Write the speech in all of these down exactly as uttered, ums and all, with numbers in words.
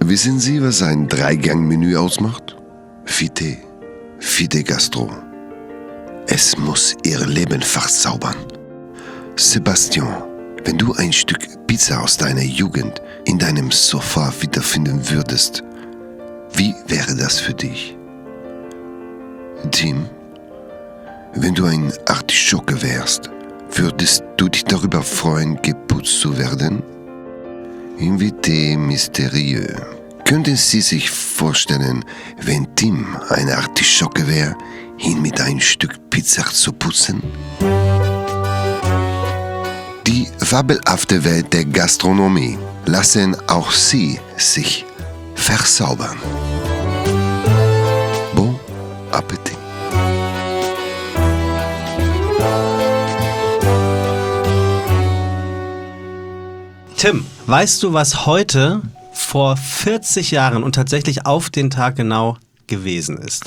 Wissen Sie, was ein Dreigang-Menü ausmacht? Fide, Fide Gastro. Es muss Ihr Leben verzaubern. Sebastian, wenn du ein Stück Pizza aus deiner Jugend in deinem Sofa wiederfinden würdest, wie wäre das für dich? Tim, wenn du ein Artischocke wärst, würdest du dich darüber freuen, geputzt zu werden? Invité mystérieux. Könnten Sie sich vorstellen, wenn Tim eine Artischocke wäre, ihn mit ein Stück Pizza zu putzen? Die fabelhafte Welt der Gastronomie lassen auch Sie sich verzaubern. Bon Appetit. Tim, weißt du, was heute vor vierzig Jahren und tatsächlich auf den Tag genau gewesen ist?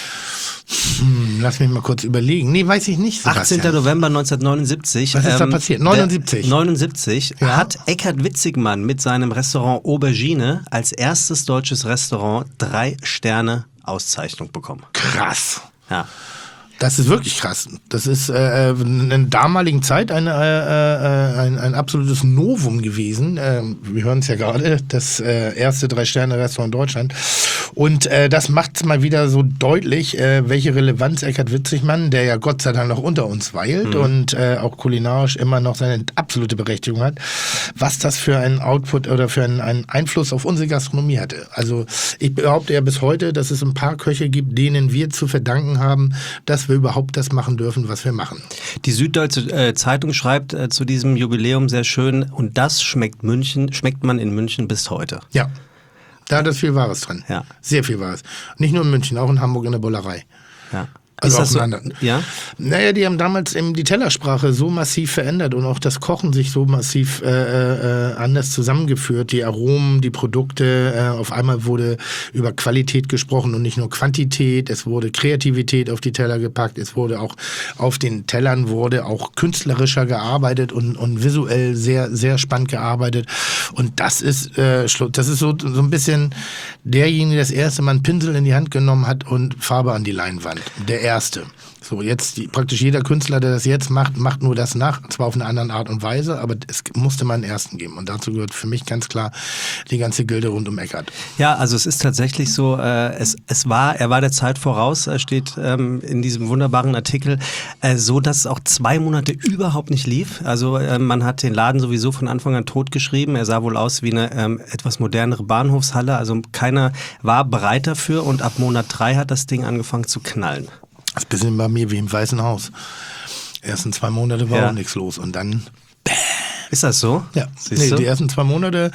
Hm, lass mich mal kurz überlegen. Nee, weiß ich nicht, Sebastian. achtzehnten November neunzehnhundertneunundsiebzig. Was ist da ähm, passiert? neunundsiebzig? neunundsiebzig Ja. hat Eckhard Witzigmann mit seinem Restaurant Aubergine als erstes deutsches Restaurant drei Sterne Auszeichnung bekommen. Krass. Ja. Das ist wirklich krass. Das ist äh, in der damaligen Zeit eine, äh, ein, ein absolutes Novum gewesen. Äh, wir hören es ja gerade, das äh, erste Drei-Sterne-Restaurant in Deutschland. Und äh, das macht es mal wieder so deutlich, äh, welche Relevanz Eckhard Witzigmann, der ja Gott sei Dank noch unter uns weilt mhm. und äh, auch kulinarisch immer noch seine absolute Berechtigung hat, was das für einen Output oder für einen, einen Einfluss auf unsere Gastronomie hatte. Also ich behaupte ja bis heute, dass es ein paar Köche gibt, denen wir zu verdanken haben, dass wir überhaupt das machen dürfen, was wir machen. Die Süddeutsche äh, Zeitung schreibt äh, zu diesem Jubiläum sehr schön, und das schmeckt München, schmeckt man in München bis heute. Ja, da hat es viel Wahres dran. Ja. Sehr viel Wahres. Nicht nur in München, auch in Hamburg in der Bollerei. Ja. Also ist das so? anderen. Ja? Naja, die haben damals eben die Tellersprache so massiv verändert und auch das Kochen sich so massiv äh, äh, anders zusammengeführt. Die Aromen, die Produkte, äh, auf einmal wurde über Qualität gesprochen und nicht nur Quantität. Es wurde Kreativität auf die Teller gepackt. Es wurde auch auf den Tellern wurde auch künstlerischer gearbeitet und, und visuell sehr, sehr spannend gearbeitet. Und das ist, äh, das ist so, so ein bisschen derjenige, der das erste Mal einen Pinsel in die Hand genommen hat und Farbe an die Leinwand. Der Erste. So, jetzt die, praktisch jeder Künstler, der das jetzt macht, macht nur das nach, zwar auf eine andere Art und Weise, aber es musste mal einen Ersten geben. Und dazu gehört für mich ganz klar die ganze Gilde rund um Eckhard. Ja, also es ist tatsächlich so, äh, es, es war, er war der Zeit voraus, äh, steht ähm, in diesem wunderbaren Artikel, äh, so dass es auch zwei Monate überhaupt nicht lief. Also äh, man hat den Laden sowieso von Anfang an totgeschrieben. Er sah wohl aus wie eine ähm, etwas modernere Bahnhofshalle, also keiner war bereit dafür, und ab Monat drei hat das Ding angefangen zu knallen. Das ist ein bisschen bei mir wie im Weißen Haus. Ersten zwei Monate war Ja. auch nichts los und dann bäh. Ist das so? Ja, Siehst nee, du? die ersten zwei Monate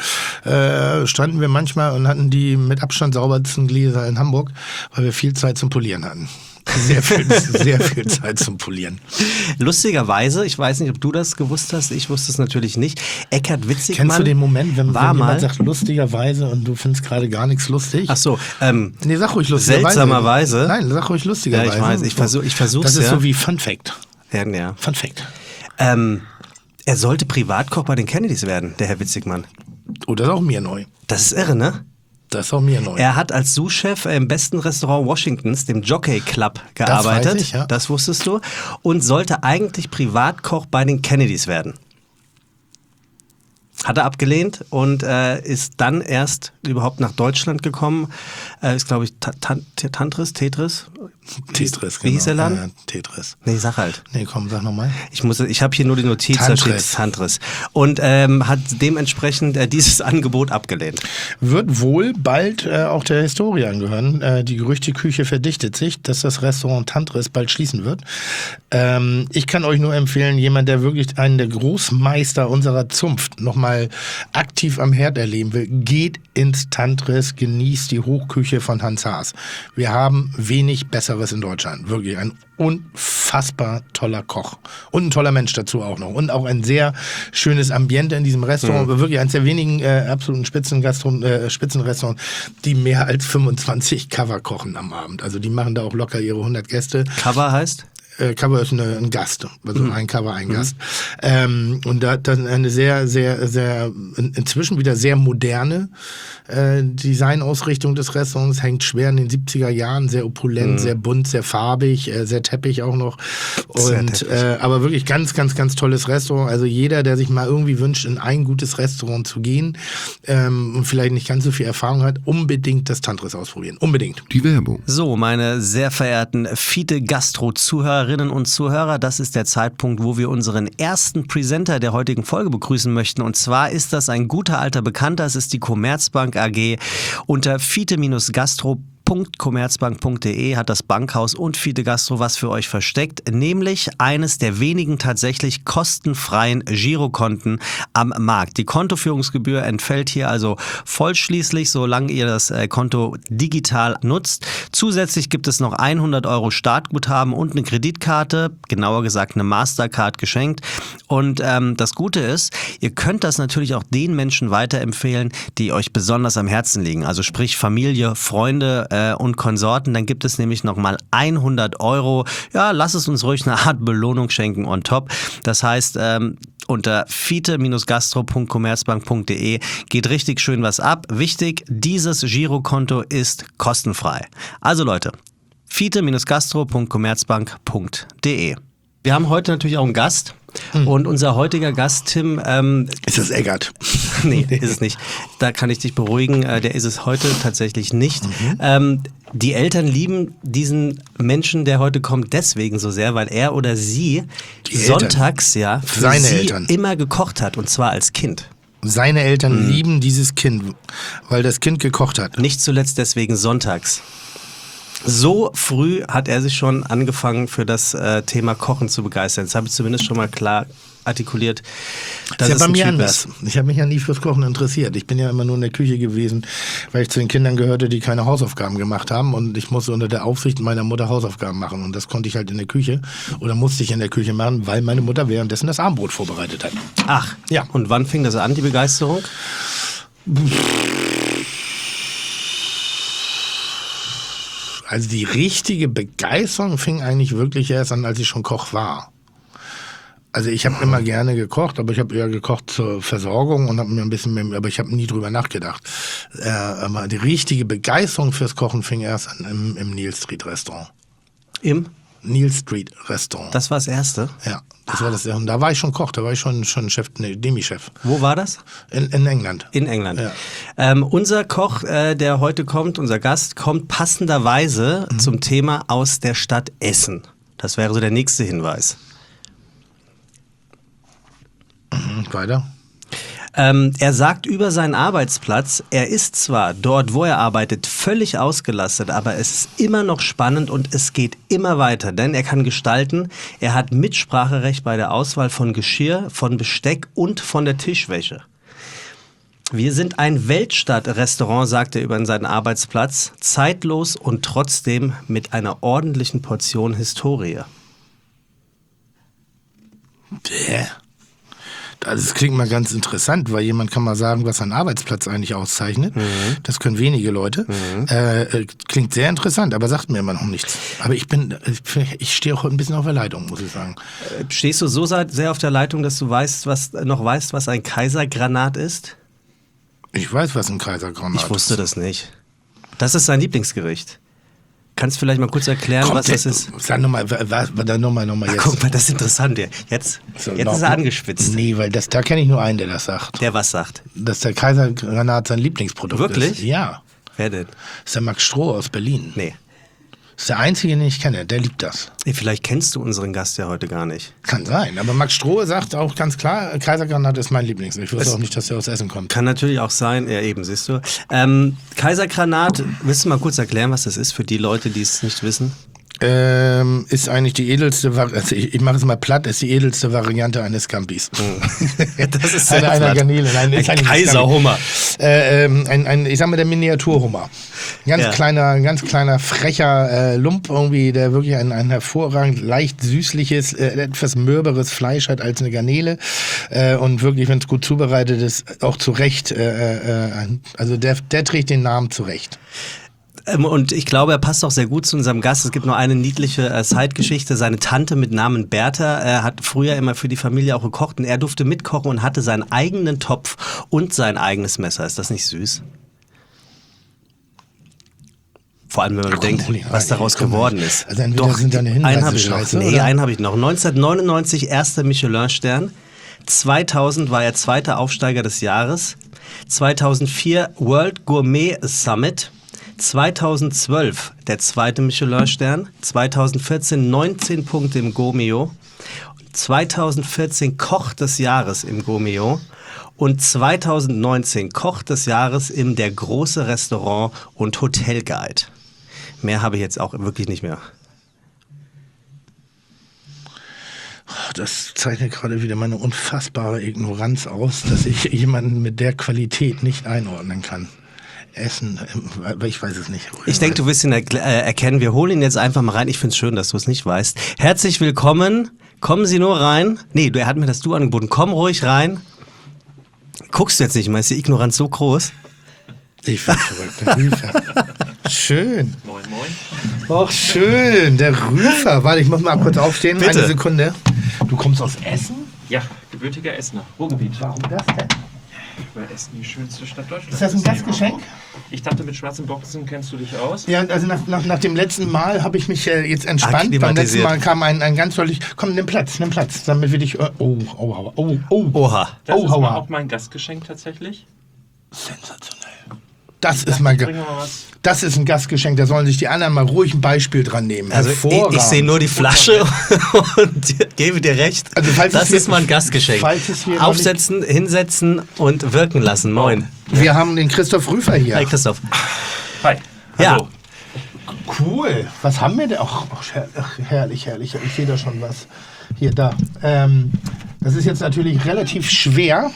äh, standen wir manchmal und hatten die mit Abstand saubersten Gläser in Hamburg, weil wir viel Zeit zum Polieren hatten. Sehr viel, sehr viel Zeit zum Polieren. Lustigerweise, ich weiß nicht, ob du das gewusst hast, ich wusste es natürlich nicht, Eckhard Witzigmann Kennst du den Moment, wenn, war wenn mal, jemand sagt lustigerweise und du findest gerade gar nichts lustig? ach so, ähm, Nee, sag ruhig lustigerweise. seltsamerweise. Nein, sag ruhig Ja, lustigerweise. ich weiß, ich versuch, ich versuch's, Das ist ja. so wie Fun Fact. Ja, ja. Fun Fact. Ähm, er sollte Privatkoch bei den Kennedys werden, der Herr Witzigmann. Oh, das ist auch mir neu. Das ist irre, ne? Das ist auch mir neu. Er hat als Sous-Chef im besten Restaurant Washingtons, dem Jockey Club, gearbeitet. weiß ich, ja. Das wusstest du. Und sollte eigentlich Privatkoch bei den Kennedys werden. Hat er abgelehnt und äh, ist dann erst überhaupt nach Deutschland gekommen. Äh, ist, glaube ich, Ta- Ta- Tantris, Tetris? Tetris, Wie hieß der genau. Laden? Ja, Tetris. Nee, sag halt. Nee, komm, sag nochmal. Ich, muss, ich habe hier nur die Notiz, da steht Tantris. Tantris. Und ähm, hat dementsprechend äh, dieses Angebot abgelehnt. Wird wohl bald äh, auch der Historie angehören. Äh, die Gerüchteküche verdichtet sich, dass das Restaurant Tantris bald schließen wird. Ähm, ich kann euch nur empfehlen, jemand, der wirklich einen der Großmeister unserer Zunft nochmal aktiv am Herd erleben will, geht ins Tantris, genießt die Hochküche von Hans Haas. Wir haben wenig Besseres in Deutschland. Wirklich ein unfassbar toller Koch. Und ein toller Mensch dazu auch noch. Und auch ein sehr schönes Ambiente in diesem Restaurant. Mhm. Wirklich eines der wenigen äh, absoluten Spitzengastron- äh, Spitzenrestaurants, die mehr als fünfundzwanzig Cover kochen am Abend. Also die machen da auch locker ihre hundert Gäste. Cover heißt? äh, Cover ist eine, ein Gast, also mhm. ein Cover, ein mhm. Gast. Ähm, und da hat dann eine sehr, sehr, sehr, inzwischen wieder sehr moderne äh, Designausrichtung des Restaurants, hängt schwer in den siebziger Jahren, sehr opulent, mhm. sehr bunt, sehr farbig, äh, sehr teppig auch noch. Und äh, aber wirklich ganz, ganz, ganz tolles Restaurant. Also jeder, der sich mal irgendwie wünscht, in ein gutes Restaurant zu gehen ähm, und vielleicht nicht ganz so viel Erfahrung hat, unbedingt das Tantris ausprobieren. Unbedingt. Die Werbung. So, meine sehr verehrten Fide Gastro-Zuhörerinnen und Zuhörer, das ist der Zeitpunkt, wo wir unseren ersten Presenter der heutigen Folge begrüßen möchten. Und zwar ist das ein guter alter Bekannter, es ist die Commerzbank A G. Unter fide-gastro commerzbank punkt de hat das Bankhaus und Fide Gastro was für euch versteckt, nämlich eines der wenigen tatsächlich kostenfreien Girokonten am Markt. Die Kontoführungsgebühr entfällt hier also vollschließlich, solange ihr das Konto digital nutzt. Zusätzlich gibt es noch hundert Euro Startguthaben und eine Kreditkarte, genauer gesagt eine Mastercard geschenkt. Und ähm, das Gute ist, ihr könnt das natürlich auch den Menschen weiterempfehlen, die euch besonders am Herzen liegen. Also sprich Familie, Freunde äh, und Konsorten. Dann gibt es nämlich nochmal hundert Euro. Ja, lass es uns ruhig eine Art Belohnung schenken on top. Das heißt, ähm, unter fide-gastro punkt commerzbank punkt de geht richtig schön was ab. Wichtig, dieses Girokonto ist kostenfrei. Also Leute, fide-gastro punkt commerzbank punkt de. Wir haben heute natürlich auch einen Gast. Hm. Und unser heutiger Gast, Tim... Ähm, ist es Eggert? Nee, ist es nicht. Da kann ich dich beruhigen, äh, der ist es heute tatsächlich nicht. Mhm. Ähm, die Eltern lieben diesen Menschen, der heute kommt, deswegen so sehr, weil er oder sie die sonntags ja für Seine sie Eltern. immer gekocht hat, und zwar als Kind. Seine Eltern mhm. lieben dieses Kind, weil das Kind gekocht hat. Nicht zuletzt deswegen sonntags. So früh hat er sich schon angefangen, für das äh, Thema Kochen zu begeistern. Das habe ich zumindest schon mal klar artikuliert. Das ist ja bei mir anders. Ich habe mich ja nie fürs Kochen interessiert. Ich bin ja immer nur in der Küche gewesen, weil ich zu den Kindern gehörte, die keine Hausaufgaben gemacht haben. Und ich musste unter der Aufsicht meiner Mutter Hausaufgaben machen. Und das konnte ich halt in der Küche oder musste ich in der Küche machen, weil meine Mutter währenddessen das Abendbrot vorbereitet hat. Ach, ja. Und wann fing das an, die Begeisterung? Also die richtige Begeisterung fing eigentlich wirklich erst an, als ich schon Koch war. Also ich habe immer gerne gekocht, aber ich habe eher gekocht zur Versorgung und habe mir ein bisschen mehr, aber ich habe nie drüber nachgedacht. Äh, aber die richtige Begeisterung fürs Kochen fing erst an im, im Neil Street Restaurant. Im? Neil Street Restaurant. Das war das erste? Ja, das war das. Und da war ich schon Koch, da war ich schon, schon Chef, nee, Demi-Chef. Wo war das? In, in England. In England. Ja. Ähm, unser Koch, äh, der heute kommt, unser Gast, kommt passenderweise mhm. zum Thema aus der Stadt Essen. Das wäre so der nächste Hinweis. Mhm, weiter. Ähm, er sagt über seinen Arbeitsplatz, er ist zwar dort, wo er arbeitet, völlig ausgelastet, aber es ist immer noch spannend und es geht immer weiter, denn er kann gestalten, er hat Mitspracherecht bei der Auswahl von Geschirr, von Besteck und von der Tischwäsche. Wir sind ein Weltstadt-Restaurant, sagt er über seinen Arbeitsplatz, zeitlos und trotzdem mit einer ordentlichen Portion Historie. Bäh. Das klingt mal ganz interessant, weil jemand kann mal sagen, was einen Arbeitsplatz eigentlich auszeichnet. Mhm. Das können wenige Leute. Mhm. Äh, klingt sehr interessant, aber sagt mir immer noch nichts. Aber ich bin, ich stehe auch ein bisschen auf der Leitung, muss ich sagen. Stehst du so sehr auf der Leitung, dass du weißt, was, noch weißt, was ein Kaisergranat ist? Ich weiß, was ein Kaisergranat ist. Ich wusste das nicht. Das ist sein Lieblingsgericht. Kannst du vielleicht mal kurz erklären, Kommt was der, das ist? Sag nochmal, dann nochmal, nochmal jetzt. Ach, guck mal, das ist interessant. Jetzt, so, jetzt noch, ist er angespitzt. Nee, weil das, da kenne ich nur einen, der das sagt. Der was sagt? Dass der Kaisergranat sein Lieblingsprodukt Wirklich? ist. Ja. Wer denn? Das ist der Max Stroh aus Berlin. Nee. Das ist der Einzige, den ich kenne, der liebt das. Vielleicht kennst du unseren Gast ja heute gar nicht. Kann sein, aber Max Stroh sagt auch ganz klar, Kaisergranat ist mein Lieblings. Ich wusste auch nicht, dass der aus Essen kommt. Kann natürlich auch sein, ja eben, siehst du. Ähm, Kaisergranat, willst du mal kurz erklären, was das ist für die Leute, die es nicht wissen? Ähm, ist eigentlich die edelste, also ich, ich mache es mal platt, ist die edelste Variante eines Scampis. Das ist sehr einer, einer Garnele. Nein, ein ein Kaiserhummer. Äh, ähm, ein, ein, ich sag mal, der Miniaturhummer. Ganz ja. kleiner, ganz kleiner, frecher äh, Lump irgendwie, der wirklich ein, ein hervorragend leicht süßliches, äh, etwas mürberes Fleisch hat als eine Garnele. Äh, und wirklich, wenn es gut zubereitet ist, auch zurecht. Äh, äh, also der, der trägt den Namen zurecht. Ähm, und ich glaube, er passt auch sehr gut zu unserem Gast. Es gibt nur eine niedliche äh, Side-Geschichte. Seine Tante mit Namen Bertha äh, hat früher immer für die Familie auch gekocht und er durfte mitkochen und hatte seinen eigenen Topf und sein eigenes Messer. Ist das nicht süß? Vor allem, wenn man Ach, bedenkt, komm, was daraus komm, geworden ist. Also entweder Doch, sind deine einen Hinweise habe ich noch. scheiße, Nee, oder? einen habe ich noch. neunzehnhundertneunundneunzig erster Michelin-Stern. zweitausend war er zweiter Aufsteiger des Jahres. zweitausendvier World Gourmet Summit. zweitausendzwölf der zweite Michelin-Stern. zweitausendvierzehn neunzehn Punkte im Gourmillot. zweitausendvierzehn Koch des Jahres im Gourmillot. Und zweitausendneunzehn Koch des Jahres im Der große Restaurant und Hotel Guide. Mehr habe ich jetzt auch wirklich nicht mehr. Das zeichnet gerade wieder meine unfassbare Ignoranz aus, dass ich jemanden mit der Qualität nicht einordnen kann. Essen, aber ich weiß es nicht. Ich denke, du wirst ihn er- äh, erkennen. Wir holen ihn jetzt einfach mal rein. Ich finde es schön, dass du es nicht weißt. Herzlich willkommen. Kommen Sie nur rein. Nee, du- er hat mir das Du angeboten. Komm ruhig rein. Guckst du jetzt nicht mal? Ist die Ignoranz so groß? Ich bin verrückt, der Rüfer. Schön. Moin, moin. Och, schön, der Rüfer. Warte, ich muss mal kurz aufstehen. Bitte. Eine Sekunde. Du kommst aus Essen? Ja, gebürtiger Essener, Ruhrgebiet. Warum das denn? Weil Essen die schönste Stadt Deutschlands Ist das ein Gastgeschenk? Ich dachte, mit schwarzen Boxen kennst du dich aus. Ja, also nach, nach, nach dem letzten Mal habe ich mich äh, jetzt entspannt. Beim letzten Akklimatisiert. Mal kam ein, ein ganz deutlich, komm, nimm Platz, nimm Platz, damit wir dich, äh, oh, oh, oh, oh, Oha. Das oh, ist mal Hauer. auch mein Gastgeschenk tatsächlich. Sensationell. Das ist mein, Ge- Bringen wir mal was. das ist ein Gastgeschenk, da sollen sich die anderen mal ruhig ein Beispiel dran nehmen. Also ich, Hervorragend. ich sehe nur die Flasche und gebe dir recht. Also falls das es hier- ist mal ein Gastgeschenk. falls es hier noch Aufsetzen, hinsetzen und wirken lassen. Moin. Wir haben den Christoph Rüfer hier. Hi Christoph. Hi. Ja. Hallo. Cool. Was haben wir denn? Ach, ach, her- ach, herrlich, herrlich. Ich sehe da schon was. Hier, da. Ähm, das ist jetzt natürlich relativ schwer.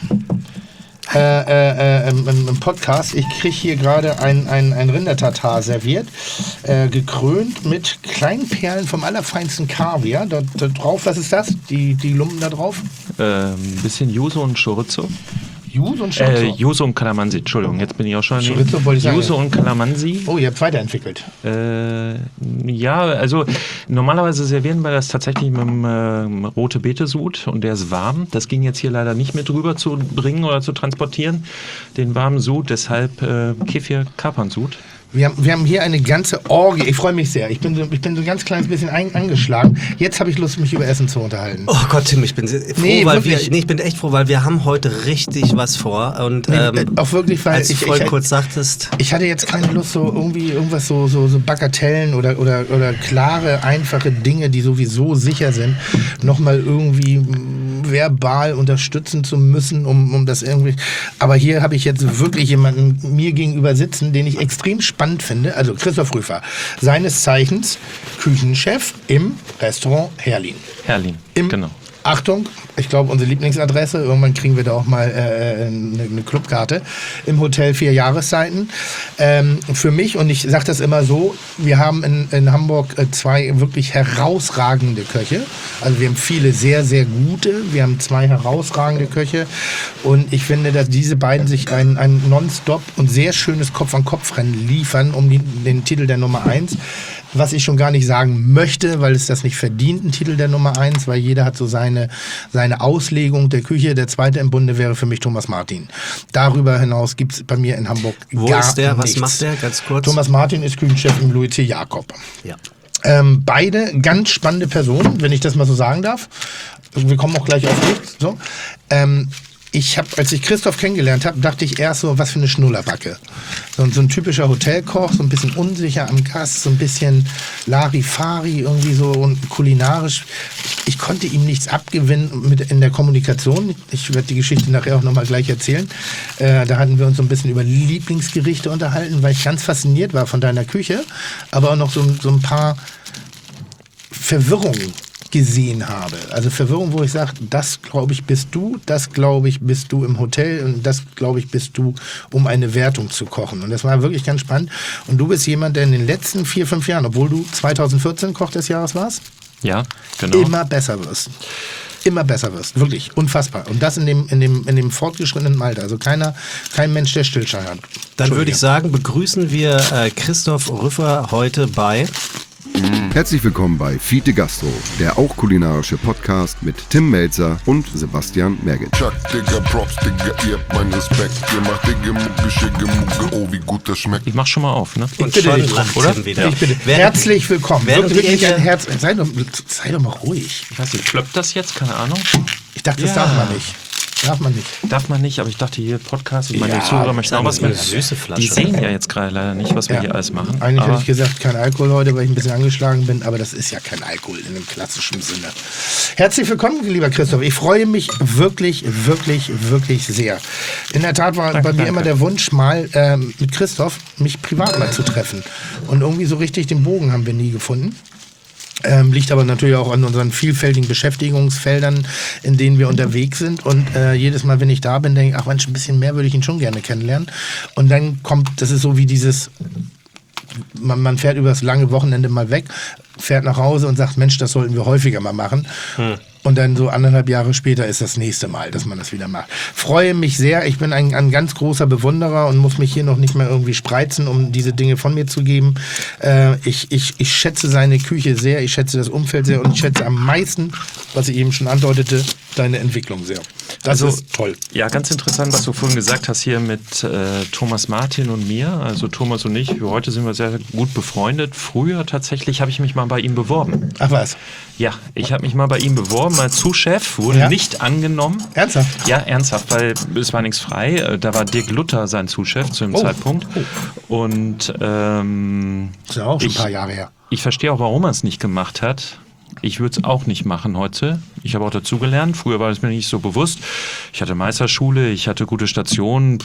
Äh, äh, äh, im, im Podcast. Ich kriege hier gerade ein, ein, ein Rindertatar serviert, äh, gekrönt mit kleinen Perlen vom allerfeinsten Kaviar. Da, da drauf, was ist das? Die, die Lumpen da drauf? Ein ähm, bisschen Yuzu und Chorizo. Yuzu und Äh, Chorizo. Yuzu und Calamansi, Entschuldigung, jetzt bin ich auch schon. Chorizo wollte ich sagen. Yuzu und Calamansi. Oh, ihr habt weiterentwickelt. Äh, ja, also normalerweise servieren wir das tatsächlich mit dem ähm, rote Beete-Sud und der ist warm. Das ging jetzt hier leider nicht mit rüber zu bringen oder zu transportieren, den warmen Sud, deshalb äh, Kefir Kapern-Sud. Wir haben, wir haben hier eine ganze Orgie. Ich freue mich sehr. Ich bin so, ich bin so ein ganz kleines bisschen ein, angeschlagen. Jetzt habe ich Lust, mich über Essen zu unterhalten. Oh Gott, Tim, ich bin sehr froh, Nee, weil wir, wirklich. nee, ich bin echt froh, weil wir haben heute richtig was vor. Und Nee, ähm, äh, auch wirklich, weil als du ich, vorhin ich, kurz sagtest, ich hatte jetzt keine Lust, so irgendwie irgendwas so, so, so Bagatellen oder, oder, oder klare, einfache Dinge, die sowieso sicher sind, nochmal irgendwie mm, verbal unterstützen zu müssen, um, um das irgendwie. Aber hier habe ich jetzt wirklich jemanden mir gegenüber sitzen, den ich extrem spannend finde. Also Christoph Rüfer, seines Zeichens Küchenchef im Restaurant Herlin. Herlin, Im, genau. Achtung, ich glaube, unsere Lieblingsadresse, irgendwann kriegen wir da auch mal äh, eine, eine Clubkarte, im Hotel vier Jahreszeiten. Ähm, für mich, und ich sage das immer so, wir haben in, in Hamburg äh, zwei wirklich herausragende Köche. Also wir haben viele sehr, sehr gute, wir haben zwei herausragende Köche und ich finde, dass diese beiden sich ein, ein Nonstop und sehr schönes Kopf-an-Kopf-Rennen liefern um die, den Titel der Nummer eins. Was ich schon gar nicht sagen möchte, weil es das nicht verdient, ein Titel der Nummer eins, weil jeder hat so seine, seine Auslegung der Küche. Der zweite im Bunde wäre für mich Thomas Martin. Darüber hinaus gibt es bei mir in Hamburg wo gar ist der? Was nichts. macht der? Ganz kurz. Thomas Martin ist Küchenchef im Louis C. Jakob. Ja. Ähm, beide ganz spannende Personen, wenn ich das mal so sagen darf. Wir kommen auch gleich auf dich. So. Ähm, ich habe, als ich Christoph kennengelernt habe, dachte ich erst so, was für eine Schnullerbacke. So, so ein typischer Hotelkoch, so ein bisschen unsicher am Gast, so ein bisschen Larifari irgendwie so und kulinarisch. Ich, ich konnte ihm nichts abgewinnen mit in der Kommunikation. Ich werde die Geschichte nachher auch nochmal gleich erzählen. Äh, da hatten wir uns so ein bisschen über Lieblingsgerichte unterhalten, weil ich ganz fasziniert war von deiner Küche, aber auch noch so, so ein paar Verwirrungen gesehen habe. Also Verwirrung, wo ich sage, das glaube ich bist du, das glaube ich bist du im Hotel und das glaube ich bist du, um eine Wertung zu kochen. Und das war wirklich ganz spannend. Und du bist jemand, der in den letzten vier, fünf Jahren, obwohl du zweitausendvierzehn Koch des Jahres warst, Ja, genau. immer besser wirst. immer besser wirst. Wirklich, unfassbar. Und das in dem, in dem, in dem fortgeschrittenen Alter. Also keiner, kein Mensch, der Stillstand hat. Dann würde ich sagen, begrüßen wir äh, Christoph Rüffer heute bei... Herzlich willkommen bei Fide Gastro, der auch kulinarische Podcast mit Tim Melzer und Sebastian Merget. Chuck, Digga, Props, Digga, ihr habt meinen Respekt. Ihr macht Digga, Mucke, Schicke, Mucke, oh, wie gut das schmeckt. Ich mach schon mal auf, ne? Ich bitte dich dran, oder? Ja. Ich bitte. Herzlich willkommen. Während Wirklich wir ein Herz. Sei doch, sei doch mal ruhig. Ich weiß nicht, kloppt das jetzt? Keine Ahnung. Ich dachte, das Ja. darf man nicht. Darf man nicht. Darf man nicht, aber ich dachte hier Podcast und meine Ja, Zuhörer möchten auch was eine mit. süße Flasche. Die sehen ja jetzt gerade leider nicht, was wir Ja. hier alles machen. Eigentlich aber hätte ich gesagt, kein Alkohol heute, weil ich ein bisschen angeschlagen bin, aber das ist ja kein Alkohol in dem klassischen Sinne. Herzlich willkommen, lieber Christoph. Ich freue mich wirklich, wirklich, wirklich sehr. In der Tat war Danke, bei mir danke. immer der Wunsch, mal ähm, mit Christoph mich privat mal zu treffen. Und irgendwie so richtig den Bogen haben wir nie gefunden. Ähm, liegt aber natürlich auch an unseren vielfältigen Beschäftigungsfeldern, in denen wir unterwegs sind. Und äh, jedes Mal, wenn ich da bin, denke ich, ach Mensch, ein bisschen mehr würde ich ihn schon gerne kennenlernen. Und dann kommt, das ist so wie dieses, man, man fährt über das lange Wochenende mal weg, fährt nach Hause und sagt, Mensch, das sollten wir häufiger mal machen. Hm. Und dann so anderthalb Jahre später ist das nächste Mal, dass man das wieder macht. Freue mich sehr. Ich bin ein, ein ganz großer Bewunderer und muss mich hier noch nicht mehr irgendwie spreizen, um diese Dinge von mir zu geben. Äh, ich, ich, ich schätze seine Küche sehr, ich schätze das Umfeld sehr und ich schätze am meisten, was ich eben schon andeutete, deine Entwicklung sehr. Das Also, ist toll. Ja, ganz interessant, was du vorhin gesagt hast hier mit äh, Thomas Martin und mir. Also Thomas und ich, heute sind wir sehr gut befreundet. Früher tatsächlich habe ich mich mal bei ihm beworben. Ach was? Ja, ich habe mich mal bei ihm beworben als Zuschef, wurde Ja? nicht angenommen. Ernsthaft? Ja, ernsthaft, weil es war nichts frei. Da war Dirk Luther sein Zuschef zu dem Oh. Zeitpunkt. Und ähm, Das ist ja auch schon ich, ein paar Jahre her. ich verstehe auch, warum er es nicht gemacht hat. Ich würde es auch nicht machen heute. Ich habe auch dazugelernt. Früher war es mir nicht so bewusst. Ich hatte Meisterschule, ich hatte gute Stationen.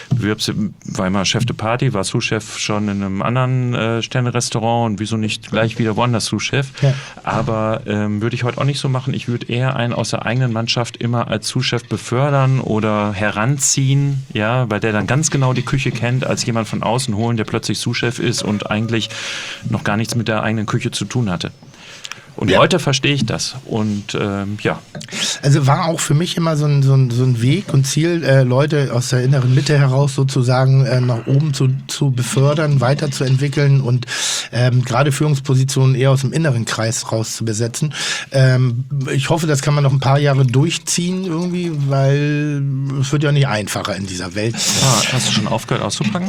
War immer Chef de Party, war Sous-Chef schon in einem anderen äh, Sterne-Restaurant und wieso nicht gleich wieder woanders Sous-Chef. Ja. Aber ähm, würde ich heute auch nicht so machen. Ich würde eher einen aus der eigenen Mannschaft immer als Sous-Chef befördern oder heranziehen, ja, weil der dann ganz genau die Küche kennt, als jemand von außen holen, der plötzlich Sous-Chef ist und eigentlich noch gar nichts mit der eigenen Küche zu tun hatte. Und Ja. heute verstehe ich das. Und ähm, ja, Also war auch für mich immer so ein, so ein, so ein Weg und Ziel, äh, Leute aus der inneren Mitte heraus sozusagen äh, nach oben zu, zu befördern, weiterzuentwickeln und ähm, gerade Führungspositionen eher aus dem inneren Kreis raus zu besetzen. Ähm, ich hoffe, das kann man noch ein paar Jahre durchziehen irgendwie, weil es wird ja nicht einfacher in dieser Welt. ah, hast du schon aufgehört auszupacken?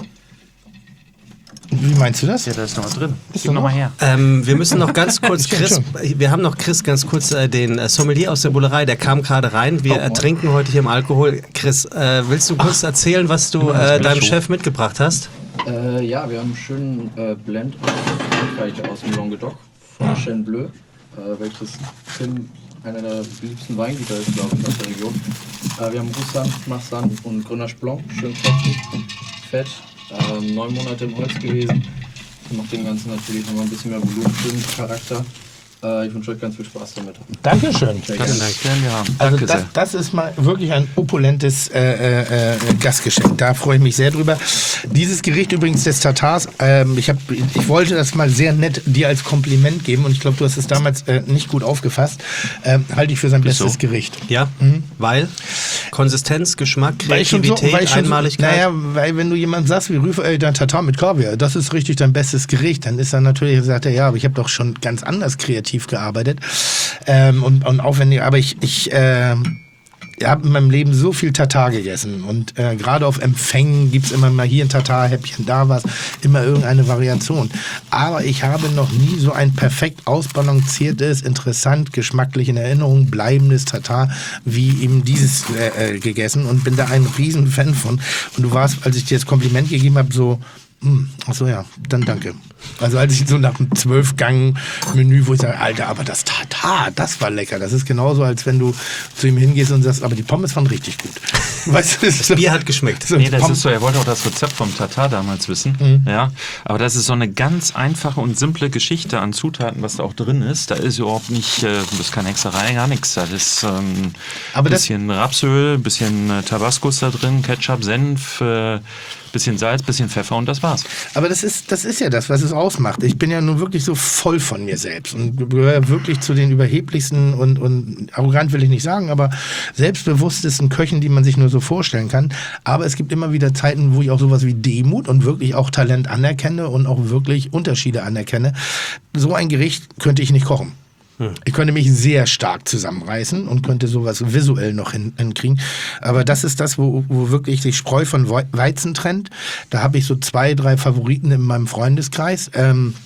Wie meinst du das? Ja, da ist noch was drin. Ist Gib da noch mal noch? her. Ähm, wir müssen noch ganz kurz Ja, Chris, schon. wir haben noch Chris ganz kurz äh, den äh, Sommelier aus der Bullerei, der kam gerade rein. Wir äh, trinken heute hier im Alkohol. Chris, äh, willst du kurz erzählen, was du äh, deinem Chef mitgebracht hast? Äh, ja, wir haben einen schönen äh, Blend aus Frankreich, aus dem Languedoc, von Chêne Bleu, äh, welches Tim einer der liebsten Weingüter ist, glaube ich, aus der Region. Äh, wir haben Roussanne, Marsanne und Grenache Blanc, schön trocken, fett, ähm, neun Monate im Holz gewesen. Das macht dem Ganzen natürlich nochmal ein bisschen mehr Volumen, schönen Charakter. Äh, ich wünsche euch ganz viel Spaß damit. Dankeschön. Sehr Das gerne. werden wir haben. Also Danke das, sehr. das ist mal wirklich ein opulentes äh, äh, äh, Gastgeschenk. Da freue ich mich sehr drüber. Dieses Gericht übrigens des Tatars, ähm, ich, hab, ich wollte das mal sehr nett dir als Kompliment geben und ich glaube, du hast es damals äh, nicht gut aufgefasst. Ähm, halte ich für sein Wieso? bestes Gericht. Ja, weil Konsistenz, Geschmack, Weil ich schon so, Kreativität, weil ich schon so, Einmaligkeit. naja, weil wenn du jemand sagst, wie Rüfer, ey, dein Tatar mit Kaviar, das ist richtig dein bestes Gericht, dann ist er natürlich, sagt er, ja, aber ich habe doch schon ganz anders kreativ gearbeitet. Ähm, und, und aufwendig, aber ich, ich äh, habe in meinem Leben so viel Tatar gegessen und äh, gerade auf Empfängen gibt es immer mal hier ein Tatar-Häppchen, da was, immer irgendeine Variation. Aber ich habe noch nie so ein perfekt ausbalanciertes, interessant, geschmacklich in Erinnerung bleibendes Tatar wie eben dieses äh, äh, gegessen und bin da ein riesen Fan von. Und du warst, als ich dir das Kompliment gegeben habe, so, hm, ach so, ja, dann danke. Also als ich so nach einem Zwölf-Gang-Menü, wo ich sage, Alter, aber das Tatar, das war lecker. Das ist genauso, als wenn du zu ihm hingehst und sagst, aber die Pommes waren richtig gut. Weißt du, das Das Bier hat geschmeckt. So, Nee, das Pommes- ist so, er wollte auch das Rezept vom Tatar damals wissen. Mhm. Ja, aber das ist so eine ganz einfache und simple Geschichte an Zutaten, was da auch drin ist. Da ist überhaupt nicht, äh, das ist keine Hexerei, gar nichts. Da ist ein Aber das- bisschen Rapsöl, ein bisschen äh, Tabasco ist da drin, Ketchup, Senf, äh, bisschen Salz, bisschen Pfeffer und das Spaß. Aber das ist, das ist ja das, was es ausmacht. Ich bin ja nun wirklich so voll von mir selbst und gehöre wirklich zu den überheblichsten und, und arrogant will ich nicht sagen, aber selbstbewusstesten Köchen, die man sich nur so vorstellen kann. Aber es gibt immer wieder Zeiten, wo ich auch sowas wie Demut und wirklich auch Talent anerkenne und auch wirklich Unterschiede anerkenne. So ein Gericht könnte ich nicht kochen. Ich könnte mich sehr stark zusammenreißen und könnte sowas visuell noch hin, hinkriegen. Aber das ist das, wo, wo wirklich sich Spreu von Weizen trennt. Da habe ich so zwei, drei Favoriten in meinem Freundeskreis. Ähm,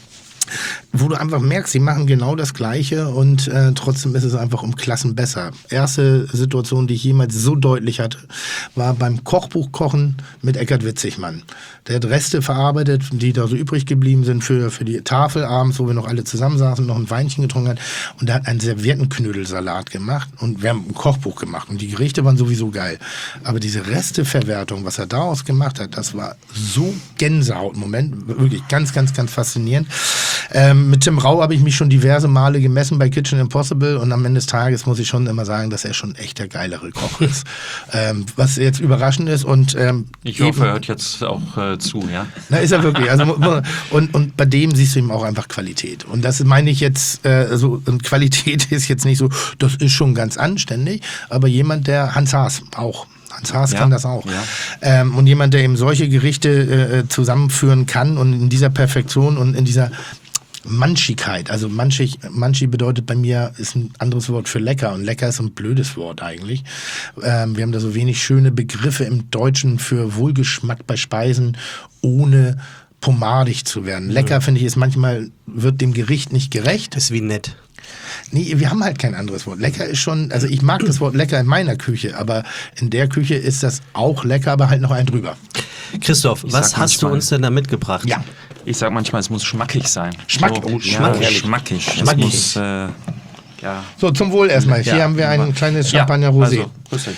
wo du einfach merkst, sie machen genau das Gleiche und äh, trotzdem ist es einfach um Klassen besser. Erste Situation, die ich jemals so deutlich hatte, war beim Kochbuchkochen mit Eckhard Witzigmann. Der hat Reste verarbeitet, die da so übrig geblieben sind für, für die Tafel abends, wo wir noch alle zusammensaßen, noch ein Weinchen getrunken haben. Und der hat einen Serviettenknödelsalat gemacht und wir haben ein Kochbuch gemacht und die Gerichte waren sowieso geil. Aber diese Resteverwertung, was er daraus gemacht hat, das war so Gänsehaut-Moment, wirklich ganz, ganz, ganz faszinierend. Ähm, mit Tim Rau habe ich mich schon diverse Male gemessen bei Kitchen Impossible und am Ende des Tages muss ich schon immer sagen, dass er schon echt der geilere Koch ist. ähm, was jetzt überraschend ist und ähm, ich hoffe, er hört jetzt auch äh, zu, ja? Na, ist er wirklich. Also, und, und bei dem siehst du ihm auch einfach Qualität. Und das meine ich jetzt, äh, so, und Qualität ist jetzt nicht so, das ist schon ganz anständig, aber jemand, der Hans Haas auch. Hans Haas ja, kann das auch. Ja. Ähm, und jemand, der eben solche Gerichte äh, zusammenführen kann und in dieser Perfektion und in dieser Manchigkeit, also manchig, manchi bedeutet bei mir, ist ein anderes Wort für lecker und lecker ist ein blödes Wort eigentlich. Ähm, wir haben da so wenig schöne Begriffe im Deutschen für Wohlgeschmack bei Speisen, ohne pomadig zu werden. Lecker, mhm. finde ich, ist manchmal, wird dem Gericht nicht gerecht. Ist wie nett. Nee, wir haben halt kein anderes Wort. Lecker ist schon, also ich mag das Wort lecker in meiner Küche, aber in der Küche ist das auch lecker, aber halt noch ein drüber. Christoph, ich was hast manchmal, du uns denn da mitgebracht? Ja. Ich sag manchmal, es muss schmackig sein. Schmack, so, oh, ja, schmackig. Schmackig. Schmackig. Es muss, äh, ja. So, zum Wohl erstmal. Hier ja, haben wir ein kleines Champagner ja, Rosé. Also,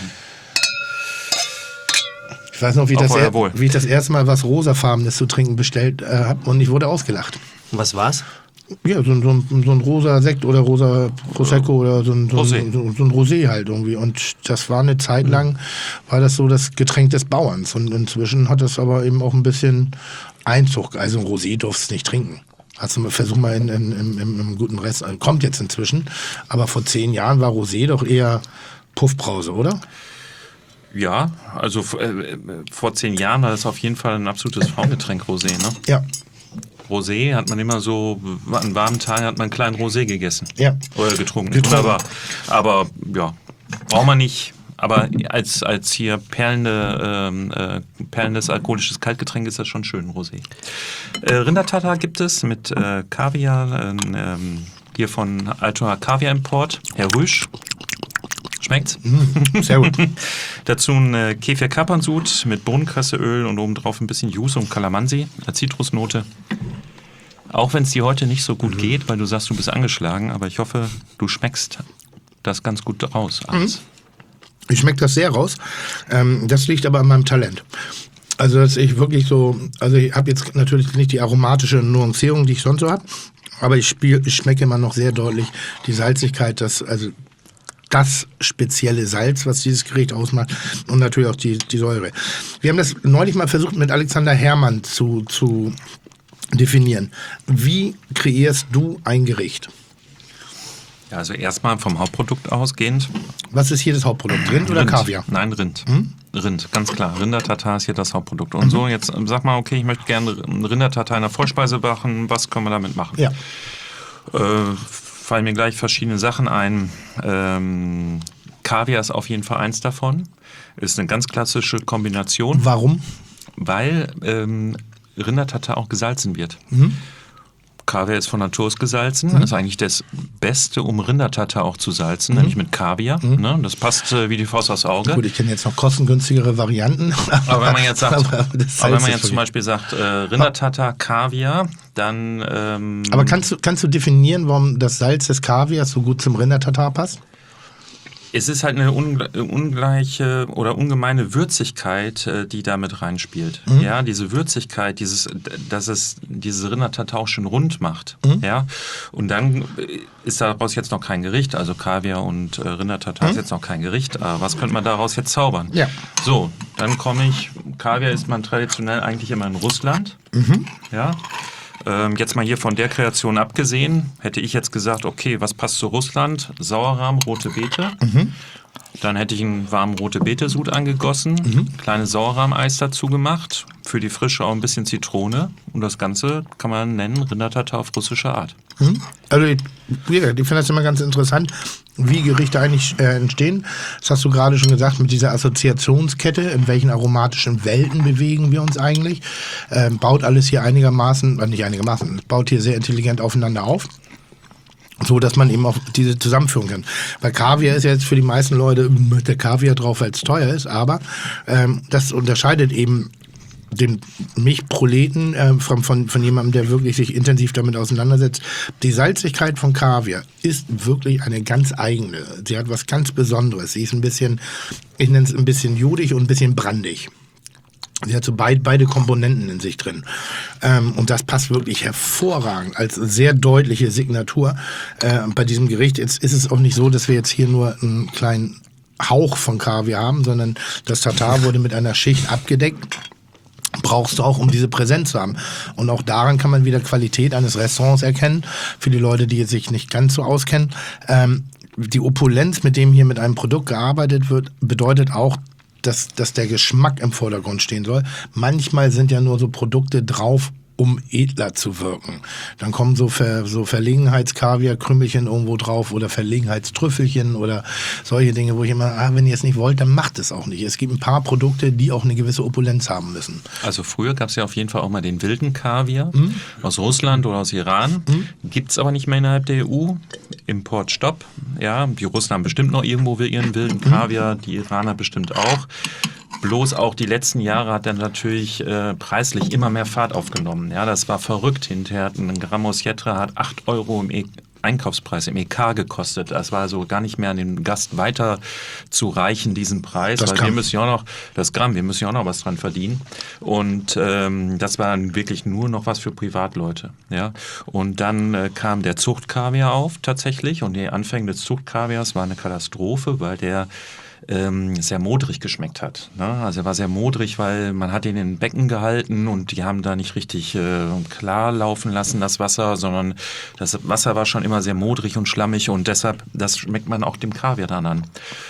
ich weiß noch, wie ich, das er, wie ich das erste Mal was Rosafarbenes zu trinken bestellt äh, habe und ich wurde ausgelacht. Und was war's? Ja, so, so, so ein rosa Sekt oder rosa Prosecco oder so ein, so, ein, so, so ein Rosé halt irgendwie. Und das war eine Zeit lang, war das so das Getränk des Bauerns. Und inzwischen hat das aber eben auch ein bisschen Einzug. Also ein Rosé durfst du nicht trinken. Also versuch mal in, in, in, in, im guten Rest. Kommt jetzt inzwischen. Aber vor zehn Jahren war Rosé doch eher Puffbrause, oder? Ja, also äh, vor zehn Jahren war das auf jeden Fall ein absolutes Frauengetränk, Rosé, ne? Ja. Rosé hat man immer so, an warmen Tagen hat man einen kleinen Rosé gegessen. Ja. Oder getrunken. getrunken. Aber, aber ja, braucht man nicht. Aber als, als hier perlende, ähm, äh, perlendes alkoholisches Kaltgetränk ist das schon schön, Rosé. Äh, Rindertatar gibt es mit äh, Kaviar, äh, hier von Altoa Kaviar Import, Herr Rüsch. Schmeckt's? Mm, sehr gut. Dazu ein äh, Kefir-Kapernsud mit Bohnenkresseöl und obendrauf ein bisschen Yuzu und Kalamansi als Zitrusnote. Auch wenn es dir heute nicht so gut mhm. geht, weil du sagst, du bist angeschlagen, aber ich hoffe, du schmeckst das ganz gut raus. Alles. Mhm. Ich schmecke das sehr raus. Ähm, das liegt aber an meinem Talent. Also, dass ich wirklich so, also ich habe jetzt natürlich nicht die aromatische Nuancierung, die ich sonst so habe, aber ich, spiel, ich schmecke immer noch sehr deutlich die Salzigkeit, das, also das spezielle Salz, was dieses Gericht ausmacht und natürlich auch die, die Säure. Wir haben das neulich mal versucht mit Alexander Herrmann zu, zu definieren. Wie kreierst du ein Gericht? Ja, also erstmal vom Hauptprodukt ausgehend. Was ist hier das Hauptprodukt? Rind, Rind oder Kaviar? Nein, Rind. Hm? Rind, ganz klar. Rindertatar ist hier das Hauptprodukt. Und mhm. so, jetzt sag mal, okay, ich möchte gerne Rindertatar in der Vorspeise machen. Was können wir damit machen? Ja. Äh, fallen mir gleich verschiedene Sachen ein. Ähm, Kaviar ist auf jeden Fall eins davon. Ist eine ganz klassische Kombination. Warum? Weil ähm, Rindertatar auch gesalzen wird. Mhm. Kaviar ist von Natur aus gesalzen. Mhm. Das ist eigentlich das Beste, um Rindertatar auch zu salzen, mhm. nämlich mit Kaviar. Mhm. Ne? Das passt äh, wie die Faust aufs Auge. Gut, ich kenne jetzt noch kostengünstigere Varianten. Aber wenn man jetzt sagt, aber, aber wenn man jetzt zum wirklich. Beispiel sagt, äh, Rindertatar, Kaviar, dann... Ähm, aber kannst du, kannst du definieren, warum das Salz des Kaviars so gut zum Rindertatar passt? Es ist halt eine ungleiche oder ungemeine Würzigkeit, die da mit reinspielt. Mhm. Ja, diese Würzigkeit, dieses, dass es diese Rindertatar auch schön rund macht. Mhm. Ja, und dann ist daraus jetzt noch kein Gericht. Also Kaviar und äh, Rindertatar mhm. ist jetzt noch kein Gericht. Aber was könnte man daraus jetzt zaubern? Ja. So, Dann komme ich, Kaviar isst man traditionell eigentlich immer in Russland. Mhm. Ja. Ähm, jetzt mal hier von der Kreation abgesehen, hätte ich jetzt gesagt, okay, was passt zu Russland? Sauerrahm, rote Beete. Mhm. Dann hätte ich einen warmen rote Beete-Sud angegossen, Mhm. kleines Sauerrahmeis dazu gemacht, für die Frische auch ein bisschen Zitrone. Und das Ganze kann man nennen Rindertatar auf russische Art. Mhm. Also ich, wie gesagt, ich finde das immer ganz interessant, wie Gerichte eigentlich äh, entstehen. Das hast du gerade schon gesagt, mit dieser Assoziationskette, in welchen aromatischen Welten bewegen wir uns eigentlich. Ähm, baut alles hier einigermaßen, äh, nicht einigermaßen, es baut hier sehr intelligent aufeinander auf. So, dass man eben auch diese zusammenführen kann. Weil Kaviar ist ja jetzt für die meisten Leute mit der Kaviar drauf, weil es teuer ist, aber ähm, das unterscheidet eben den Milchproleten äh, von, von, von jemandem, der wirklich sich intensiv damit auseinandersetzt. Die Salzigkeit von Kaviar ist wirklich eine ganz eigene. Sie hat was ganz Besonderes. Sie ist ein bisschen, ich nenne es ein bisschen jodig und ein bisschen brandig. Sie hat so beid, beide Komponenten in sich drin. Ähm, und das passt wirklich hervorragend als sehr deutliche Signatur äh, bei diesem Gericht. Jetzt ist es auch nicht so, dass wir jetzt hier nur einen kleinen Hauch von Kaviar haben, sondern das Tatar wurde mit einer Schicht abgedeckt. Brauchst du auch, um diese Präsenz zu haben. Und auch daran kann man wieder Qualität eines Restaurants erkennen. Für die Leute, die jetzt sich nicht ganz so auskennen. Ähm, die Opulenz, mit dem hier mit einem Produkt gearbeitet wird, bedeutet auch, Dass, dass der Geschmack im Vordergrund stehen soll. Manchmal sind ja nur so Produkte drauf, um edler zu wirken. Dann kommen so, Ver, so Verlegenheitskaviar-Krümelchen irgendwo drauf oder Verlegenheitstrüffelchen oder solche Dinge, wo ich immer, ah, wenn ihr es nicht wollt, dann macht es auch nicht. Es gibt ein paar Produkte, die auch eine gewisse Opulenz haben müssen. Also früher gab es ja auf jeden Fall auch mal den wilden Kaviar Mhm. aus Russland oder aus Iran. Mhm. Gibt es aber nicht mehr innerhalb der E U. Importstopp. Ja, die Russen haben bestimmt noch irgendwo ihren wilden Kaviar, die Iraner bestimmt auch. Bloß auch die letzten Jahre hat er natürlich äh, preislich immer mehr Fahrt aufgenommen. Ja, das war verrückt. Hinterher hat ein Gramm Osjetra hat acht Euro im e Einkaufspreis im E K gekostet. Das war also gar nicht mehr an den Gast weiter zu reichen, diesen Preis. Das weil Gramm. wir müssen ja auch noch, das Gramm, wir müssen ja auch noch was dran verdienen. Und ähm, das war dann wirklich nur noch was für Privatleute. Ja? Und dann äh, kam der Zuchtkaviar auf tatsächlich. Und die Anfänge des Zuchtkaviars war eine Katastrophe, weil der ähm, sehr modrig geschmeckt hat. Ne? Also er war sehr modrig, weil man hat ihn in Becken gehalten und die haben da nicht richtig äh, klar laufen lassen, das Wasser, sondern das Wasser war schon immer sehr modrig und schlammig und deshalb, das schmeckt man auch dem Kaviar dann an.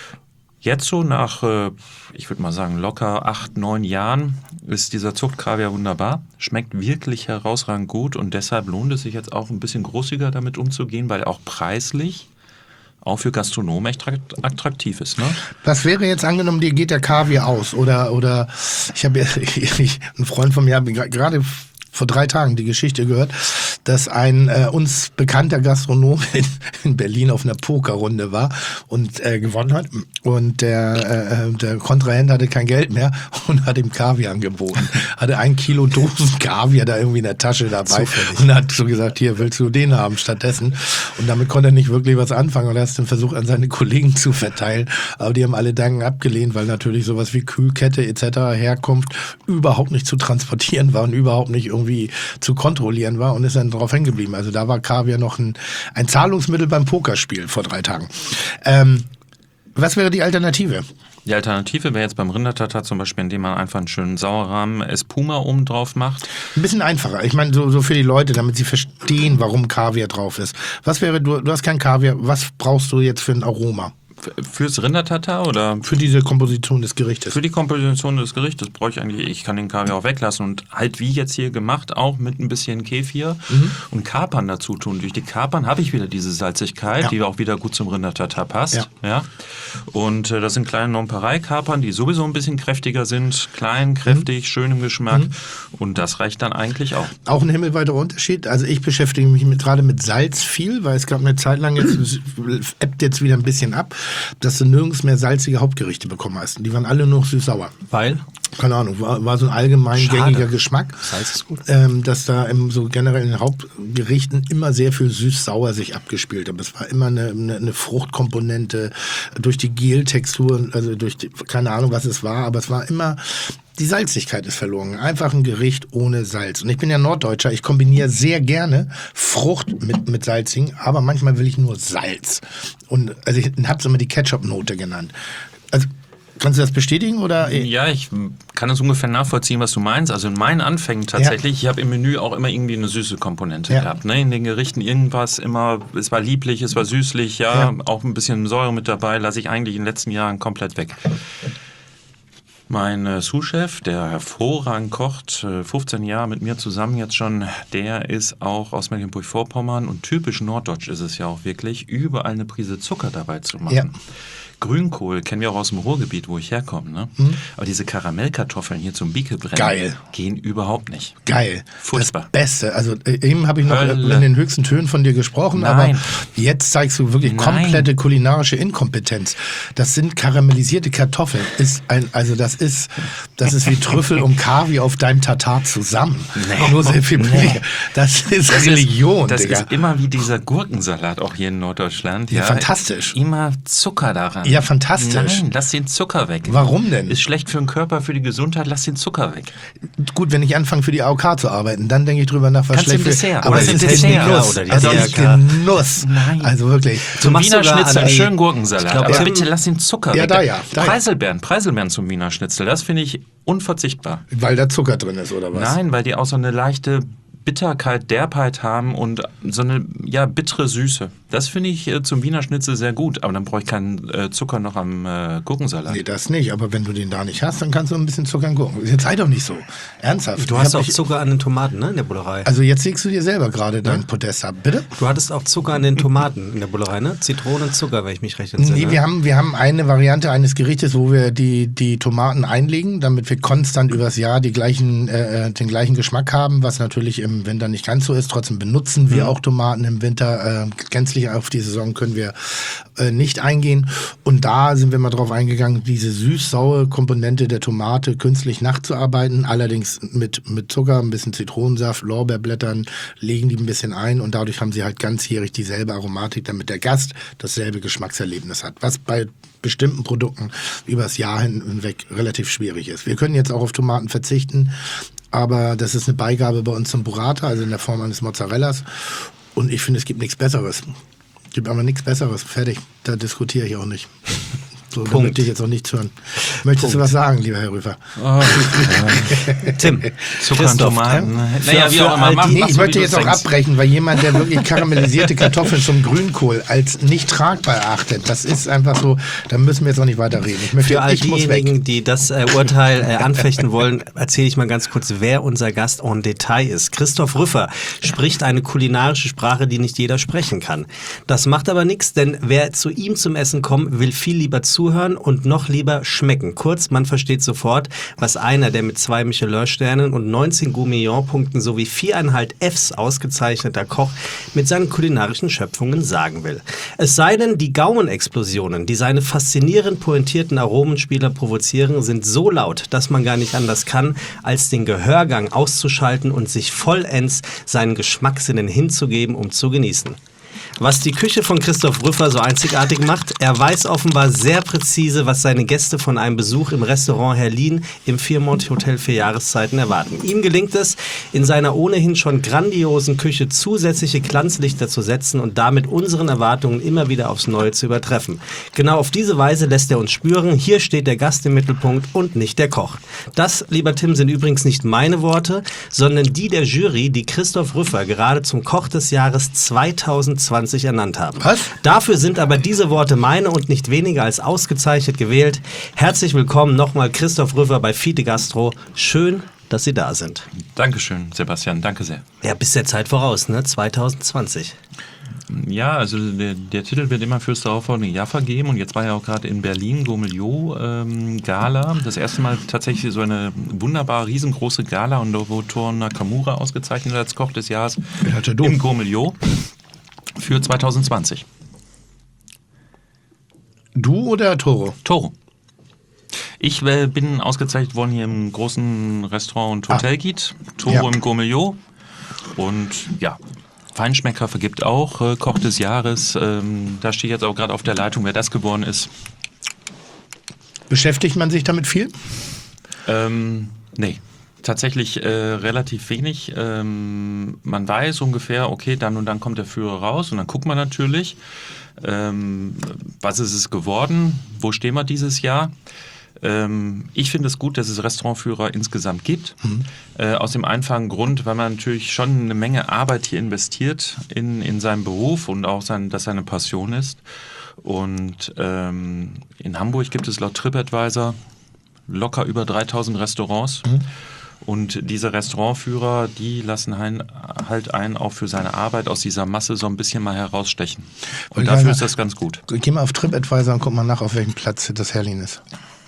Jetzt so nach, äh, ich würde mal sagen, locker acht, neun Jahren ist dieser Zuchtkaviar wunderbar, schmeckt wirklich herausragend gut und deshalb lohnt es sich jetzt auch ein bisschen großzügiger damit umzugehen, weil auch preislich auch für Gastronomen echt attraktiv ist. Ne? Was wäre jetzt angenommen, dir geht der Kaviar aus oder, oder ich habe ja, ich, ein Freund von mir hat gerade vor drei Tagen die Geschichte gehört, dass ein äh, uns bekannter Gastronom in, in Berlin auf einer Pokerrunde war und äh, gewonnen hat. Und der, äh, der Kontrahent hatte kein Geld mehr und hat ihm Kaviar angeboten. Hatte ein Kilo Dosen Kaviar da irgendwie in der Tasche dabei. Zufällig. Und hat so gesagt, hier, willst du den haben stattdessen? Und damit konnte er nicht wirklich was anfangen. Und er hat es dann versucht, an seine Kollegen zu verteilen. Aber die haben alle Danken abgelehnt, weil natürlich sowas wie Kühlkette et cetera, Herkunft überhaupt nicht zu transportieren war und überhaupt nicht irgendwie zu kontrollieren war und ist dann drauf hängen geblieben. Also da war Kaviar noch ein, ein Zahlungsmittel beim Pokerspiel vor drei Tagen. Ähm, was wäre die Alternative? Die Alternative wäre jetzt beim Rindertatar zum Beispiel, indem man einfach einen schönen Sauerrahmen Espuma oben drauf macht. Ein bisschen einfacher. Ich meine, so, so für die Leute, damit sie verstehen, warum Kaviar drauf ist. Was wäre, du, du hast kein Kaviar, was brauchst du jetzt für ein Aroma? Fürs Rindertatar oder? Für diese Komposition des Gerichtes. Für die Komposition des Gerichtes brauche ich eigentlich, ich kann den Kaviar auch weglassen und halt wie jetzt hier gemacht, auch mit ein bisschen Kefir mhm. und Kapern dazu tun. Durch die Kapern habe ich wieder diese Salzigkeit, ja. die auch wieder gut zum Rindertatar passt. Ja. Ja. Und äh, das sind kleine Nonpareil-Kapern, die sowieso ein bisschen kräftiger sind, klein, kräftig, mhm. schön im Geschmack mhm. und das reicht dann eigentlich auch. Auch ein himmelweiter Unterschied. Also ich beschäftige mich mit, gerade mit Salz viel, weil es gab eine Zeit lang, jetzt ebbt jetzt wieder ein bisschen ab, dass du nirgends mehr salzige Hauptgerichte bekommen hast. Die waren alle nur süß-sauer. Weil? Keine Ahnung, war, war so ein allgemein Schade. gängiger Geschmack. Salz ist gut. Ähm, dass da im, so generell in den Hauptgerichten immer sehr viel süß-sauer sich abgespielt hat. Es war immer eine, eine, eine Fruchtkomponente durch die Geltextur, also durch die, keine Ahnung, was es war, aber es war immer, die Salzigkeit ist verloren. Einfach ein Gericht ohne Salz. Und ich bin ja Norddeutscher, ich kombiniere sehr gerne Frucht mit, mit Salzigen, aber manchmal will ich nur Salz. Und also ich habe es immer die Ketchup-Note genannt. Also Kannst du das bestätigen oder? Ja, ich kann es ungefähr nachvollziehen, was du meinst. Also in meinen Anfängen tatsächlich, ja. ich habe im Menü auch immer irgendwie eine süße Komponente ja. gehabt. Ne? In den Gerichten irgendwas immer, es war lieblich, es war süßlich, ja, ja. auch ein bisschen Säure mit dabei, lasse ich eigentlich in den letzten Jahren komplett weg. Mein äh, Sous-Chef, der hervorragend kocht, äh, fünfzehn Jahre mit mir zusammen jetzt schon, der ist auch aus Mecklenburg-Vorpommern und typisch norddeutsch ist es ja auch wirklich, überall eine Prise Zucker dabei zu machen. Ja. Grünkohl kennen wir auch aus dem Ruhrgebiet, wo ich herkomme. Ne? Mhm. Aber diese Karamellkartoffeln hier zum Biekelbrennen Geil. gehen überhaupt nicht. Geil. Furchtbar. Das Beste. Also eben habe ich noch Hölle. in den höchsten Tönen von dir gesprochen, Nein. aber jetzt zeigst du wirklich Nein. komplette kulinarische Inkompetenz. Das sind karamellisierte Kartoffeln. Ist ein, also das ist, das ist wie Trüffel und Kaviar auf deinem Tatar zusammen. Nee. Nur sehr viel billiger. Das ist das Religion, ist, Das Digga. ist immer wie dieser Gurkensalat auch hier in Norddeutschland. Ja, Ja, fantastisch. Immer Zucker daran. Ja, fantastisch. Nein, lass den Zucker weg. Warum denn? Ist schlecht für den Körper, für die Gesundheit, lass den Zucker weg. Gut, wenn ich anfange für die A O K zu arbeiten, dann denke ich drüber nach, was Kannst schlecht im Dessert. für... Aber Oder es im ist Dessert. Genuss. Oder die Also D R ist K. Genuss. Nein. Also wirklich. Zum machst Wiener sogar Schnitzel an- einen schönen Gurkensalat. Ich glaub, Aber Tim- bitte lass den Zucker Ja, weg. da ja, da ja. Preiselbeeren, Preiselbeeren zum Wiener Schnitzel, das finde ich unverzichtbar. Weil da Zucker drin ist, oder was? Nein, weil die auch so eine leichte Bitterkeit, Derbheit haben und so eine ja, bittere Süße. Das finde ich äh, zum Wiener Schnitzel sehr gut, aber dann brauche ich keinen äh, Zucker noch am äh, Gurkensalat. Nee, das nicht. Aber wenn du den da nicht hast, dann kannst du ein bisschen Zucker in Gurken. Jetzt sei doch nicht so. Ernsthaft. Du Ich hast hab auch mich- Zucker an den Tomaten, ne, in der Bullerei. Also jetzt legst du dir selber gerade dein Podest ab. Bitte? Du hattest auch Zucker an den Tomaten in der Bullerei, ne? Zitrone und Zucker, wenn ich mich recht entsinne. Nee, wir haben, wir haben eine Variante eines Gerichtes, wo wir die, die Tomaten einlegen, damit wir konstant übers Jahr die gleichen, äh, den gleichen Geschmack haben, was natürlich im Winter nicht ganz so ist. Trotzdem benutzen wir Mhm. auch Tomaten im Winter. Äh, gänzlich auf die Saison können wir äh, nicht eingehen. Und da sind wir mal drauf eingegangen, diese süß-saure Komponente der Tomate künstlich nachzuarbeiten, allerdings mit, mit Zucker, ein bisschen Zitronensaft, Lorbeerblättern, legen die ein bisschen ein und dadurch haben sie halt ganzjährig dieselbe Aromatik, damit der Gast dasselbe Geschmackserlebnis hat, was bei bestimmten Produkten übers Jahr hinweg relativ schwierig ist. Wir können jetzt auch auf Tomaten verzichten, aber das ist eine Beigabe bei uns zum Burrata, also in der Form eines Mozzarellas. Und ich finde, es gibt nichts Besseres. Es gibt aber nichts Besseres. Fertig. Da diskutiere ich auch nicht. So, da Punkt. möchte ich jetzt auch nichts hören. Möchtest Punkt. du was sagen, lieber Herr Rüfer? Tim, Zucker und Christoph, Tomaten. Für- Naja, wie für auch immer. all Mach, die- Nee, mach ich so, möchte wie jetzt du auch denkst. abbrechen, weil jemand, der wirklich karamellisierte Kartoffeln zum Grünkohl als nicht tragbar erachtet, das ist einfach so, da müssen wir jetzt auch nicht weiter reden. Ich möchte, Für all ich muss weg. diejenigen, die das äh, Urteil äh, anfechten wollen, erzähle ich mal ganz kurz, wer unser Gast en Detail ist. Christoph Rüffer spricht eine kulinarische Sprache, die nicht jeder sprechen kann. Das macht aber nichts, denn wer zu ihm zum Essen kommt, will viel lieber zuhören und noch lieber schmecken. Kurz, man versteht sofort, was einer, der mit zwei Michelin-Sternen und neunzehn Gourmillon-Punkten sowie viereinhalb Fs ausgezeichneter Koch mit seinen kulinarischen Schöpfungen sagen will. Es sei denn, die Gaumenexplosionen, die seine faszinierend pointierten Aromenspieler provozieren, sind so laut, dass man gar nicht anders kann, als den Gehörgang auszuschalten und sich vollends seinen Geschmackssinnen hinzugeben, um zu genießen. Was die Küche von Christoph Rüffer so einzigartig macht, er weiß offenbar sehr präzise, was seine Gäste von einem Besuch im Restaurant Herlin im Viermont Hotel für Jahreszeiten erwarten. Ihm gelingt es, in seiner ohnehin schon grandiosen Küche zusätzliche Glanzlichter zu setzen und damit unseren Erwartungen immer wieder aufs Neue zu übertreffen. Genau auf diese Weise lässt er uns spüren, hier steht der Gast im Mittelpunkt und nicht der Koch. Das, lieber Tim, sind übrigens nicht meine Worte, sondern die der Jury, die Christoph Rüffer gerade zum Koch des Jahres zweitausendzwanzig ernannt haben. Was? Dafür sind aber diese Worte meine und nicht weniger als ausgezeichnet gewählt. Herzlich willkommen nochmal Christoph Rüffer bei Fide Gastro. Schön, dass Sie da sind. Dankeschön, Sebastian, danke sehr. Ja, bis der Zeit voraus, ne? zweitausendzwanzig. Ja, also der, der Titel wird immer fürs darauffolgende Jahr vergeben und jetzt war ja auch gerade in Berlin Gourmillot ähm, Gala. Das erste Mal tatsächlich so eine wunderbare, riesengroße Gala und da wurde Tor Nakamura ausgezeichnet als Koch des Jahres im Gourmillot für zweitausendzwanzig. Du oder Toro? Toro. Ich äh, bin ausgezeichnet worden hier im großen Restaurant und Hotelguide. Toro Ja. im Gourmillot. Und ja, Feinschmecker vergibt auch äh, Koch des Jahres. Ähm, da stehe ich jetzt auch gerade auf der Leitung, wer das geworden ist. Beschäftigt man sich damit viel? Ähm, nee. Tatsächlich äh, relativ wenig. Ähm, man weiß ungefähr, okay, dann und dann kommt der Führer raus und dann guckt man natürlich, ähm, was ist es geworden, wo stehen wir dieses Jahr. Ähm, ich finde es gut, dass es Restaurantführer insgesamt gibt. Mhm. Äh, aus dem einfachen Grund, weil man natürlich schon eine Menge Arbeit hier investiert in, in seinen Beruf und auch sein, dass seine Passion ist. Und ähm, in Hamburg gibt es laut TripAdvisor locker über dreitausend Restaurants. Mhm. Und diese Restaurantführer, die lassen ein, halt einen auch für seine Arbeit aus dieser Masse so ein bisschen mal herausstechen. Und, und dafür ist das ganz gut. Geh mal auf TripAdvisor und guck mal nach, auf welchem Platz das Herrlin ist.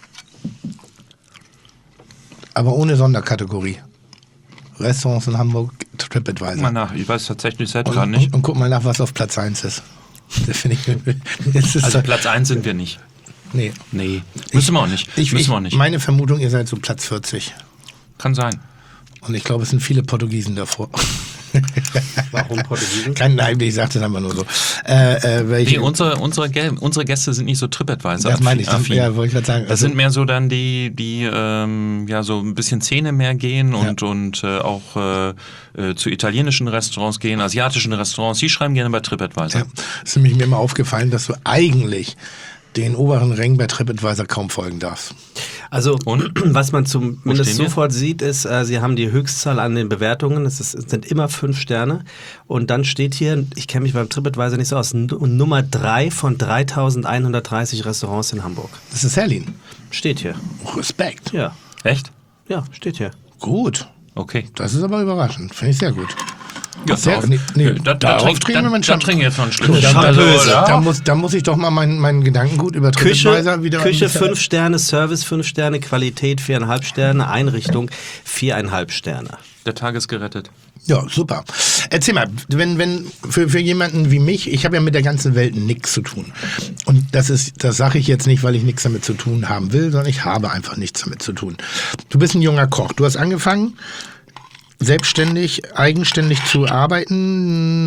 Aber ohne Sonderkategorie. Restaurants in Hamburg, TripAdvisor. Guck mal nach, ich weiß tatsächlich selbst und, gerade nicht. Und, und guck mal nach, was auf Platz eins ist. Das finde ich, das ist also so, Platz eins sind wir nicht. Nee. Nee, müssen wir auch nicht. Ich, müssen ich, wir auch nicht. Meine Vermutung, ihr seid so Platz vierzig. Kann sein. Und ich glaube, es sind viele Portugiesen davor. Warum Portugiesen? Kein, nein, ich sagte das einfach nur so. Äh, äh, welche, nee, unsere, unsere, unsere Gäste sind nicht so TripAdvisor. Das meine ich, das, ja, wollte ich gerade sagen. Das also, sind mehr so dann die, die ähm, ja so ein bisschen Szene mehr gehen und, ja. und äh, auch äh, äh, zu italienischen Restaurants gehen, asiatischen Restaurants. Die schreiben gerne bei TripAdvisor. Ja. Es ist nämlich mir immer aufgefallen, dass du eigentlich den oberen Rängen bei TripAdvisor kaum folgen darfst. Also, und? Was man zumindest wir? sofort sieht, ist, äh, sie haben die Höchstzahl an den Bewertungen. Es, ist, es sind immer fünf Sterne. Und dann steht hier, ich kenne mich beim TripAdvisor nicht so aus, N- Nummer drei von dreitausendeinhundertdreißig Restaurants in Hamburg. Das ist Herrlin. Steht hier. Respekt. Ja. Echt? Ja, steht hier. Gut. Okay. Das ist aber überraschend. Finde ich sehr gut. Ja, sehr, darauf, nee, nee, da, da, darauf trinken wir mit Da trinken wir jetzt noch einen Schluck. Da, Also, da, da, muss, da muss ich doch mal meinen mein Gedankengut über TripAdvisor Küche, wieder... Küche fünf Sterne, Service fünf Sterne, Qualität viereinhalb Sterne, Einrichtung viereinhalb Sterne. Der Tag ist gerettet. Ja, super. Erzähl mal, wenn, wenn für, für jemanden wie mich, ich habe ja mit der ganzen Welt nichts zu tun. Und das ist, das sage ich jetzt nicht, weil ich nichts damit zu tun haben will, sondern ich habe einfach nichts damit zu tun. Du bist ein junger Koch. Du hast angefangen, selbstständig, eigenständig zu arbeiten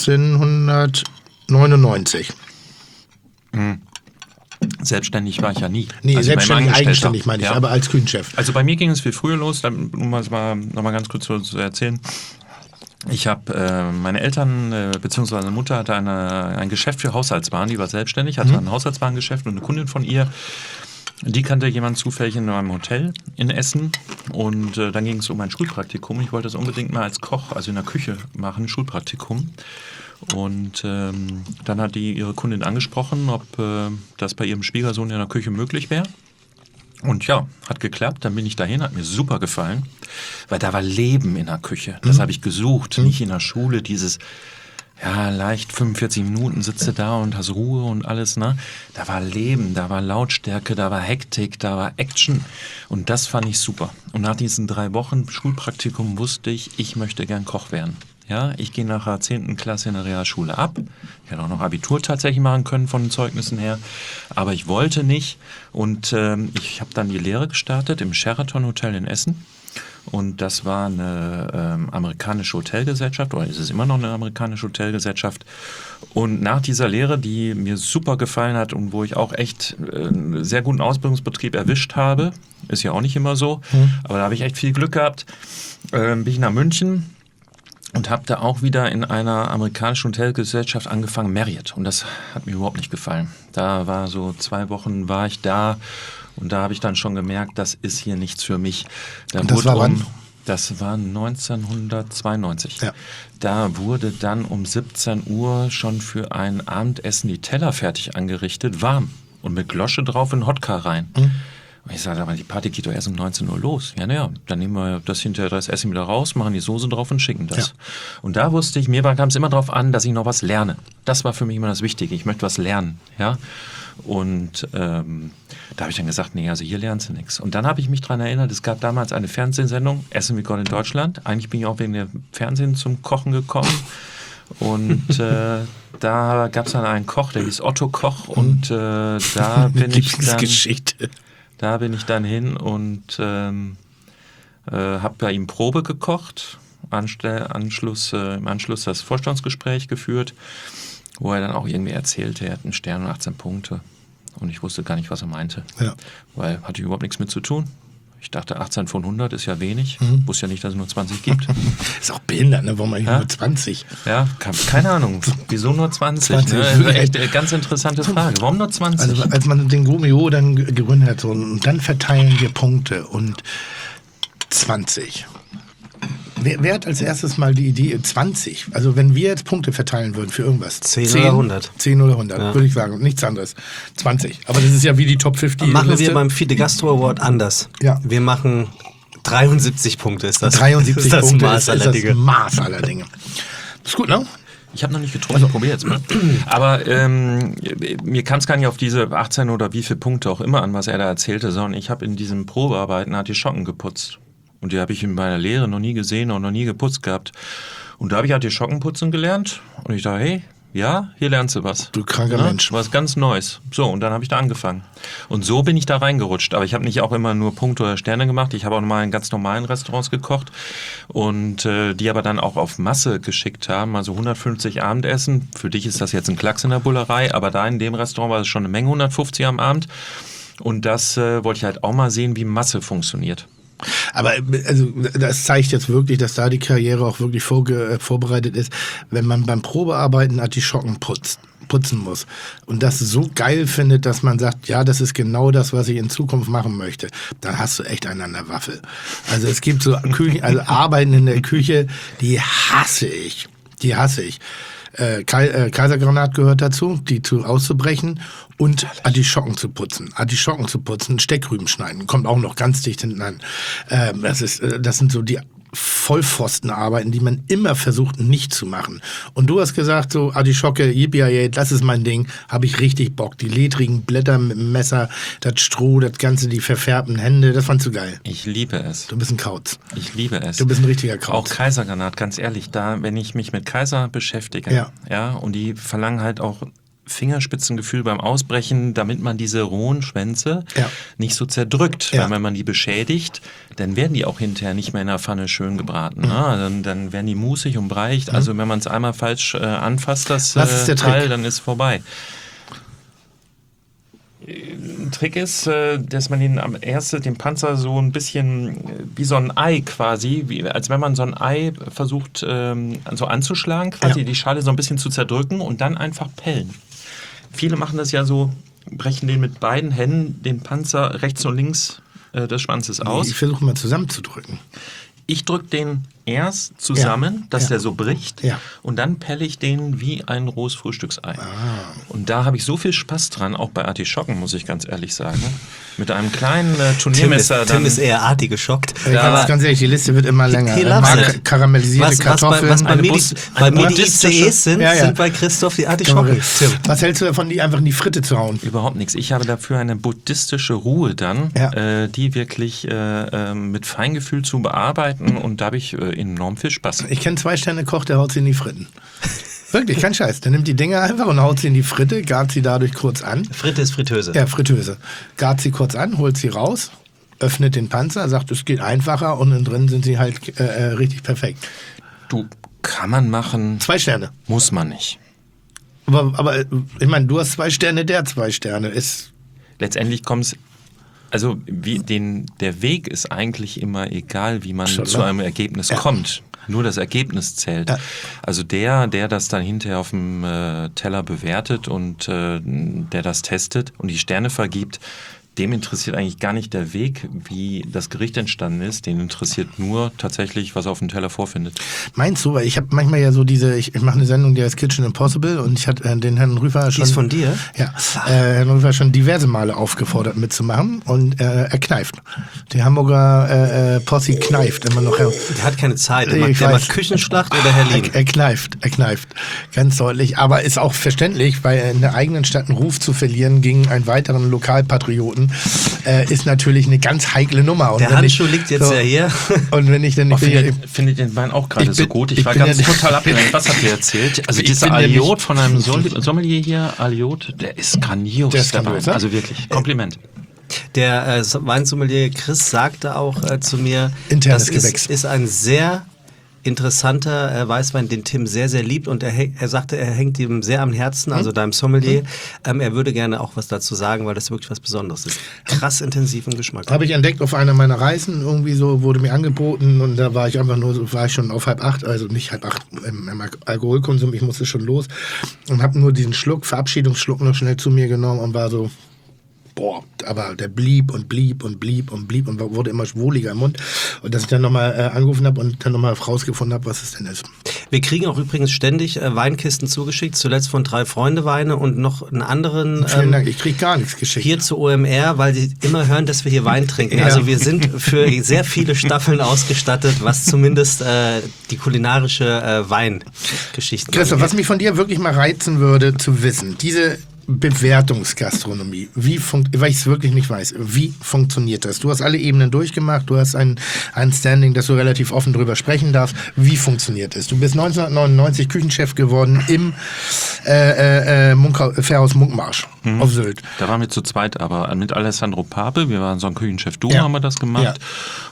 neunzehnhundertneunundneunzig. Mhm. Selbstständig war ich ja nie. Nee, also selbstständig, eigenständig meine ich, ja. aber als Küchenchef. Also bei mir ging es viel früher los, um es mal noch mal ganz kurz zu, zu erzählen. Ich habe, äh, meine Eltern, äh, beziehungsweise meine Mutter hatte eine, ein Geschäft für Haushaltswaren, die war selbstständig, hatte mhm. ein Haushaltswarengeschäft und eine Kundin von ihr, die kannte jemand zufällig in einem Hotel in Essen und äh, dann ging es um ein Schulpraktikum. Ich wollte das unbedingt mal als Koch, also in der Küche machen, Schulpraktikum. Und ähm, dann hat die ihre Kundin angesprochen, ob äh, das bei ihrem Schwiegersohn in der Küche möglich wäre. Und ja, hat geklappt, dann bin ich dahin, hat mir super gefallen, weil da war Leben in der Küche. Das mhm. habe ich gesucht, mhm. nicht in der Schule, dieses... Ja, leicht fünfundvierzig Minuten sitzt du da und hast Ruhe und alles, ne? Da war Leben, da war Lautstärke, da war Hektik, da war Action und das fand ich super. Und nach diesen drei Wochen Schulpraktikum wusste ich, ich möchte gern Koch werden. Ja, ich gehe nach der zehnten Klasse in der Realschule ab. Ich hätte auch noch Abitur tatsächlich machen können von den Zeugnissen her, aber ich wollte nicht und ähm, ich habe dann die Lehre gestartet im Sheraton Hotel in Essen. Und das war eine ähm, amerikanische Hotelgesellschaft, oder ist es immer noch eine amerikanische Hotelgesellschaft. Und nach dieser Lehre, die mir super gefallen hat und wo ich auch echt äh, einen sehr guten Ausbildungsbetrieb erwischt habe, ist ja auch nicht immer so, mhm. aber da habe ich echt viel Glück gehabt, äh, bin ich nach München und habe da auch wieder in einer amerikanischen Hotelgesellschaft angefangen, Marriott. Und das hat mir überhaupt nicht gefallen. Da war so zwei Wochen war ich da. Und da habe ich dann schon gemerkt, das ist hier nichts für mich. Da Und das war um, wann? Das war neunzehnhundertzweiundneunzig. Ja. Da wurde dann um siebzehn Uhr schon für ein Abendessen die Teller fertig angerichtet, warm. Und mit Glosche drauf in Hotcar rein. Mhm. Und ich sagte, aber die Party geht doch erst um neunzehn Uhr los. Ja, naja, dann nehmen wir das hinterher das Essen wieder raus, machen die Soße drauf und schicken das. Ja. Und da wusste ich, mir kam es immer darauf an, dass ich noch was lerne. Das war für mich immer das Wichtige. Ich möchte was lernen. Ja. Und ähm, da habe ich dann gesagt, nee, also hier lernst du nichts. Und dann habe ich mich daran erinnert, es gab damals eine Fernsehsendung, Essen wie Gott in Deutschland. Eigentlich bin ich auch wegen dem Fernsehen zum Kochen gekommen. Und äh, da gab es dann einen Koch, der hieß Otto Koch. Und äh, da bin ich dann, da bin ich dann hin und ähm, äh, habe bei ihm Probe gekocht. Anstell, Anschluss, äh, im Anschluss das Vorstandsgespräch geführt, wo er dann auch irgendwie erzählte, er hat einen Stern und achtzehn Punkte. Und ich wusste gar nicht, was er meinte. Ja. Weil hatte ich überhaupt nichts mit zu tun. Ich dachte, achtzehn von hundert ist ja wenig. Mhm. Wusste ja nicht, dass es nur zwanzig gibt. Ist auch behindert, ne? Warum eigentlich Ja? nur zwanzig? Ja, keine Ahnung. Wieso nur zwanzig? zwanzig. Ne? Echt eine ganz interessante Frage. Warum nur zwanzig? Also als man den Gomeo dann ge- gegründet hat, so, und dann verteilen wir Punkte und zwanzig. Wer, wer hat als erstes mal die Idee zwanzig? Also wenn wir jetzt Punkte verteilen würden für irgendwas. zehn oder hundert. zehn oder hundert, Ja. würde ich sagen. Nichts anderes. zwanzig. Aber das ist ja wie die Top fünfzig. Machen Liste. wir beim Fide Gastro Award anders. Ja. Wir machen dreiundsiebzig Punkte. Ist das, dreiundsiebzig ist das Punkte Maß ist, aller ist das Dinge. Maß aller Dinge. Ist gut, ne? Ich habe noch nicht getrunken, ich probiere jetzt mal. Aber ähm, mir kam es gar nicht auf diese achtzehn oder wie viele Punkte auch immer an, was er da erzählte, sondern ich habe in diesem Probearbeiten Artischocken geputzt. Und die habe ich in meiner Lehre noch nie gesehen und noch nie geputzt gehabt. Und da habe ich Artischocken putzen gelernt. Und ich dachte, hey, ja, hier lernst du was. Du kranker Ja, Mensch. Was ganz Neues. So, und dann habe ich da angefangen. Und so bin ich da reingerutscht. Aber ich habe nicht auch immer nur Punkte oder Sterne gemacht. Ich habe auch mal in ganz normalen Restaurants gekocht. Und äh, die aber dann auch auf Masse geschickt haben. Also hundertfünfzig Abendessen. Für dich ist das jetzt ein Klacks in der Bullerei. Aber da in dem Restaurant war es schon eine Menge, hundertfünfzig am Abend. Und das äh, wollte ich halt auch mal sehen, wie Masse funktioniert. Aber also, das zeigt jetzt wirklich, dass da die Karriere auch wirklich vorge- vorbereitet ist, wenn man beim Probearbeiten Artischocken putzt, putzen muss und das so geil findet, dass man sagt, ja, das ist genau das, was ich in Zukunft machen möchte, dann hast du echt einen an der Waffel. Also es gibt so Küchen, also Arbeiten in der Küche, die hasse ich. Die hasse ich. Äh, Kai, äh, Kaisergranat gehört dazu, die zu auszubrechen und Artischocken zu putzen. Artischocken zu putzen, Steckrüben schneiden, kommt auch noch ganz dicht hinten an. Ähm, das ist, äh, das sind so die Vollpfostenarbeiten, die man immer versucht nicht zu machen. Und du hast gesagt, so Artischocke, yippie, das ist mein Ding, habe ich richtig Bock. Die ledrigen Blätter mit dem Messer, das Stroh, das Ganze, die verfärbten Hände, das fandst du geil. Ich liebe es. Du bist ein Kauz. Ich liebe es. Du bist ein richtiger Kauz. Auch Kaisergranat, ganz ehrlich, da, wenn ich mich mit Kaiser beschäftige, Ja. ja, und die verlangen halt auch Fingerspitzengefühl beim Ausbrechen, damit man diese rohen Schwänze Ja. nicht so zerdrückt. Ja. Weil wenn man die beschädigt, dann werden die auch hinterher nicht mehr in der Pfanne schön gebraten. Mhm. Ne? Dann, dann werden die musig und breicht. Mhm. Also wenn man es einmal falsch äh, anfasst, das Was ist der äh, Teil, Trick? dann ist vorbei. Ein Trick ist, äh, dass man den am ersten, den Panzer so ein bisschen äh, wie so ein Ei quasi, wie, als wenn man so ein Ei versucht ähm, so anzuschlagen, quasi Ja. die Schale so ein bisschen zu zerdrücken und dann einfach pellen. Viele machen das ja so, brechen den mit beiden Händen den Panzer rechts und links äh, des Schwanzes aus. Ich versuche mal zusammenzudrücken. Ich drücke den erst zusammen, Ja, dass ja. der so bricht, Ja. und dann pelle ich den wie ein rohes Frühstücksei. Und da habe ich so viel Spaß dran, auch bei Artischocken, muss ich ganz ehrlich sagen. Mit einem kleinen äh, Tim ist, Turniermesser Tim dann. ist eher artig geschockt. Äh, ganz, ganz ehrlich, die Liste wird immer länger. he Äh, loves Mark, it. karamellisierte Was, was, Kartoffeln. bei, was bei eine mir, Bus- die, bei eine mir die I buddhistische- C Es sind, Ja, ja. sind bei Christoph die Artischocken. Tim. Was hältst du davon, die einfach in die Fritte zu hauen? Überhaupt nichts. Ich habe dafür eine buddhistische Ruhe dann, Ja. äh, die wirklich äh, äh, mit Feingefühl zu bearbeiten, und da habe ich äh, enorm viel Spaß. Ich kenne zwei Sterne Koch, der haut sie in die Fritten. Wirklich, kein Scheiß. Der nimmt die Dinger einfach und haut sie in die Fritte, gart sie dadurch kurz an. Fritte ist Fritteuse. Ja, Fritteuse. Gart sie kurz an, holt sie raus, öffnet den Panzer, sagt, es geht einfacher und innen drin sind sie halt äh, äh, richtig perfekt. Du, kann man machen, Zwei Sterne. muss man nicht. Aber, aber äh, ich meine, du hast zwei Sterne, der zwei Sterne. Ist Letztendlich kommt es, also wie den, der Weg ist eigentlich immer egal, wie man Schon, zu ne? einem Ergebnis Ja. kommt. Nur das Ergebnis zählt. Ja. Also der, der das dann hinterher auf dem äh, Teller bewertet und äh, der das testet und die Sterne vergibt, dem interessiert eigentlich gar nicht der Weg, wie das Gericht entstanden ist. Den interessiert nur tatsächlich, was er auf dem Teller vorfindet. Meinst du, weil ich habe manchmal ja so diese, ich, ich mache eine Sendung, die heißt Kitchen Impossible und ich hatte äh, den Herrn Rüfer schon... Die ist von dir? Ja, äh, Herrn Rüfer schon diverse Male aufgefordert mitzumachen und äh, er kneift. Die Hamburger äh, äh, Posse kneift immer noch. Der hat keine Zeit. Der, Ich macht, der weiß. macht Küchenschlacht oder Herr Lien. Er, er kneift, er kneift. Ganz deutlich. Aber ist auch verständlich, weil in der eigenen Stadt einen Ruf zu verlieren gegen einen weiteren Lokalpatrioten äh, ist natürlich eine ganz heikle Nummer. Und Der wenn Handschuh ich, liegt jetzt ja hier. Und wenn ich dann Oh, nicht... Ich, findet, findet den Wein auch gerade ich so bin- gut. Ich, ich war bin ganz ja- total abgelenkt. Was habt ihr erzählt? Also Ich dieser bin ja nicht- Aliot von einem Sol- Sommelier hier, Aliot, der ist grandios. Der ist grandios, Wein. ne? Also wirklich, Kompliment. Der äh, Weinsommelier Chris sagte auch äh, zu mir, Internes das ist, Gewächs. ist ein sehr interessanter äh, Weißwein, den Tim sehr, sehr liebt und er, er sagte, er hängt ihm sehr am Herzen, also deinem Sommelier. Ähm, er würde gerne auch was dazu sagen, weil das wirklich was Besonderes ist. Krass intensiven Geschmack. Habe ich entdeckt auf einer meiner Reisen, irgendwie so, wurde mir angeboten und da war ich einfach nur, so, war ich schon auf halb acht, also nicht halb acht im, im Alkoholkonsum, ich musste schon los und habe nur diesen Schluck, Verabschiedungsschluck noch schnell zu mir genommen und war so, boah, aber der blieb und blieb und blieb und blieb und wurde immer wohliger im Mund. Und dass ich dann nochmal äh, angerufen habe und dann nochmal rausgefunden habe, was es denn ist. Wir kriegen auch übrigens ständig äh, Weinkisten zugeschickt, zuletzt von Drei Freunde Weine und noch einen anderen. Vielen ähm, Dank, ich kriege gar nichts geschickt. Hier zu O M R, weil sie immer hören, dass wir hier Wein trinken. Ja. Also wir sind für sehr viele Staffeln ausgestattet, was zumindest äh, die kulinarische äh, Weingeschichte Christoph, was mich von dir wirklich mal reizen würde, zu wissen, diese Bewertungsgastronomie, wie funkt, weil ich es wirklich nicht weiß, wie funktioniert das? Du hast alle Ebenen durchgemacht, du hast ein, ein Standing, dass du relativ offen drüber sprechen darfst. Wie funktioniert es? Du bist neunzehnhundertneunundneunzig Küchenchef geworden im äh, äh, Munkha- Fährhaus Munkmarsch Mhm. auf Sylt. Da waren wir zu zweit, aber mit Alessandro Pape, wir waren so ein Küchenchef-Duo, Ja. haben wir das gemacht. Ja.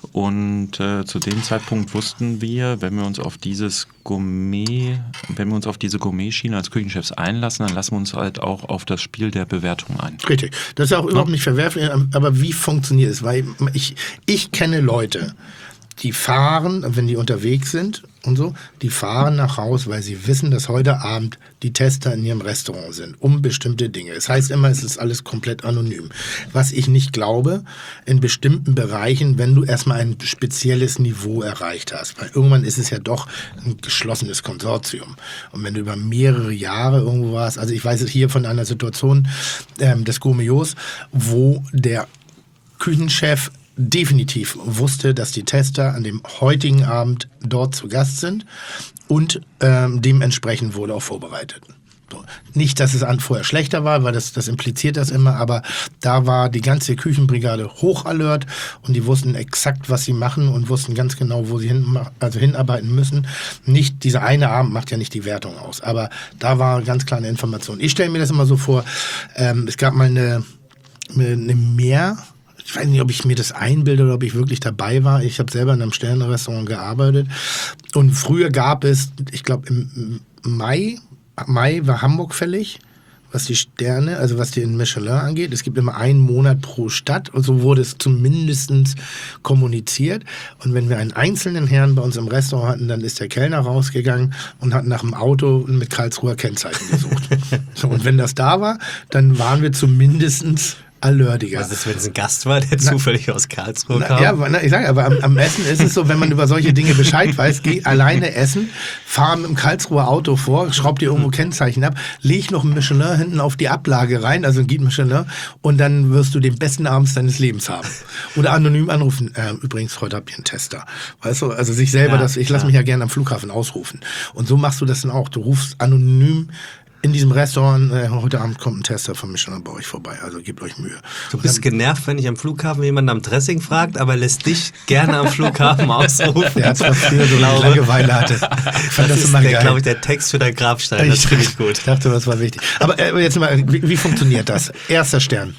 Und äh, zu dem Zeitpunkt wussten wir, wenn wir uns auf dieses Gourmet, wenn wir uns auf diese Gourmet-Schiene als Küchenchefs einlassen, dann lassen wir uns halt auch auf das Spiel der Bewertung ein. Richtig. Das ist auch überhaupt nicht verwerflich, aber wie funktioniert es? Weil ich, ich kenne Leute, die fahren, wenn die unterwegs sind und so, die fahren nach Haus, weil sie wissen, dass heute Abend die Tester in ihrem Restaurant sind, um bestimmte Dinge. Es heißt immer, es ist alles komplett anonym. Was ich nicht glaube, in bestimmten Bereichen, wenn du erstmal ein spezielles Niveau erreicht hast, weil irgendwann ist es ja doch ein geschlossenes Konsortium. Und wenn du über mehrere Jahre irgendwo warst, also ich weiß es hier von einer Situation ähm, des Gourmets, wo der Küchenchef definitiv wusste, dass die Tester an dem heutigen Abend dort zu Gast sind und ähm, dementsprechend wurde auch vorbereitet. So. Nicht, dass es an vorher schlechter war, weil das, das impliziert das immer, aber da war die ganze Küchenbrigade hochalert und die wussten exakt, was sie machen und wussten ganz genau, wo sie hin, also hinarbeiten müssen. Nicht, dieser eine Abend macht ja nicht die Wertung aus, aber da war ganz klar eine Information. Ich stelle mir das immer so vor, ähm, es gab mal eine, eine Meer, ich weiß nicht, ob ich mir das einbilde oder ob ich wirklich dabei war. Ich habe selber in einem Sternenrestaurant gearbeitet. Und früher gab es, ich glaube im Mai, Mai war Hamburg fällig, was die Sterne, also was die in Michelin angeht. Es gibt immer einen Monat pro Stadt und so wurde es zumindest kommuniziert. Und wenn wir einen einzelnen Herrn bei uns im Restaurant hatten, dann ist der Kellner rausgegangen und hat nach einem Auto mit Karlsruher Kennzeichen gesucht. So, und wenn das da war, dann waren wir zumindest alertiger. Was ist, wenn es ein Gast war, der na, zufällig aus Karlsruhe na, kam? Ja, na, ich sage, aber am, am Essen ist es so, wenn man über solche Dinge Bescheid weiß, geh alleine essen, fahr mit dem Karlsruher Auto vor, schraub dir irgendwo Kennzeichen ab, leg noch ein Michelin hinten auf die Ablage rein, also ein Guide Michelin, und dann wirst du den besten Abend deines Lebens haben. Oder anonym anrufen. Äh, übrigens, heute habt ihr einen Tester. Weißt du, also sich selber, Ja, das, ich lasse ja. mich ja gerne am Flughafen ausrufen. Und so machst du das dann auch. Du rufst anonym in diesem Restaurant, äh, heute Abend kommt ein Tester von Michelin bei euch vorbei, also gebt euch Mühe. Du bist genervt, wenn dich am Flughafen jemand am Dressing fragt, aber lässt dich gerne am Flughafen ausrufen. Der hat es früher so glaube, Langeweile hatte. Ich fand das das ist, immer geil. glaube ich, der Text für dein Grabstein. Das finde ich gut. Ich dachte, das war wichtig. Aber äh, jetzt mal, wie, wie funktioniert das? Erster Stern.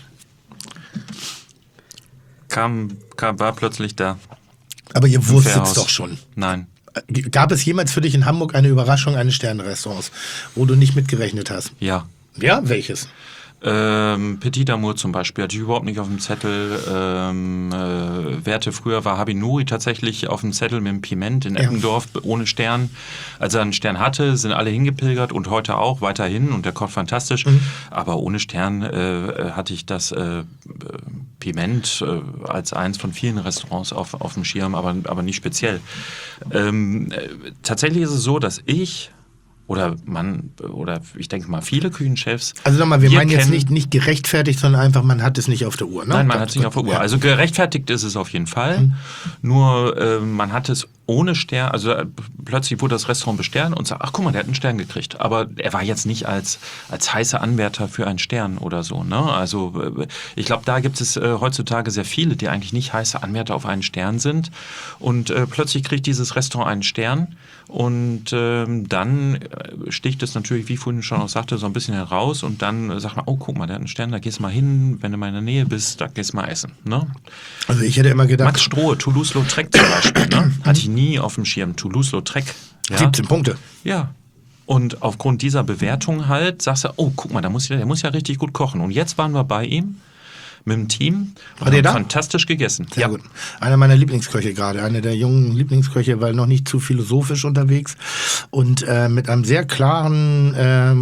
Kam, kam, war plötzlich da. Aber ihr wusstet es Fährhaus. doch schon. Nein. Gab es jemals für dich in Hamburg eine Überraschung eines Sternenrestaurants, wo du nicht mitgerechnet hast? Ja. Ja, welches? Ähm, Petit Amour zum Beispiel hatte ich überhaupt nicht auf dem Zettel. Ähm, äh, Werte früher war Habinuri tatsächlich auf dem Zettel mit dem Piment in Ja. Eppendorf ohne Stern. Als er einen Stern hatte, sind alle hingepilgert und heute auch weiterhin und der kocht fantastisch. Mhm. Aber ohne Stern äh, hatte ich das äh, Piment äh, als eins von vielen Restaurants auf, auf dem Schirm, aber, aber nicht speziell. Ähm, äh, tatsächlich ist es so, dass ich oder man, oder ich denke mal viele Küchenchefs. Also nochmal, wir, wir meinen jetzt kennen, nicht, nicht gerechtfertigt, sondern einfach, man hat es nicht auf der Uhr. Ne? Nein, man hat es nicht auf der Uhr. Also gerechtfertigt ist es auf jeden Fall. Mhm. Nur äh, man hat es ohne Stern, also äh, plötzlich wurde das Restaurant besternt und sagt, ach guck mal, der hat einen Stern gekriegt. Aber er war jetzt nicht als, als heißer Anwärter für einen Stern oder so. Ne? Also äh, ich glaube, da gibt es äh, heutzutage sehr viele, die eigentlich nicht heiße Anwärter auf einen Stern sind. Und äh, plötzlich kriegt dieses Restaurant einen Stern. Und ähm, dann sticht es natürlich, wie vorhin schon auch sagte, so ein bisschen heraus und dann sagt man, oh, guck mal, der hat einen Stern, da gehst du mal hin, wenn du mal in der Nähe bist, da gehst du mal essen. Ne? Also ich hätte immer gedacht... Max Strohe, Toulouse-Lautrec zum Beispiel, ne? Hatte ich nie auf dem Schirm. Toulouse-Lautrec. Ja? siebzehn Punkte. Ja. Und aufgrund dieser Bewertung halt sagst du, oh, guck mal, der muss, der muss ja richtig gut kochen. Und jetzt waren wir bei ihm mit dem Team und War der haben da? fantastisch gegessen. Sehr gut. Einer meiner Lieblingsköche gerade, einer der jungen Lieblingsköche, weil noch nicht zu philosophisch unterwegs und äh, mit einem sehr klaren,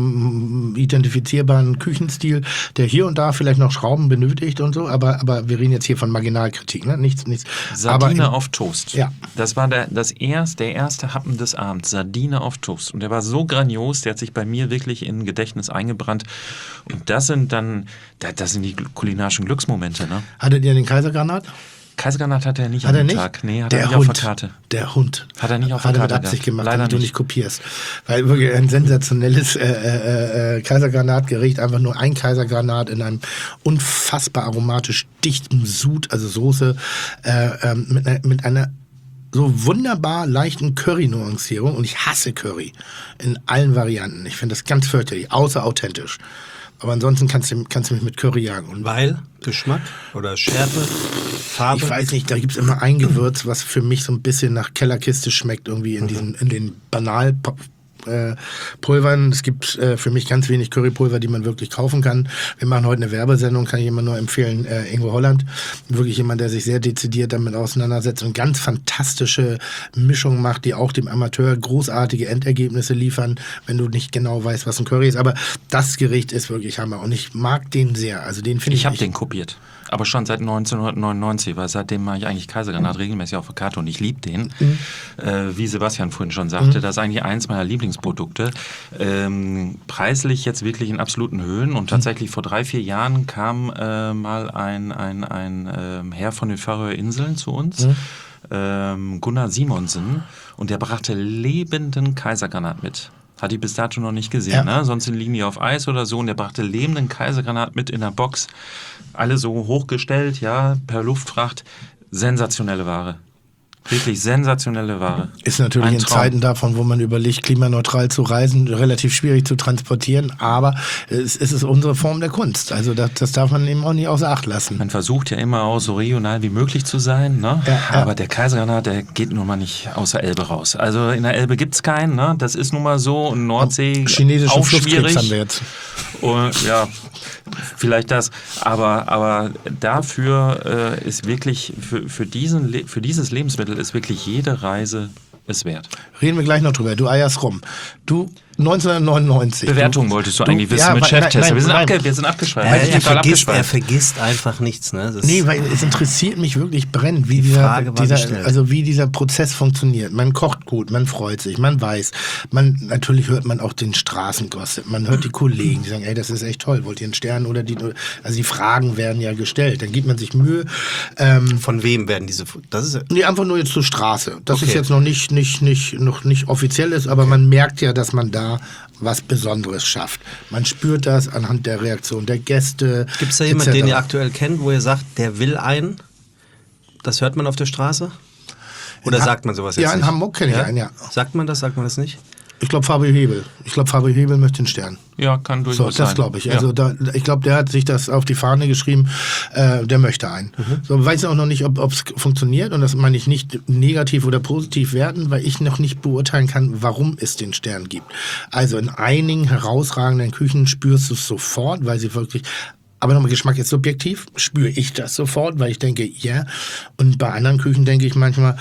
ähm, identifizierbaren Küchenstil, der hier und da vielleicht noch Schrauben benötigt und so, aber, aber wir reden jetzt hier von Marginalkritik, ne? Nichts, nichts. Sardine aber in, auf Toast. Ja. Das war der, das erst, der erste Happen des Abends. Sardine auf Toast. Und der war so grandios, der hat sich bei mir wirklich in Gedächtnis eingebrannt. Und das sind dann, das sind die kulinarischen Glücksmomente, ne? Hattet ihr den Kaisergranat? Kaisergranat hat er nicht Hat an er dem nicht? Tag. Nee, hat der er nicht Hund, auf der Karte. Der Hund. Hat er nicht auf der Hat er Karte mit Absicht gehabt. gemacht, Leider damit du nicht. nicht kopierst. Weil wirklich ein sensationelles äh, äh, äh, Kaisergranatgericht, einfach nur ein Kaisergranat in einem unfassbar aromatisch dichten Sud, also Soße, äh, äh, mit, einer- mit einer so wunderbar leichten Curry-Nuancierung. Und ich hasse Curry in allen Varianten. Ich finde das ganz fürchterlich, außer authentisch. Aber ansonsten kannst du, kannst du mich mit Curry jagen. Und Weil? Geschmack oder Schärfe? Farbe? ich weiß nicht, da gibt es immer ein Gewürz, was für mich so ein bisschen nach Kellerkiste schmeckt, irgendwie in diesen, in den banal äh, Pulvern. Es gibt äh, für mich ganz wenig Currypulver, die man wirklich kaufen kann. Wir machen heute eine Werbesendung, kann ich immer nur empfehlen, äh, Ingo Holland. Wirklich jemand, der sich sehr dezidiert damit auseinandersetzt und ganz fantastische Mischungen macht, die auch dem Amateur großartige Endergebnisse liefern, wenn du nicht genau weißt, was ein Curry ist. Aber das Gericht ist wirklich Hammer und ich mag den sehr. Also den finde ich Ich habe echt- den kopiert. Aber schon seit neunzehnhundertneunundneunzig, weil seitdem mache ich eigentlich Kaisergranat regelmäßig auf der Karte und ich liebe den. Mhm. Äh, wie Sebastian vorhin schon sagte, das ist eigentlich eins meiner Lieblingsprodukte. Ähm, preislich jetzt wirklich in absoluten Höhen und tatsächlich vor drei, vier Jahren kam äh, mal ein, ein, ein ähm, Herr von den Färöerinseln zu uns. Mhm. Ähm, Gunnar Simonsen, und der brachte lebenden Kaisergranat mit. Hatte ich bis dato noch nicht gesehen, Ja. ne? Sonst liegen die auf Eis oder so, und der brachte lebenden Kaisergranat mit in der Box. Alle so hochgestellt, ja, per Luftfracht. Sensationelle Ware. Wirklich sensationelle Ware. Ist natürlich Ein in Traum. Zeiten davon, wo man überlegt, klimaneutral zu reisen, relativ schwierig zu transportieren, aber es, es ist unsere Form der Kunst. Also das, das darf man eben auch nicht außer Acht lassen. Man versucht ja immer auch so regional wie möglich zu sein, ne? Ja, ja. Aber der Kaisergranat, der geht nun mal nicht außer Elbe raus. Also in der Elbe gibt's keinen, ne? Das ist nun mal so. Und Nordsee Chinesischen auch Flusskrebs schwierig. haben wir jetzt. Und, ja, vielleicht das. Aber, aber dafür äh, ist wirklich, für, für, diesen, Le- für dieses Lebensmittel ist wirklich jede Reise es wert. Reden wir gleich noch drüber. Du eierst rum. Du neunzehnhundertneunundneunzig. Bewertung du, wolltest du eigentlich wissen ja, mit weil- Cheftester. nein, Wir sind, nein, abge, wir sind abgeschweift. Er, Wir sind er, total vergisst, er abgeschweift. vergisst einfach nichts. Ne? Das Nee, weil es interessiert mich wirklich brennend, wie Die dieser, Frage war dieser, gestellt. also wie dieser Prozess funktioniert. Man kocht gut, man freut sich, man weiß. Man, natürlich hört man auch den Straßengossip, man hört die Kollegen, die sagen, ey, das ist echt toll, wollt ihr einen Stern oder die, also die Fragen werden ja gestellt. Dann gibt man sich Mühe. Ähm, Von wem werden diese... Das ist, Nee, einfach nur jetzt zur Straße. Das Okay. ist jetzt noch nicht, nicht, nicht, noch nicht offiziell ist, aber man merkt ja, dass man da was Besonderes schafft. Man spürt das anhand der Reaktion der Gäste. Gibt es da et jemanden, den cetera. ihr aktuell kennt, wo ihr sagt, der will einen? Das hört man auf der Straße? Oder In Ha- sagt man sowas jetzt Ja, in nicht? Hamburg kenne ich einen, ja. Sagt man das, sagt man das nicht? Ich glaube Fabio Hebel. Ich glaube Fabio Hebel möchte den Stern. Ja, kann So, durchaus sein. das glaube ich. Ja. Also da, ich glaube, der hat sich das auf die Fahne geschrieben, äh, der möchte einen. Mhm. So, weiß auch noch nicht, ob es funktioniert, und das meine ich nicht negativ oder positiv werten, weil ich noch nicht beurteilen kann, warum es den Stern gibt. Also in einigen herausragenden Küchen spürst du es sofort, weil sie wirklich... Aber nochmal, Geschmack ist subjektiv, spüre ich das sofort, weil ich denke, ja. Und bei anderen Küchen denke ich manchmal,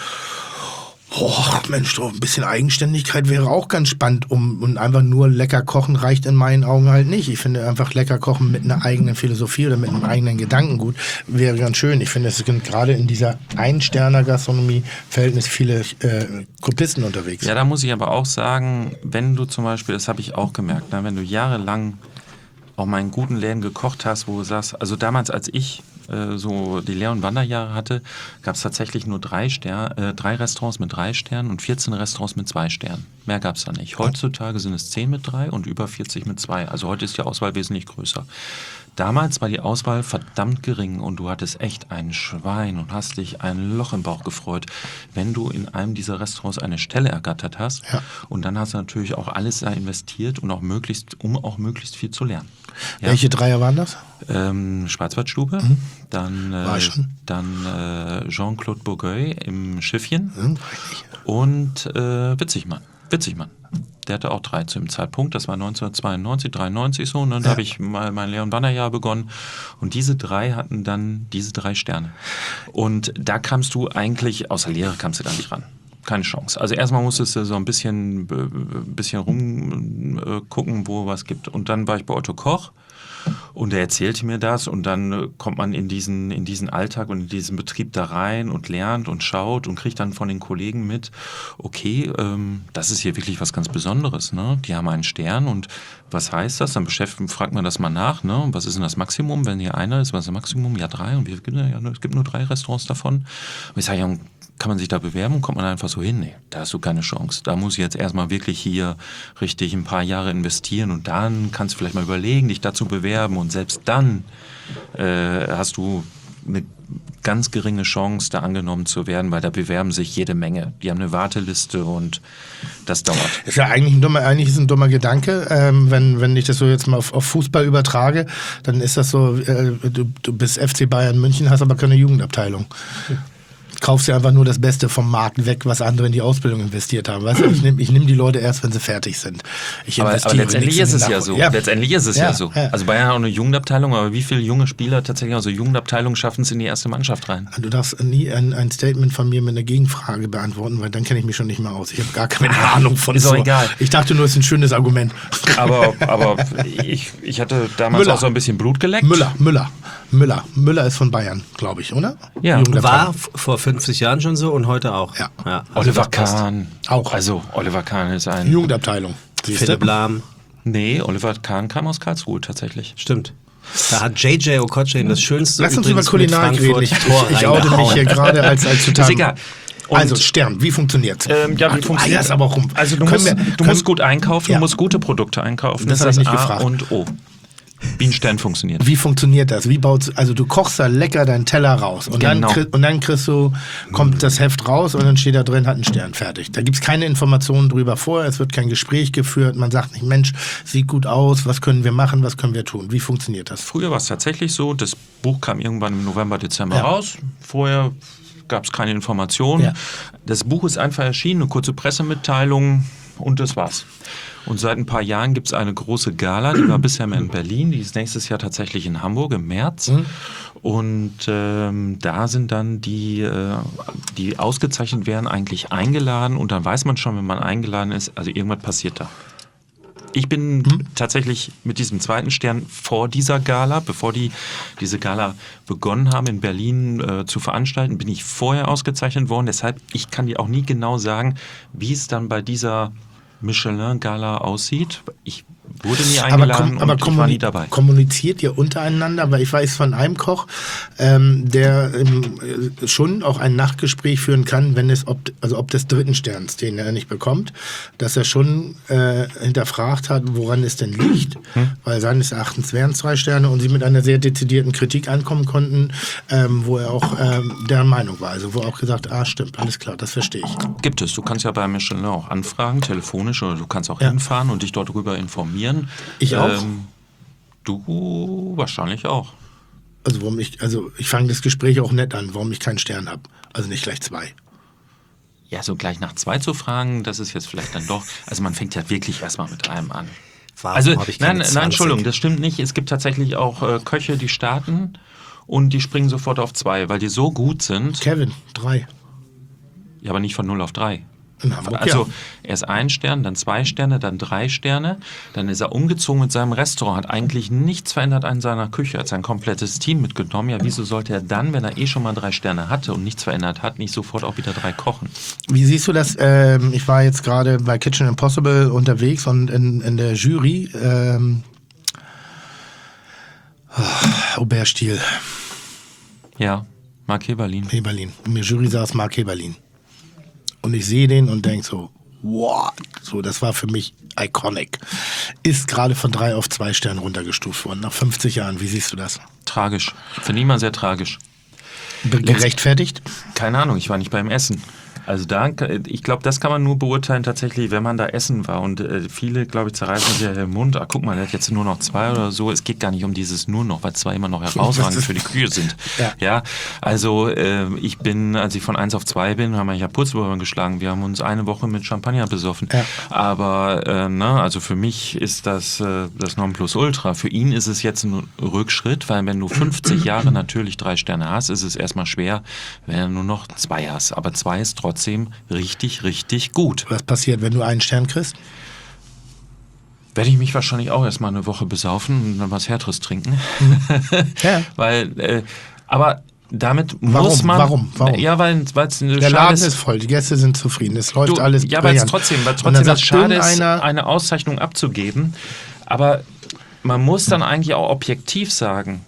oh, Mensch, doch, ein bisschen Eigenständigkeit wäre auch ganz spannend, um, und einfach nur lecker kochen reicht in meinen Augen halt nicht. Ich finde einfach lecker kochen mit einer eigenen Philosophie oder mit einem eigenen Gedankengut wäre ganz schön. Ich finde, es sind gerade in dieser Ein-Sterner-Gastronomie Verhältnis viele äh, Kopisten unterwegs. Ja, da muss ich aber auch sagen, wenn du zum Beispiel, das habe ich auch gemerkt, ne, wenn du jahrelang auch mal in guten Läden gekocht hast, wo du sagst, also damals, als ich äh, so die Lehr- und Wanderjahre hatte, gab es tatsächlich nur drei, Ster äh, drei Restaurants mit drei Sternen und vierzehn Restaurants mit zwei Sternen. Mehr gab es da nicht. Heutzutage sind es zehn mit drei und über vierzig mit zwei. Also heute ist die Auswahl wesentlich größer. Damals war die Auswahl verdammt gering und du hattest echt ein Schwein und hast dich ein Loch im Bauch gefreut, wenn du in einem dieser Restaurants eine Stelle ergattert hast. Ja. Und dann hast du natürlich auch alles da investiert und auch möglichst, um auch möglichst viel zu lernen. Ja. Welche Dreier waren das? Ähm, Schwarzwaldstube, Mhm. dann, War äh, ich schon. dann äh, Jean-Claude Bourgueil im Schiffchen Hm, war ich nicht. und äh, Witzigmann. Witzigmann. Der hatte auch drei zu dem Zeitpunkt. Das war neunzehnhundertzweiundneunzig, dreiundneunzig so. Und dann Ja. habe ich mal mein Lehr- und Wanderjahr begonnen. Und diese drei hatten dann diese drei Sterne. Und da kamst du eigentlich, aus der Lehre kamst du da nicht ran. Keine Chance. Also erstmal musstest du so ein bisschen, äh, bisschen rumgucken, wo was gibt. Und dann war ich bei Otto Koch. Und er erzählte mir das und dann äh, kommt man in diesen, in diesen Alltag und in diesen Betrieb da rein und lernt und schaut und kriegt dann von den Kollegen mit, okay, ähm, das ist hier wirklich was ganz Besonderes, ne? Die haben einen Stern und was heißt das? Dann beschäftigt, fragt man das mal nach, ne? Und was ist denn das Maximum? Wenn hier einer ist, was ist das Maximum? Ja, drei. Und wir, ja, es gibt nur drei Restaurants davon. Und ich sage, ja, kann man sich da bewerben und kommt man einfach so hin? Nee, da hast du keine Chance. Da muss ich jetzt erstmal wirklich hier richtig ein paar Jahre investieren und dann kannst du vielleicht mal überlegen, dich dazu bewerben und selbst dann äh, hast du eine ganz geringe Chance, da angenommen zu werden, weil da bewerben sich jede Menge. Die haben eine Warteliste und das dauert. Ist ja eigentlich ein dummer, eigentlich ist ein dummer Gedanke, ähm, wenn, wenn ich das so jetzt mal auf, auf Fußball übertrage, dann ist das so, äh, du, du bist F C Bayern München, hast aber keine Jugendabteilung. Kaufst dir einfach nur das Beste vom Markt weg, was andere in die Ausbildung investiert haben. Weißt du, ich nehme ich nehm die Leute erst, wenn sie fertig sind. Ich Aber, investiere aber letztendlich nichts ist in es den ja Nachwuchs. so. Ja. Letztendlich ist es ja, Ja, so. ja. Also Bayern hat auch eine Jugendabteilung, aber wie viele junge Spieler tatsächlich aus der Jugendabteilung schaffen es in die erste Mannschaft rein? Du darfst nie ein, ein Statement von mir mit einer Gegenfrage beantworten, weil dann kenne ich mich schon nicht mehr aus. Ich habe gar keine Ahnung von ist so. auch egal. Ich dachte nur, es ist ein schönes Argument. Aber, aber ich, ich hatte damals Müller. auch so ein bisschen Blut geleckt. Müller, Müller, Müller. Müller ist von Bayern, glaube ich, oder? Ja. Jugendabteilung. War f- vor fünfzig Jahren schon so und heute auch. Ja. also Oliver das passt. Kahn. Auch. Also Oliver Kahn ist ein... Jugendabteilung. Siehst du? Philipp Lahm. Nee, Oliver Kahn kam aus Karlsruhe tatsächlich. Stimmt. Da hat J J Okocha das Schönste Lass uns über übrigens mit Kulinarik reden. Ich, Frankfurt ich, ich Tor oute mich hier reingehauen. gerade als, als total... Ist egal. Und Also Stern, wie funktioniert's? Ähm, ja, Ach, wie du funktioniert eierst aber rum. Also du, Können musst, wir- du können- musst gut einkaufen, Ja. du musst gute Produkte einkaufen. Das Das, hab ist ich das nicht A gefragt. und O. Wie ein Stern funktioniert. Wie funktioniert das? Wie baut, also du kochst da lecker deinen Teller raus und, Genau. dann, krieg, und dann kriegst du, kommt das Heft raus und dann steht da drin, hat einen Stern, fertig. Da gibt's keine Informationen drüber vorher, es wird kein Gespräch geführt, man sagt nicht, Mensch, sieht gut aus, was können wir machen, was können wir tun? Wie funktioniert das? Früher war es tatsächlich so, das Buch kam irgendwann im November, Dezember Ja. raus. Vorher gab es keine Informationen. Ja. Das Buch ist einfach erschienen, eine kurze Pressemitteilung und das war's. Und seit ein paar Jahren gibt es eine große Gala, die war bisher immer in Berlin, die ist nächstes Jahr tatsächlich in Hamburg im März. Mhm. Und ähm, da sind dann die, äh, die ausgezeichnet werden, eigentlich eingeladen und dann weiß man schon, wenn man eingeladen ist, also irgendwas passiert da. Ich bin Mhm. tatsächlich mit diesem zweiten Stern vor dieser Gala, bevor die diese Gala begonnen haben in Berlin äh, zu veranstalten, bin ich vorher ausgezeichnet worden. Deshalb, ich kann dir auch nie genau sagen, wie es dann bei dieser Michelin-Gala aussieht. Ich wurde nie Aber, eingeladen kom aber und ich war nie dabei. kommuniziert ihr untereinander? Weil ich weiß von einem Koch, ähm, der ähm, äh, schon auch ein Nachtgespräch führen kann, wenn es ob, also ob des dritten Sterns, den er nicht bekommt, dass er schon äh, hinterfragt hat, woran es denn liegt. Hm? Weil seines Erachtens wären es drei Sterne und sie mit einer sehr dezidierten Kritik ankommen konnten, ähm, wo er auch ähm, deren Meinung war. Also wo er auch gesagt, ah stimmt, alles klar, das verstehe ich. Gibt es. Du kannst ja bei Michelin auch anfragen, telefonisch, oder du kannst auch Ja. hinfahren und dich dort drüber informieren. Ich auch. Ähm, du wahrscheinlich auch. Also warum ich, also ich fange das Gespräch auch nett an, warum ich keinen Stern habe. Also nicht gleich zwei. Ja, so gleich nach zwei zu fragen, das ist jetzt vielleicht dann doch, also man fängt ja wirklich erstmal mit einem an. Warum Also, hab ich keine nein, nein, zwanzig? Entschuldigung, das stimmt nicht. Es gibt tatsächlich auch äh, Köche, die starten und die springen sofort auf zwei, weil die so gut sind, Kevin, drei. ja, aber nicht von null auf drei. In Hamburg, Also ja. erst ein Stern, dann zwei Sterne, dann drei Sterne. Dann ist er umgezogen mit seinem Restaurant, hat eigentlich nichts verändert an seiner Küche, hat sein komplettes Team mitgenommen. Ja, wieso sollte er dann, wenn er eh schon mal drei Sterne hatte und nichts verändert hat, nicht sofort auch wieder drei kochen? Wie siehst du das? Ähm, ich war jetzt gerade bei Kitchen Impossible unterwegs und in, in der Jury ähm, oh, Aubert Stiel. Ja, Marc Heberlin. Heberlin. In der Jury saß Marc Heberlin. Und ich sehe den und denke so, what? So, das war für mich iconic. Ist gerade von drei auf zwei Sterne runtergestuft worden, nach fünfzig Jahren. Wie siehst du das? Tragisch. Finde ich mal sehr tragisch. Gerechtfertigt? Keine Ahnung, ich war nicht beim Essen. Also da, ich glaube, das kann man nur beurteilen tatsächlich, wenn man da essen war. Und äh, viele, glaube ich, zerreißen sich ja den Mund. Ah, guck mal, der hat jetzt nur noch zwei oder so. Es geht gar nicht um dieses nur noch, weil zwei immer noch herausragend für die Kühe sind. Ja, ja also äh, ich bin, als ich von eins auf zwei bin, haben wir ja Purzelbäume geschlagen. Wir haben uns eine Woche mit Champagner besoffen. Ja. Aber äh, na, also für mich ist das äh, das Nonplusultra. Für ihn ist es jetzt ein Rückschritt, weil wenn du fünfzig Jahre natürlich drei Sterne hast, ist es erstmal schwer, wenn du nur noch zwei hast. Aber zwei ist trotzdem richtig, richtig gut. Was passiert, wenn du einen Stern kriegst? Werde ich mich wahrscheinlich auch erstmal eine Woche besaufen und dann was Härteres trinken. Mhm. Ja. weil, äh, aber damit Warum? muss man... Warum? Warum? Ja, weil es eine Der Schade Laden ist, ist voll, die Gäste sind zufrieden, es läuft du, alles Ja, weil es brillant. trotzdem, weil Und dann trotzdem das sagt schade ist, irgendeiner- eine Auszeichnung abzugeben. Aber man muss dann eigentlich auch objektiv sagen,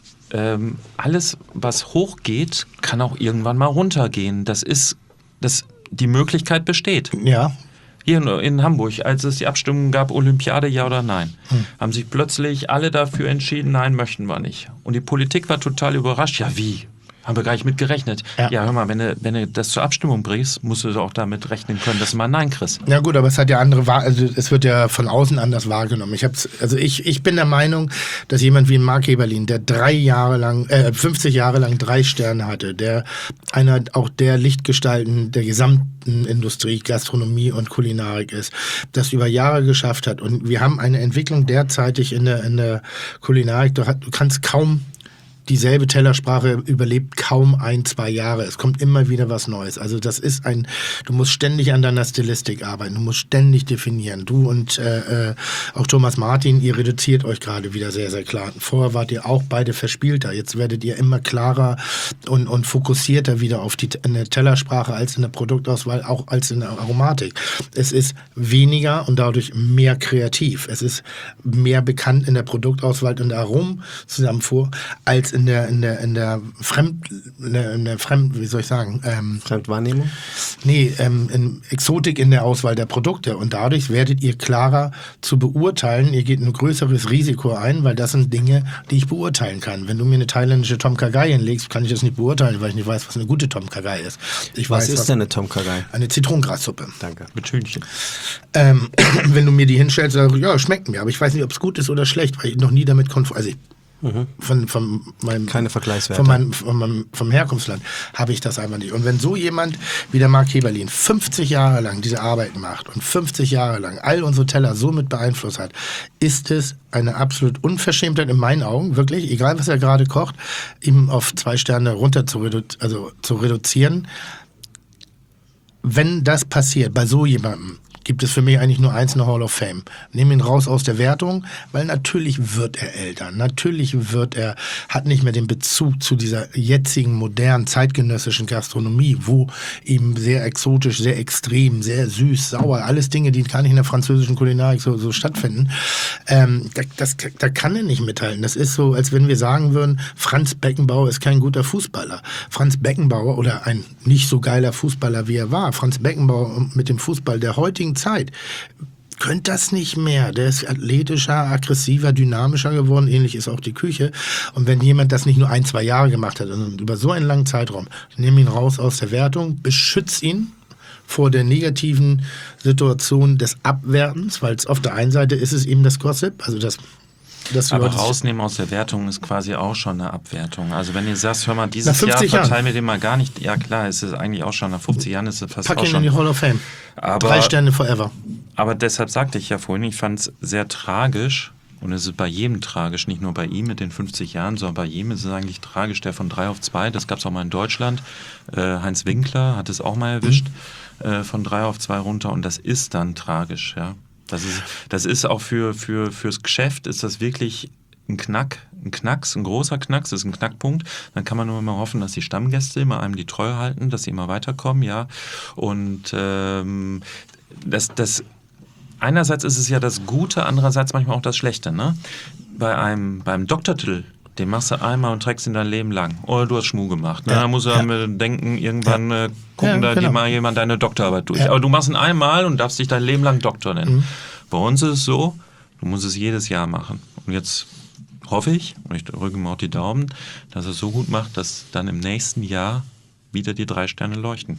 ähm, alles, was hochgeht, kann auch irgendwann mal runtergehen. Das ist... Das, die Möglichkeit besteht. Ja. Hier in, in Hamburg, als es die Abstimmung gab, Olympiade ja oder nein, hm. haben sich plötzlich alle dafür entschieden, nein, möchten wir nicht. Und die Politik war total überrascht. Ja, wie? Haben wir gar nicht mit gerechnet. Ja, ja hör mal, wenn du, wenn du das zur Abstimmung bringst, musst du auch damit rechnen können, dass du mal Nein kriegst. Ja gut, aber es hat ja andere, also es wird ja von außen anders wahrgenommen. Ich hab's, also ich, ich bin der Meinung, dass jemand wie ein Marc Heberlin, der drei Jahre lang, äh, fünfzig Jahre lang drei Sterne hatte, der einer auch der Lichtgestalten der gesamten Industrie, Gastronomie und Kulinarik ist, das über Jahre geschafft hat. Und wir haben eine Entwicklung derzeitig in der, in der Kulinarik, du, hat, du kannst kaum dieselbe Tellersprache überlebt kaum ein, zwei Jahre. Es kommt immer wieder was Neues. Also das ist ein, du musst ständig an deiner Stilistik arbeiten, du musst ständig definieren. Du und äh, auch Thomas Martin, ihr reduziert euch gerade wieder sehr, sehr klar. Vorher wart ihr auch beide verspielter. Jetzt werdet ihr immer klarer und, und fokussierter wieder auf die in der Tellersprache als in der Produktauswahl, auch als in der Aromatik. Es ist weniger und dadurch mehr kreativ. Es ist mehr bekannt in der Produktauswahl und der Aromenzusammenfuhr als in der, in der, in der Fremd, in der, in der Fremd, wie soll ich sagen? Ähm, Fremdwahrnehmung? Nee, ähm, in Exotik in der Auswahl der Produkte. Und dadurch werdet ihr klarer zu beurteilen. Ihr geht ein größeres Risiko ein, weil das sind Dinge, die ich beurteilen kann. Wenn du mir eine thailändische Tom Kha Gai hinlegst, kann ich das nicht beurteilen, weil ich nicht weiß, was eine gute Tom Kha Gai ist. Ich was weiß, ist was, denn eine Tom Kha Gai? Eine Zitronengrassuppe. Danke. Mit Hühnchen. Ähm, wenn du mir die hinstellst, sag ich, ja, schmeckt mir. Aber ich weiß nicht, ob es gut ist oder schlecht, weil ich noch nie damit konfrontiert. Also ich Mhm. Von, von meinem, Keine Vergleichswerte. Von meinem, von meinem, vom Herkunftsland habe ich das einfach nicht. Und wenn so jemand wie der Marc Heberlin fünfzig Jahre lang diese Arbeit macht und fünfzig Jahre lang all unsere Teller so mit beeinflusst hat, ist es eine absolut Unverschämtheit in meinen Augen, wirklich, egal was er gerade kocht, ihm auf zwei Sterne runter zu, redu- also zu reduzieren. Wenn das passiert bei so jemandem, gibt es für mich eigentlich nur eins, eine Hall of Fame. Nehmen ihn raus aus der Wertung, weil natürlich wird er älter. Natürlich wird er, hat nicht mehr den Bezug zu dieser jetzigen, modernen, zeitgenössischen Gastronomie, wo eben sehr exotisch, sehr extrem, sehr süß, sauer, alles Dinge, die gar nicht in der französischen Kulinarik so, so stattfinden. Ähm, da, das, da kann er nicht mithalten. Das ist so, als wenn wir sagen würden, Franz Beckenbauer ist kein guter Fußballer. Franz Beckenbauer oder ein nicht so geiler Fußballer, wie er war, Franz Beckenbauer mit dem Fußball der heutigen Zeit, könnte das nicht mehr. Der ist athletischer, aggressiver, dynamischer geworden. Ähnlich ist auch die Küche. Und wenn jemand das nicht nur ein, zwei Jahre gemacht hat, sondern über so einen langen Zeitraum, nimm ihn raus aus der Wertung, beschütz ihn vor der negativen Situation des Abwertens, weil es auf der einen Seite ist es eben das Gossip, also das Das aber rausnehmen aus der Wertung ist quasi auch schon eine Abwertung. Also wenn ihr sagst, hör mal, dieses Jahr verteilen wir den mal gar nicht. Ja klar, ist es eigentlich auch schon, nach fünfzig Jahren ist es fast Pack auch ihn schon. in die Hall of Fame. Aber, Drei Sterne forever. Aber deshalb sagte ich ja vorhin, ich fand es sehr tragisch. Und es ist bei jedem tragisch, nicht nur bei ihm mit den fünfzig Jahren, sondern bei jedem ist es eigentlich tragisch, der von drei auf zwei, das gab es auch mal in Deutschland. Äh, Heinz Winkler hat es auch mal erwischt, mhm. äh, von drei auf zwei runter. Und das ist dann tragisch, ja. Das ist, das ist auch für, für, fürs Geschäft ist das wirklich ein Knack, ein Knacks, ein großer Knacks, das ist ein Knackpunkt. Dann kann man nur immer hoffen, dass die Stammgäste immer einem die Treue halten, dass sie immer weiterkommen, ja. Und ähm, das, das einerseits ist es ja das Gute, andererseits manchmal auch das Schlechte, ne? Bei einem, beim Doktortitel den machst du einmal und trägst ihn dein Leben lang. Oder du hast Schmuh gemacht. Ne? Ja, Da muss er ja. denken, irgendwann Ja. äh, gucken Ja, da genau. dir mal jemand deine Doktorarbeit durch. Ja. Aber du machst ihn einmal und darfst dich dein Leben lang Doktor nennen. Mhm. Bei uns ist es so, du musst es jedes Jahr machen. Und jetzt hoffe ich, und ich drücke mir auch die Daumen, dass er es so gut macht, dass dann im nächsten Jahr wieder die drei Sterne leuchten.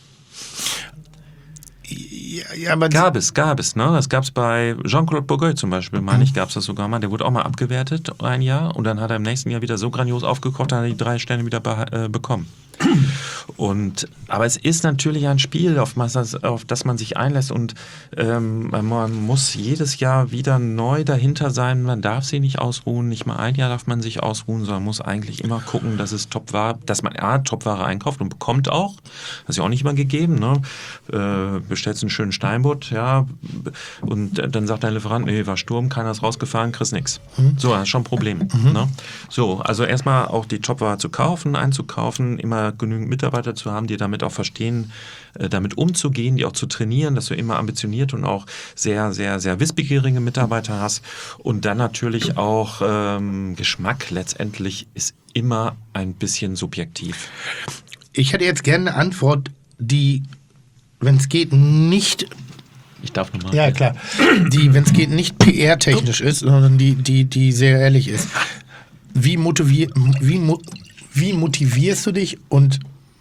Ja, ja, aber Gab es, gab es, ne? Das gab es bei Jean-Claude Bourgueil zum Beispiel, meine ich, gab es das sogar mal. Der wurde auch mal abgewertet ein Jahr und dann hat er im nächsten Jahr wieder so grandios aufgekocht, dann hat er die drei Sterne wieder beha- äh, bekommen. Und, aber es ist natürlich ein Spiel, auf, das, auf das man sich einlässt und ähm, man muss jedes Jahr wieder neu dahinter sein. Man darf sie nicht ausruhen, nicht mal ein Jahr darf man sich ausruhen, sondern muss eigentlich immer gucken, dass es top war, dass man A, Topware einkauft und bekommt auch. Das ist ja auch nicht immer gegeben. Ne? Äh, bestellst einen schönen Steinbutt, ja, und dann sagt dein Lieferant, nee, war Sturm, keiner ist rausgefahren, kriegst nix. Mhm. So, das ist schon ein Problem. Mhm. Ne? So, also erstmal auch die Topware zu kaufen, einzukaufen, immer genügend Mitarbeiter zu haben, die damit auch verstehen, äh, damit umzugehen, die auch zu trainieren, dass du immer ambitioniert und auch sehr, sehr, sehr wissbegierige Mitarbeiter hast. Und dann natürlich auch ähm, Geschmack letztendlich ist immer ein bisschen subjektiv. ich hätte jetzt gerne eine Antwort, die, wenn es geht, nicht... Ich darf nochmal. Ja, klar. Die, wenn es geht, nicht P R-technisch ist, sondern die, die, die sehr ehrlich ist. Wie, motivier, wie, mo- wie motivierst du dich und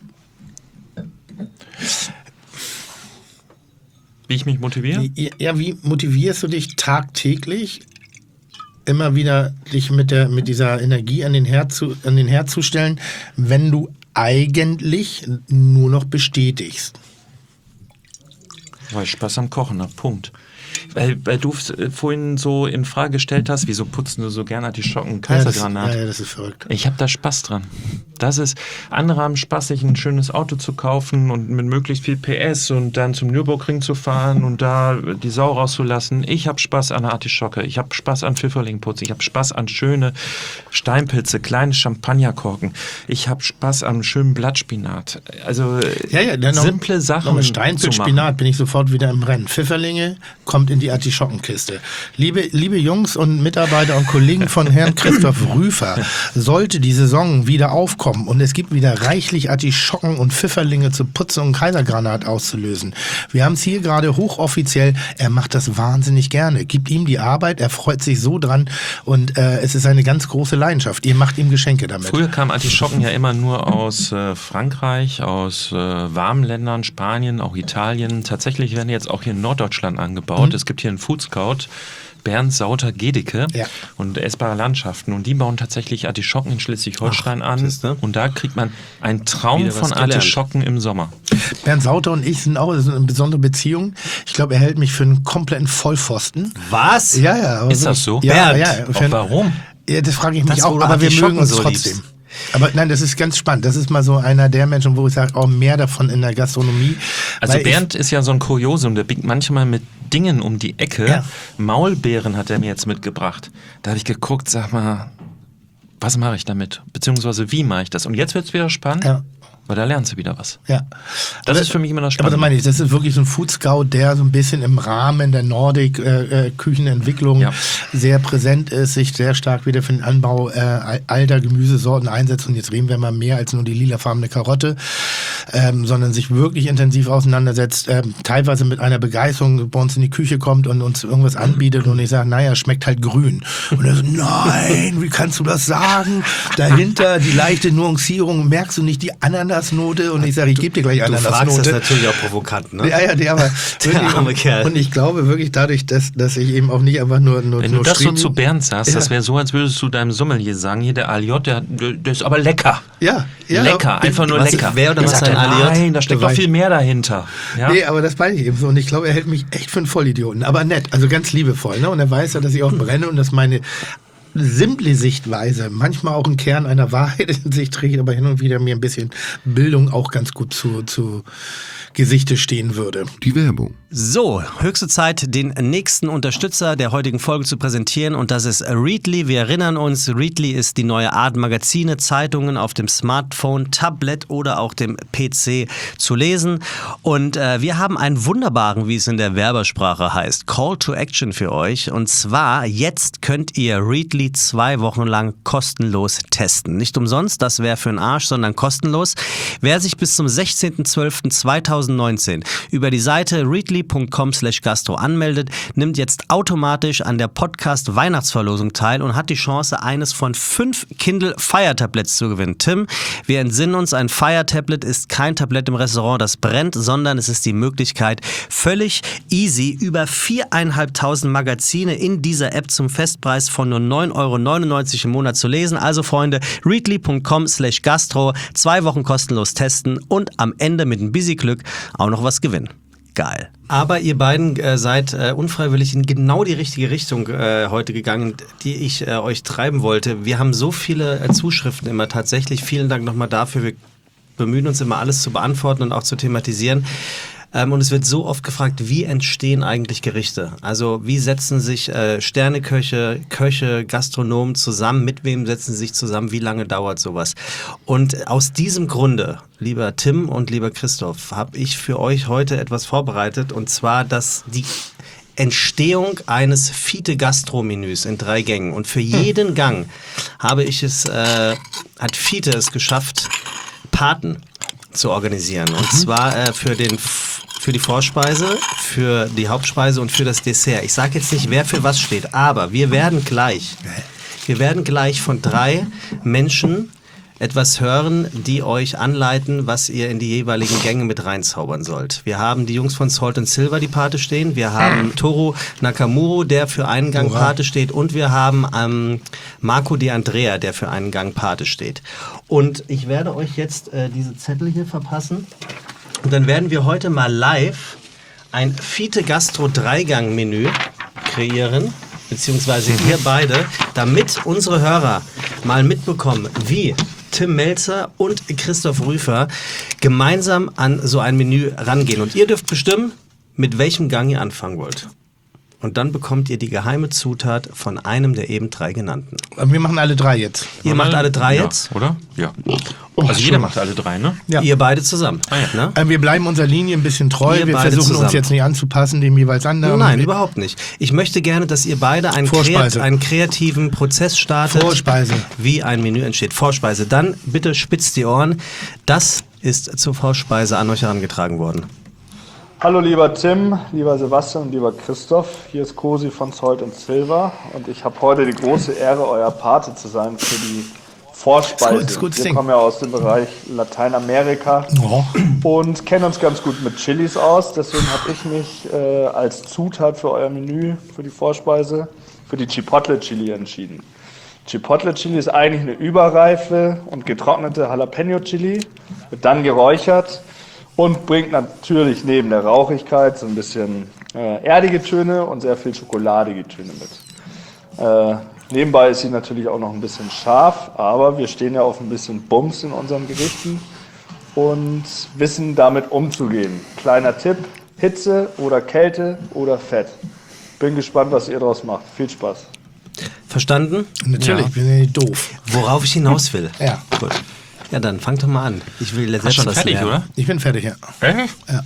Wie ich mich motiviere? ja, wie motivierst du dich tagtäglich immer wieder dich mit der mit dieser Energie an den Herd zu an den Herd zu stellen, wenn du eigentlich nur noch bestätigst? Weil ich Spaß am Kochen habe, Punkt. Weil, weil du äh, vorhin so in Frage gestellt hast, wieso putzen du so gerne Artischocken, Kaisergranat? Ja, das, ja, ja, das ist verrückt. Ich habe da Spaß dran. Das ist, andere haben Spaß, sich ein schönes Auto zu kaufen und mit möglichst viel P S und dann zum Nürburgring zu fahren und da die Sau rauszulassen. Ich habe Spaß an der Artischocke, ich habe Spaß an Pfifferlingputz, ich habe Spaß an schöne Steinpilze, kleine Champagnerkorken. Ich habe Spaß an schönen Blattspinat. Also Ja, ja, dann noch, simple Sachen noch mit zu Steinpilz, machen. Spinat bin ich sofort wieder im Rennen. Pfifferlinge kommt in die Artischockenkiste. Liebe, liebe Jungs und Mitarbeiter und Kollegen von Herrn Christoph Rüfer, sollte die Saison wieder aufkommen und es gibt wieder reichlich Artischocken und Pfifferlinge zu putzen und Kaisergranat auszulösen. Wir haben es hier gerade hochoffiziell, er macht das wahnsinnig gerne. Gibt ihm die Arbeit, er freut sich so dran und äh, es ist eine ganz große Leidenschaft. Ihr macht ihm Geschenke damit. Früher kamen Artischocken ja immer nur aus äh, Frankreich, aus äh, warmen Ländern, Spanien, auch Italien. Tatsächlich werden die jetzt auch hier in Norddeutschland angebaut. Mhm. Es gibt hier einen Food Scout, Bernd Sauter-Gedicke Ja. und Essbare Landschaften. Und die bauen tatsächlich Artischocken in Schleswig-Holstein Ach, an. siehste. Und da kriegt man einen Traum Wieder was von gelernt. Artischocken im Sommer. Bernd Sauter und ich sind auch das ist eine besondere Beziehung. Ich glaube, er hält mich für einen kompletten Vollpfosten. Was? Ja, ja. aber Ist das wirklich- so? Ja, Bernd, ja. Auch Für, warum? ja, das frage ich mich Das, auch, wo du aber wir Artischocken mögen uns so trotzdem. liebst. Aber nein, das ist ganz spannend. Das ist mal so einer der Menschen, wo ich sage, auch mehr davon in der Gastronomie. Also Weil Bernd ist ja so ein Kuriosum, der biegt manchmal mit Dingen um die Ecke. Ja. Maulbeeren hat er mir jetzt mitgebracht. Da habe ich geguckt, sag mal, was mache ich damit? Beziehungsweise wie mache ich das? Und jetzt wird es wieder spannend, Ja. weil da lernst du wieder was. Ich, ja. Das Aber- ist für mich immer das Aber Spannende. das meine ich, das ist wirklich so ein Food Scout, der so ein bisschen im Rahmen der Nordic-Küchenentwicklung Ja. sehr präsent ist, sich sehr stark wieder für den Anbau äh, alter Gemüsesorten einsetzt. Und jetzt reden wir mal mehr als nur die lilafarbene Karotte, ähm, sondern sich wirklich intensiv auseinandersetzt, ähm, teilweise mit einer Begeisterung bei uns in die Küche kommt und uns irgendwas anbietet und ich sage, naja, schmeckt halt grün. Und er so, nein, wie kannst du das sagen? Dahinter die leichte Nuancierung, merkst du nicht die Ananasnote? Und ich sage, ich gebe dir gleich Du fragst das Ananasnote. natürlich auch provokant, ne? Ja, ja, der aber Der arme Kerl. Und ich glaube wirklich dadurch, dass, dass ich eben auch nicht einfach nur nur Wenn nur du das so Stream- zu Bernd sagst, das Ja. wäre so, als würdest du deinem Sommelier sagen, hier der Aliot, der, der ist aber lecker. ja, ja, lecker, einfach nur Was- lecker. wer oder Dann was sagt ein er, Aliot? Nein, da steckt Der doch viel Wein. mehr dahinter. Ja? Nee, aber das meine ich eben so. Und ich glaube, er hält mich echt für einen Vollidioten. Aber nett, also ganz liebevoll. Ne? Und er weiß ja, dass ich auch brenne und dass meine simple Sichtweise manchmal auch einen Kern einer Wahrheit in sich trägt, aber hin und wieder mir ein bisschen Bildung auch ganz gut zu, zu Gesichte stehen würde. Die Werbung. So, höchste Zeit, den nächsten Unterstützer der heutigen Folge zu präsentieren und das ist Readly. Wir erinnern uns, Readly ist die neue Art, Magazine, Zeitungen auf dem Smartphone, Tablet oder auch dem P C zu lesen und äh, wir haben einen wunderbaren, wie es in der Werbersprache heißt, Call to Action für euch und zwar, jetzt könnt ihr Readly zwei Wochen lang kostenlos testen. Nicht umsonst, das wäre für den Arsch, sondern kostenlos. Wer sich bis zum sechzehnten zwölften zweitausendneunzehn über die Seite readly punkt com slash gastro anmeldet, nimmt jetzt automatisch an der Podcast-Weihnachtsverlosung teil und hat die Chance, eines von fünf Kindle Fire Tablets zu gewinnen. Tim, wir entsinnen uns, ein Fire Tablet ist kein Tablett im Restaurant, das brennt, sondern es ist die Möglichkeit, völlig easy über viertausendfünfhundert Magazine in dieser App zum Festpreis von nur neun Euro neunundneunzig im Monat zu lesen. Also Freunde, readly punkt com slash gastro, zwei Wochen kostenlos testen und am Ende mit ein bisschen Glück auch noch was gewinnen. Geil. Aber ihr beiden äh, seid äh, unfreiwillig in genau die richtige Richtung äh, heute gegangen, die ich äh, euch treiben wollte. Wir haben so viele äh, Zuschriften immer tatsächlich. Vielen Dank nochmal dafür. Wir bemühen uns immer alles zu beantworten und auch zu thematisieren. Ähm, und es wird so oft gefragt, wie entstehen eigentlich Gerichte? Also wie setzen sich äh, Sterneköche, Köche, Gastronomen zusammen? Mit wem setzen sie sich zusammen? Wie lange dauert sowas? Und aus diesem Grunde, lieber Tim und lieber Christoph, habe ich für euch heute etwas vorbereitet. Und zwar, dass die Entstehung eines Fiete-Gastro-Menüs in drei Gängen. Und für jeden Gang habe ich es, äh, hat Fiete es geschafft, Paten zu organisieren. Und mhm. zwar äh, für den für die Vorspeise, für die Hauptspeise und für das Dessert. Ich sage jetzt nicht, wer für was steht, aber wir werden gleich, wir werden gleich von drei Menschen etwas hören, die euch anleiten, was ihr in die jeweiligen Gänge mit reinzaubern sollt. Wir haben die Jungs von Salt and Silver, die Pate stehen. Wir haben Toru Nakamuro, der für einen Gang Hurra. Pate steht. Und wir haben ähm, Marco De Andrea, der für einen Gang Pate steht. Und ich werde euch jetzt äh, diese Zettel hier verpassen. Und dann werden wir heute mal live ein Fiete Gastro Dreigang-Menü kreieren, beziehungsweise wir beide, damit unsere Hörer mal mitbekommen, wie Tim Melzer und Christoph Rüfer gemeinsam an so ein Menü rangehen. Und ihr dürft bestimmen, mit welchem Gang ihr anfangen wollt. Und dann bekommt ihr die geheime Zutat von einem der eben drei genannten. Aber wir machen alle drei jetzt. Ihr macht alle drei ja, jetzt? Oder? Ja. Oh, also jeder schon. macht alle drei, ne? Ja. Ihr beide zusammen. Ah, ja. Ne? Äh, Wir bleiben unserer Linie ein bisschen treu. Ihr Wir beide versuchen zusammen. uns jetzt nicht anzupassen, dem jeweils anderen. Nein, Wir- überhaupt nicht. Ich möchte gerne, dass ihr beide einen, Vorspeise. kreat- einen kreativen Prozess startet, Vorspeise. wie ein Menü entsteht. Vorspeise. Dann bitte spitzt die Ohren. Das ist zur Vorspeise an euch herangetragen worden. Hallo lieber Tim, lieber Sebastian und lieber Christoph, hier ist Cosi von Salt and Silver und ich habe heute die große Ehre, euer Pate zu sein für die Vorspeise. Ist gut, ist gut, Wir Ding. kommen ja aus dem Bereich Lateinamerika Oh. und kennen uns ganz gut mit Chilis aus, deswegen habe ich mich äh, als Zutat für euer Menü, für die Vorspeise, für die Chipotle Chili entschieden. Chipotle Chili ist eigentlich eine überreife und getrocknete Jalapeno Chili, wird dann geräuchert und bringt natürlich neben der Rauchigkeit so ein bisschen äh, erdige Töne und sehr viel schokoladige Töne mit. Äh, nebenbei ist sie natürlich auch noch ein bisschen scharf, aber wir stehen ja auf ein bisschen Bums in unseren Gerichten und wissen damit umzugehen. Kleiner Tipp, Hitze oder Kälte oder Fett. Bin gespannt, was ihr daraus macht. Viel Spaß. Verstanden? Natürlich, Ja. wir sind ja nicht doof. Worauf ich hinaus will. Ja. Gut. Ja, dann fang doch mal an. Ich will selbst Hast schon was fertig, lernen. oder? Ich bin fertig, ja. Echt? Ja.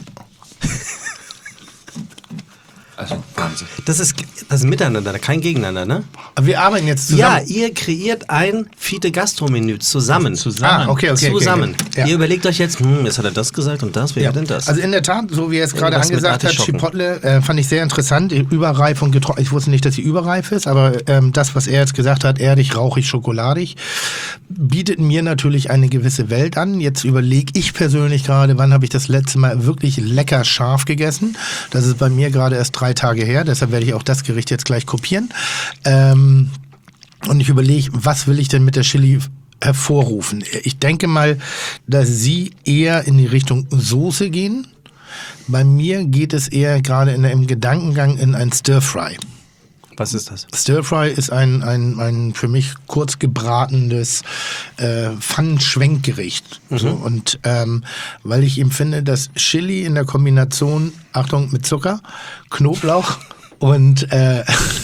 Also Wahnsinn. Das ist das ist Miteinander, kein Gegeneinander, ne? Aber wir arbeiten jetzt Ja, zusammen. ihr kreiert ein Fiete-Gastro-Menü zusammen. Zusammen. Ah, okay, okay. Zusammen. Okay, okay. Ja. Ihr überlegt euch jetzt, hm, jetzt hat er das gesagt und das, wer Ja. hat denn das? Also in der Tat, so wie er es gerade Irgendwas mit angesagt hat, Artischocken. Chipotle äh, fand ich sehr interessant. Überreif und getrocknet. Ich wusste nicht, dass sie überreif ist, aber ähm, das, was er jetzt gesagt hat, erdig, rauchig, schokoladig, bietet mir natürlich eine gewisse Welt an. Jetzt überlege ich persönlich gerade, wann habe ich das letzte Mal wirklich lecker scharf gegessen. Das ist bei mir gerade erst drei Tage her, deshalb werde ich auch das Gericht jetzt gleich kopieren. Ähm, und ich überlege, was will ich denn mit der Chili hervorrufen? Ich denke mal, dass sie eher in die Richtung Soße gehen. Bei mir geht es eher gerade in, im Gedankengang in ein Stir-Fry. Was ist das? Stir Fry ist ein, ein, ein für mich kurz gebratenes äh, Pfannenschwenkgericht. Mhm. So, und ähm, weil ich eben finde, dass Chili in der Kombination, Achtung, mit Zucker, Knoblauch und äh,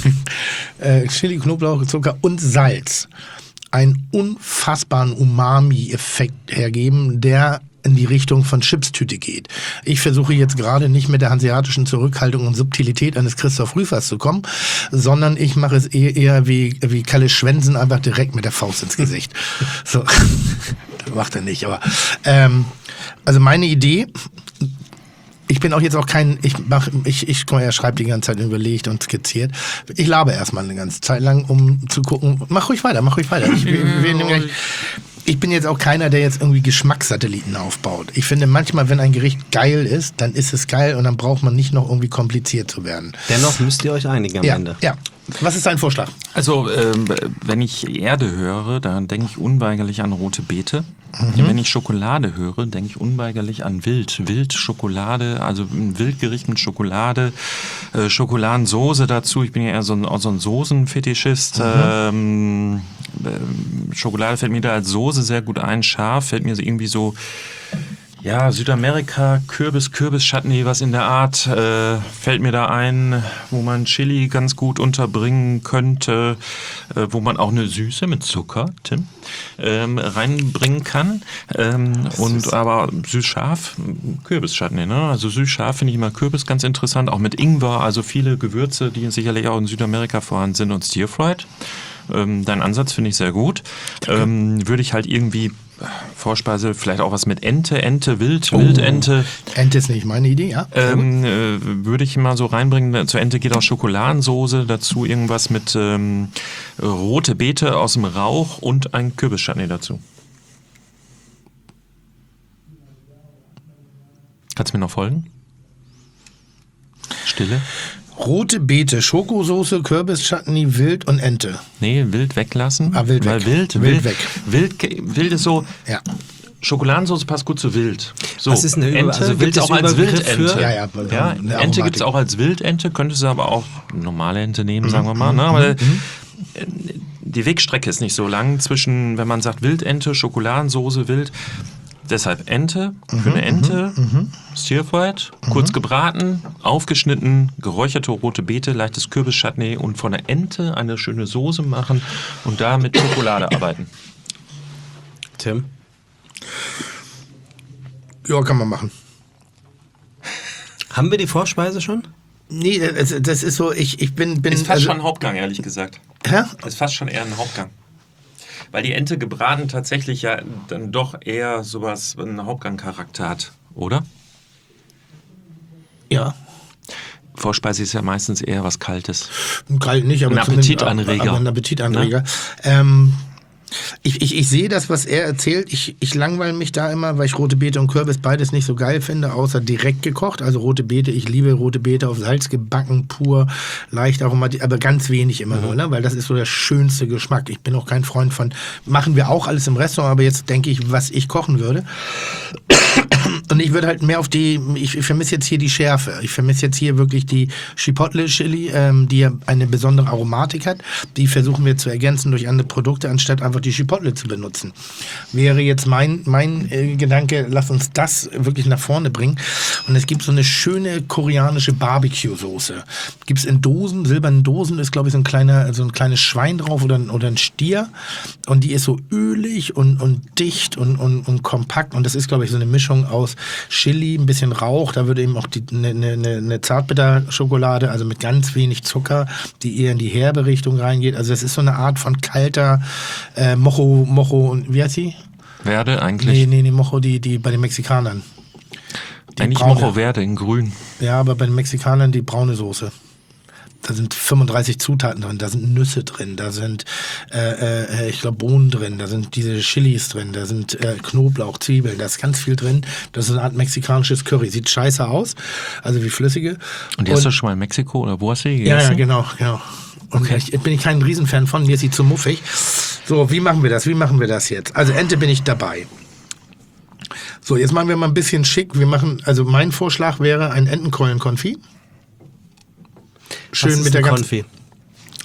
äh, Chili, Knoblauch, Zucker und Salz einen unfassbaren Umami-Effekt hergeben, der in die Richtung von Chipstüte geht. Ich versuche jetzt gerade nicht mit der hanseatischen Zurückhaltung und Subtilität eines Christoph Rüfers zu kommen, sondern ich mache es eher, eher wie, wie Kalle Schwensen, einfach direkt mit der Faust ins Gesicht. So, das macht er nicht, aber ähm, also meine Idee, ich bin auch jetzt auch kein, ich mach, ich, ich, guck mal, er schreibt die ganze Zeit überlegt und skizziert. Ich labe erstmal eine ganze Zeit lang, um zu gucken, mach ruhig weiter, mach ruhig weiter. Ich, wir, wir nehmen gleich, ich bin jetzt auch keiner, der jetzt irgendwie Geschmackssatelliten aufbaut. Ich finde manchmal, wenn ein Gericht geil ist, dann ist es geil und dann braucht man nicht noch irgendwie kompliziert zu werden. Dennoch müsst ihr euch einigen am ja, Ende. Ja. Was ist dein Vorschlag? Also, ähm, wenn ich Erde höre, dann denke ich unweigerlich an rote Beete. Mhm. Wenn ich Schokolade höre, denke ich unweigerlich an Wild. Wild, Schokolade, also ein Wildgericht mit Schokolade, äh, Schokoladensoße dazu. Ich bin ja eher so ein, so ein Soßenfetischist. Mhm. Ähm, äh, Schokolade fällt mir da als Soße sehr gut ein. Scharf fällt mir so irgendwie so... Ja, Südamerika, Kürbis, Kürbis-Chutney, was in der Art, äh, fällt mir da ein, wo man Chili ganz gut unterbringen könnte, äh, wo man auch eine Süße mit Zucker, Tim, ähm, reinbringen kann. Ähm, und aber süß-scharf, Kürbis-Chutney, ne? Also süß-scharf finde ich immer Kürbis ganz interessant, auch mit Ingwer, also viele Gewürze, die sicherlich auch in Südamerika vorhanden sind und Stir-Fried. Ähm, dein Ansatz finde ich sehr gut. Ähm, würde ich halt irgendwie Vorspeise, vielleicht auch was mit Ente, Ente, Wild, oh. Wildente. Ente ist nicht meine Idee, ja. Ähm, äh, würde ich mal so reinbringen. Zur Ente geht auch Schokoladensoße, dazu irgendwas mit ähm, rote Beete aus dem Rauch und ein Kürbisschutney dazu. Kannst du mir noch folgen? Stille? Rote Beete, Schokosoße, Kürbis-Chutney, Wild und Ente. Nee, Wild weglassen. Ah, Wild Weil weg. Wild, Wild, Wild weg. Wild, Wild ist so... Ja. Schokoladensoße passt gut zu Wild. So, Was ist eine Über- Ente also gibt es auch als Überbegriff Wildente. für? Ja, ja, ja, eine Ente Aromatik. gibt es auch als Wildente, könntest du aber auch normale Ente nehmen, sagen wir mal. Mhm, Ne? Aber mhm. die Wegstrecke ist nicht so lang zwischen, wenn man sagt Wildente, Schokoladensoße, Wild. Deshalb Ente, für eine Ente, mhm. Stir-Fried, kurz gebraten, aufgeschnitten, geräucherte rote Beete, leichtes Kürbis-Chutney und von der Ente eine schöne Soße machen und da mit Schokolade arbeiten. Tim? Ja, kann man machen. Haben wir die Vorspeise schon? Nee, das, das ist so, ich, ich bin... bin Ist fast also, schon ein Hauptgang, ehrlich gesagt. Hä? Ist fast schon eher ein Hauptgang. Weil die Ente gebraten tatsächlich ja dann doch eher sowas, einen Hauptgang-Charakter hat, oder? Ja. Vorspeise ist ja meistens eher was Kaltes. Kalt nicht, aber Ein zumindest- Appetitanreger. Aber ein Appetitanreger. Ähm, ich, ich, ich sehe das, was er erzählt. Ich, ich langweile mich da immer, weil ich rote Beete und Kürbis beides nicht so geil finde, außer direkt gekocht. Also rote Beete, ich liebe rote Beete auf Salz gebacken, pur, leicht aromatisch, aber ganz wenig immer nur, ne? Weil das ist so der schönste Geschmack. Ich bin auch kein Freund von, machen wir auch alles im Restaurant, aber jetzt denke ich, was ich kochen würde. Und ich würde halt mehr auf die, ich, ich vermisse jetzt hier die Schärfe. Ich vermisse jetzt hier wirklich die Chipotle Chili, ähm, die ja eine besondere Aromatik hat. Die versuchen wir zu ergänzen durch andere Produkte, anstatt einfach die Chipotle zu benutzen. Wäre jetzt mein, mein äh, Gedanke, lass uns das wirklich nach vorne bringen. Und es gibt so eine schöne koreanische Barbecue-Soße. Gibt es in Dosen, silbernen Dosen, ist glaube ich so ein kleiner, so ein kleines Schwein drauf oder, oder ein Stier. Und die ist so ölig und, und dicht und, und, und kompakt. Und das ist glaube ich so eine Mischung aus Chili, ein bisschen Rauch, da würde eben auch eine ne, ne, ne Zartbitterschokolade, also mit ganz wenig Zucker, die eher in die herbe Richtung reingeht. Also das ist so eine Art von kalter äh, Mojo, Mojo und wie heißt sie? Verde eigentlich? Nee, nee, nee, Mojo, die, die bei den Mexikanern. Die Eigentlich braune. Mojo Verde in grün. Ja, aber bei den Mexikanern die braune Soße. Da sind fünfunddreißig Zutaten drin, da sind Nüsse drin, da sind, äh, äh, ich glaube, Bohnen drin, da sind diese Chilis drin, da sind äh, Knoblauch, Zwiebeln, da ist ganz viel drin. Das ist eine Art mexikanisches Curry. Sieht scheiße aus, also wie flüssige. Und die hast du schon mal in Mexiko oder wo hast du die Ja, gegessen? ja, genau, genau. Und Okay. ich bin ich kein Riesenfan von, mir ist sie zu muffig. So, wie machen wir das? Wie machen wir das jetzt? Also Ente bin ich dabei. So, jetzt machen wir mal ein bisschen schick. Wir machen, also mein Vorschlag wäre ein Entenkeulen-Konfit. Schön Was ist mit der ein ganzen Konfi?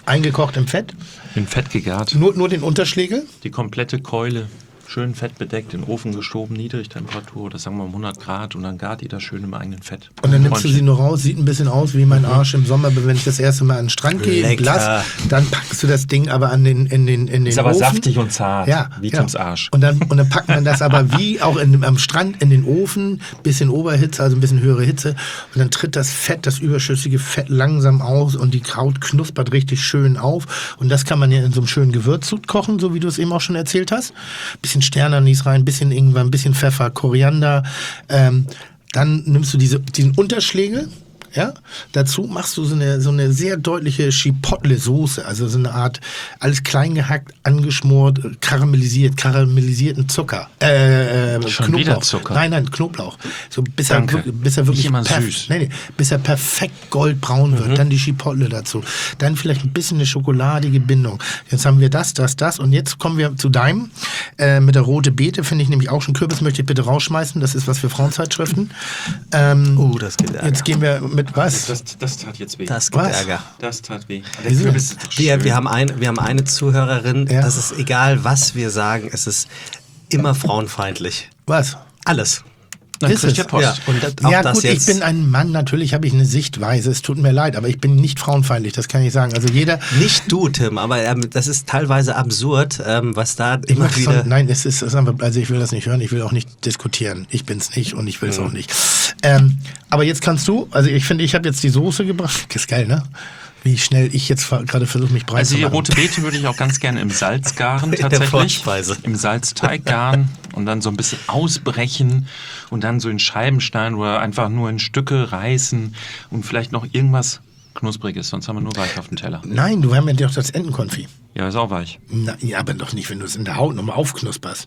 Eingekocht im Fett. In Fett gegart. Nur, nur den Unterschlegel. Die komplette Keule. Schön fettbedeckt, in den Ofen geschoben, Niedrigtemperatur, das sagen wir um hundert Grad und dann gart ihr das schön im eigenen Fett. Und dann nimmst du sie nur raus, sieht ein bisschen aus wie mein Arsch im Sommer, wenn ich das erste Mal an den Strand gehe, im Glas, dann packst du das Ding aber an den, in den, in den Ist aber Ofen. saftig und zart, ja, wie ja. Tims Arsch. Und dann, und dann packt man das aber wie auch in, am Strand in den Ofen, bisschen Oberhitze, also ein bisschen höhere Hitze und dann tritt das Fett, das überschüssige Fett langsam aus und die Haut knuspert richtig schön auf und das kann man ja in so einem schönen Gewürzsud kochen, so wie du es eben auch schon erzählt hast. Bisschen Sternanis rein, ein bisschen Ingwer, ein bisschen Pfeffer, Koriander. Ähm, dann nimmst du diese, diesen Unterschlegel, ja, dazu machst du so eine, so eine sehr deutliche Chipotle-Soße, also so eine Art, alles klein gehackt, angeschmort, karamellisiert, karamellisierten Zucker. Äh, äh, Schon Knoblauch. wieder Zucker? Nein, nein, Knoblauch. So, bis, er, Danke. wirklich- bis er wirklich Nicht immer perf- süß. Nee, nee, bis er perfekt goldbraun wird. Dann die Chipotle dazu. Dann vielleicht ein bisschen eine schokoladige Bindung. Jetzt haben wir das, das, das. Und jetzt kommen wir zu deinem. Äh, mit der rote Beete finde ich nämlich auch schon. Kürbis möchte ich bitte rausschmeißen. Das ist was für Frauenzeitschriften. Ähm, Oh, das geht Ärger. jetzt gehen wir mit was? Das, das tat jetzt weh. Das gibt Was? Ärger. Das tat weh. Wieso? Der Kürbis ist doch Wir, schön. wir, haben ein, wir haben eine Zuhörerin, Ja. das ist egal, was wir sagen, es ist immer frauenfeindlich. Was? Alles. Dann Ist kriegt es? ihr Post. Ja, und das, auch Ja das gut, jetzt. ich bin ein Mann, natürlich habe ich eine Sichtweise, es tut mir leid, aber ich bin nicht frauenfeindlich, das kann ich sagen. Also jeder... Nicht du, Tim, aber ähm, das ist teilweise absurd, ähm, was da Ich immer möchte wieder... von, nein, es ist, es ist einfach, also ich will das nicht hören, ich will auch nicht diskutieren. Ich bin's nicht und ich will es auch nicht. Ähm, aber jetzt kannst du, also ich finde, ich habe jetzt die Soße gebracht. Ist geil, ne? Wie schnell ich jetzt ver- gerade versuche, mich breit Also zu die machen. rote Beete würde ich auch ganz gerne im Salz garen, In der tatsächlich. Vorspeise. Im Salzteig garen und dann so ein bisschen ausbrechen und dann so in Scheiben schneiden oder einfach nur in Stücke reißen und vielleicht noch irgendwas Knuspriges, sonst haben wir nur weich auf dem Teller. Nein, du hast ja doch das Entenkonfit. Ja, ist auch weich. Na, ja, aber doch nicht, wenn du es in der Haut nochmal aufknusperst.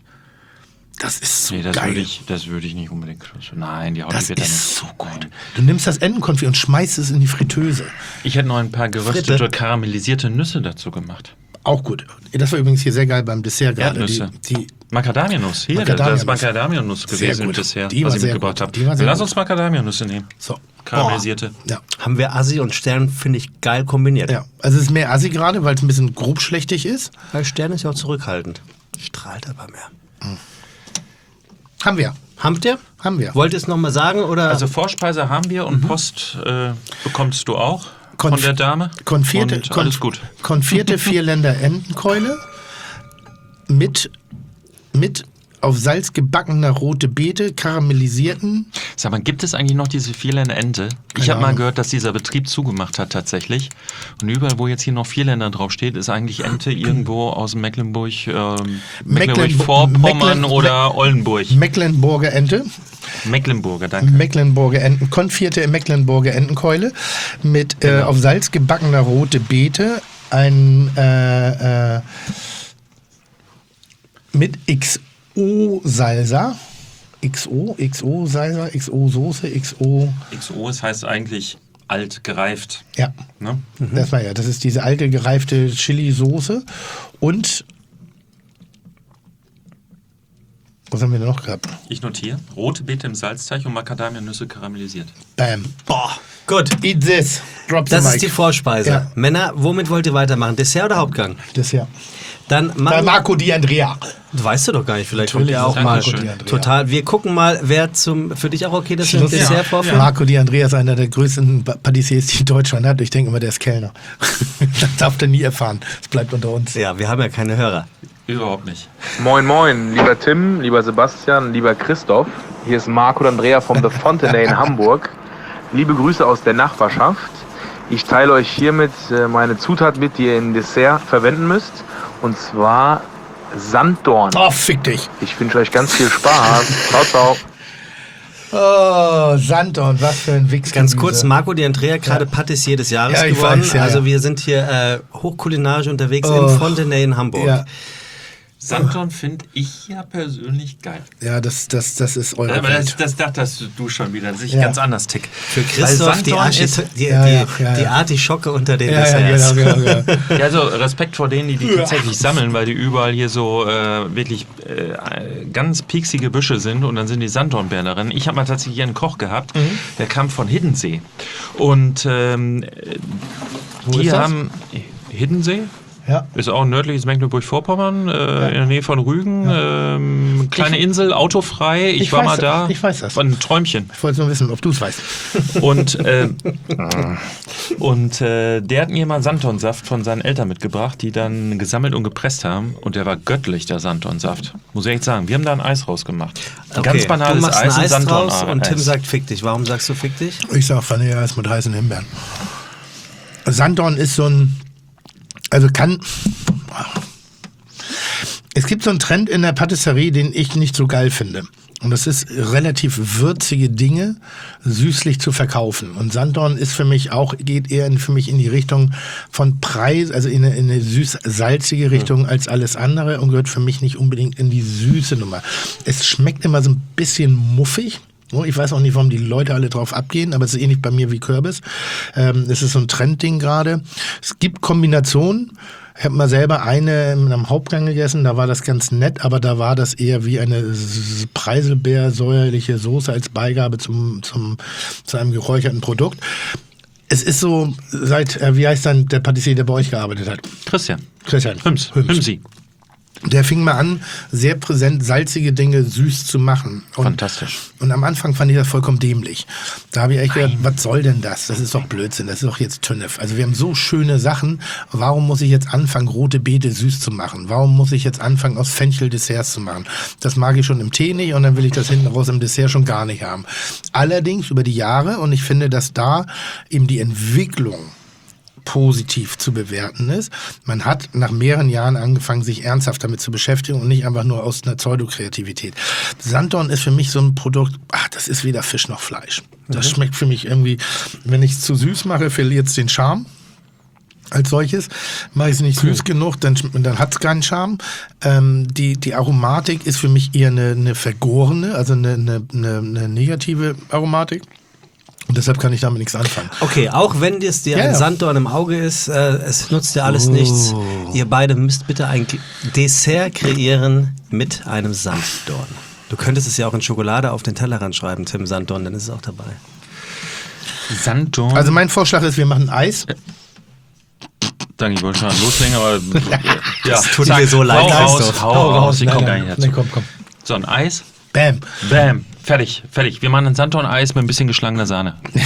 Das ist so Nee, das geil. würde ich, das würde ich nicht unbedingt knuspern. Nein, die Haut das wird dann nicht. ist so gut. Du nimmst das Entenkonfit und schmeißt es in die Fritteuse. Ich hätte noch ein paar geröstete, Fritte. karamellisierte Nüsse dazu gemacht. Auch gut. Das war übrigens hier sehr geil beim Dessert gerade. Erdnüsse. Die, die, Macadamianuss. Hier, Macadamianuss. das ist Macadamianuss Sehr gewesen im gut. Dessert, Die war was ich sehr mitgebracht gut. habe. Die war sehr Lass gut. uns Macadamianüsse nehmen. so. Karamellisierte. Ja. Haben wir Assi und Stern, finde ich, geil kombiniert. Ja, also es ist mehr Assi gerade, weil es ein bisschen grobschlächtig ist. Weil Stern ist ja auch zurückhaltend. Strahlt aber mehr. Haben wir. Habt ihr? Haben wir. Wollt ihr es nochmal sagen? Oder? Also Vorspeise haben wir und Post äh, bekommst du auch von Konf- der Dame. Konfierte, und alles gut. konfierte Vierländer Entenkeule mit, mit auf Salz gebackener rote Beete, karamellisierten. Sag mal, gibt es eigentlich noch diese Vierländer Ente? Ich Keine habe mal Ahnung. gehört, dass dieser Betrieb zugemacht hat tatsächlich. Und überall, wo jetzt hier noch Vierländer draufsteht, ist eigentlich Ente irgendwo aus dem Mecklenburg, ähm, Mecklenburg-Vorpommern Mecklen- oder Oldenburg. Mecklenburger Ente, Mecklenburger, danke. Mecklenburger Enten, konfierte Mecklenburger Entenkeule mit äh, Genau. auf Salz gebackener rote Beete, ein äh, äh, mit X O-Salsa, X O, X O-Salsa, X O-Soße, X O, X O, es heißt eigentlich alt gereift. ja. Ne? Das war ja, das ist diese alte gereifte Chili-Soße. Und was haben wir denn noch gehabt? Ich notiere, rote Beete im Salzteig und Macadamianüsse karamellisiert. Bam. Boah, gut. Eat this. Drop the Das mic. ist die Vorspeise. Ja. Männer, womit wollt ihr weitermachen? Dessert oder Hauptgang? Das ja. Dann Bei machen Marco Di Andrea. Weißt du doch gar nicht, vielleicht kommt Natürlich ihr auch ist mal. Marco Di Andrea. Total. Wir gucken mal, wer zum. Für dich auch okay, dass wir ein Schluss. Dessert Ja. vorführen? Marco Di Andrea ist einer der größten Pa- Patissiers, die Deutschland hat. Ich denke immer, der ist Kellner. Das darf er nie erfahren. Das bleibt unter uns. Ja, wir haben ja keine Hörer. Überhaupt nicht. Moin Moin, lieber Tim, lieber Sebastian, lieber Christoph. Hier ist Marco D'Andrea vom The Fontenay in Hamburg. Liebe Grüße aus der Nachbarschaft. Ich teile euch hiermit äh, meine Zutat mit, die ihr im Dessert verwenden müsst. Und zwar Sanddorn. Oh, fick dich. Ich wünsche euch ganz viel Spaß. Ciao, ciao. Oh, Sanddorn, was für ein Wichs. Ganz kurz, Marco Di Andrea, gerade Patissier des Jahres Ja, ich gewonnen. weiß, ja, also ja. wir sind hier äh, hochkulinarisch unterwegs Oh. im Fontenay in Hamburg. Ja, Sanddorn finde ich ja persönlich geil. ja das, das, das ist eure Aber Welt. das, das dachtest du schon wieder, dass ich Ja. ganz anders tick. Für Christoph die, Sanddorn Archi ist- die, Ja, die, ja, ja, die ja. Artischocke unter den Ja, ja, Desserts. genau, genau, genau. Ja, also Respekt vor denen, die die tatsächlich sammeln, weil die überall hier so äh, wirklich äh, ganz pieksige Büsche sind und dann sind die Sanddornbeeren darin. Ich habe mal tatsächlich einen Koch gehabt, Mhm. der kam von Hiddensee und ähm, Wo die ist das? haben Hiddensee. Ja. Ist auch ein nördliches Mecklenburg-Vorpommern, äh, Ja. in der Nähe von Rügen. Ja. Ähm, kleine Ich- Insel, autofrei. Ich, Ich war weiß mal das, da. ich weiß das. War ein Träumchen. Ich wollte nur wissen, ob du es weißt. Und, äh, und äh, der hat mir mal Sanddornsaft von seinen Eltern mitgebracht, die dann gesammelt und gepresst haben. Und der war göttlich, der Sanddornsaft. Muss ich echt sagen. Wir haben da ein Eis rausgemacht. Ein Okay, ganz banales du machst Eis, ein Eis ein draus und Tim Sanddorn-Eis. sagt fick dich. Warum sagst du fick dich? Ich sag Vanilleeis mit heißen Himbeeren. Sanddorn ist so ein, also kann, es gibt so einen Trend in der Patisserie, den ich nicht so geil finde. Und das ist relativ würzige Dinge süßlich zu verkaufen. Und Sanddorn ist für mich auch, geht eher in, für mich in die Richtung von Preis, also in eine, in eine süß-salzige Richtung ja. als alles andere und gehört für mich nicht unbedingt in die süße Nummer. Es schmeckt immer so ein bisschen muffig. Ich weiß auch nicht, warum die Leute alle drauf abgehen, aber es ist ähnlich bei mir wie Kürbis. Ähm, es ist so ein Trendding gerade. Es gibt Kombinationen. Ich habe mal selber eine in einem Hauptgang gegessen, da war das ganz nett, aber da war das eher wie eine Preiselbeer-säuerliche Soße als Beigabe zum, zum, zu einem geräucherten Produkt. Es ist so, seit, äh, wie heißt dann der Patissier, der bei euch gearbeitet hat? Christian. Christian. Hüms. Hümsi. Der fing mal an, sehr präsent salzige Dinge süß zu machen. Und, Fantastisch. Und am Anfang fand ich das vollkommen dämlich. Da habe ich echt gedacht, was soll denn das? Das ist doch Blödsinn, das ist doch jetzt Tünnef. Also wir haben so schöne Sachen. Warum muss ich jetzt anfangen, rote Beete süß zu machen? Warum muss ich jetzt anfangen, aus Fenchel Desserts zu machen? Das mag ich schon im Tee nicht und dann will ich das hinten raus im Dessert schon gar nicht haben. Allerdings über die Jahre, und ich finde, dass da eben die Entwicklung positiv zu bewerten ist. Man hat nach mehreren Jahren angefangen, sich ernsthaft damit zu beschäftigen und nicht einfach nur aus einer Pseudokreativität. Sanddorn ist für mich so ein Produkt, ach, das ist weder Fisch noch Fleisch. Das mhm. schmeckt für mich irgendwie, wenn ich es zu süß mache, verliert es den Charme. Als solches mache ich es nicht süß genug, dann, dann hat es keinen Charme. Ähm, die, die Aromatik ist für mich eher eine, eine vergorene, also eine, eine, eine, eine negative Aromatik. Und deshalb kann ich damit nichts anfangen. Okay, auch wenn es dir Ja, ein ja. Sanddorn im Auge ist, äh, es nutzt dir alles Oh. nichts. Ihr beide müsst bitte ein K- Dessert kreieren mit einem Sanddorn. Du könntest es ja auch in Schokolade auf den Tellerrand schreiben, Tim Sanddorn, dann ist es auch dabei. Sanddorn. Also mein Vorschlag ist, wir machen Eis. Danke, ich wollte schon loslegen, aber ja, Das tut mir so leid, Hau raus, Christoph. hau Hau raus, raus, ich nein, komme gar nein, nicht nein, dazu. komm, komm. So, ein Eis, Bam. bam, fertig, fertig. Wir machen ein Sanddorn-Eis mit ein bisschen geschlagener Sahne. Nee.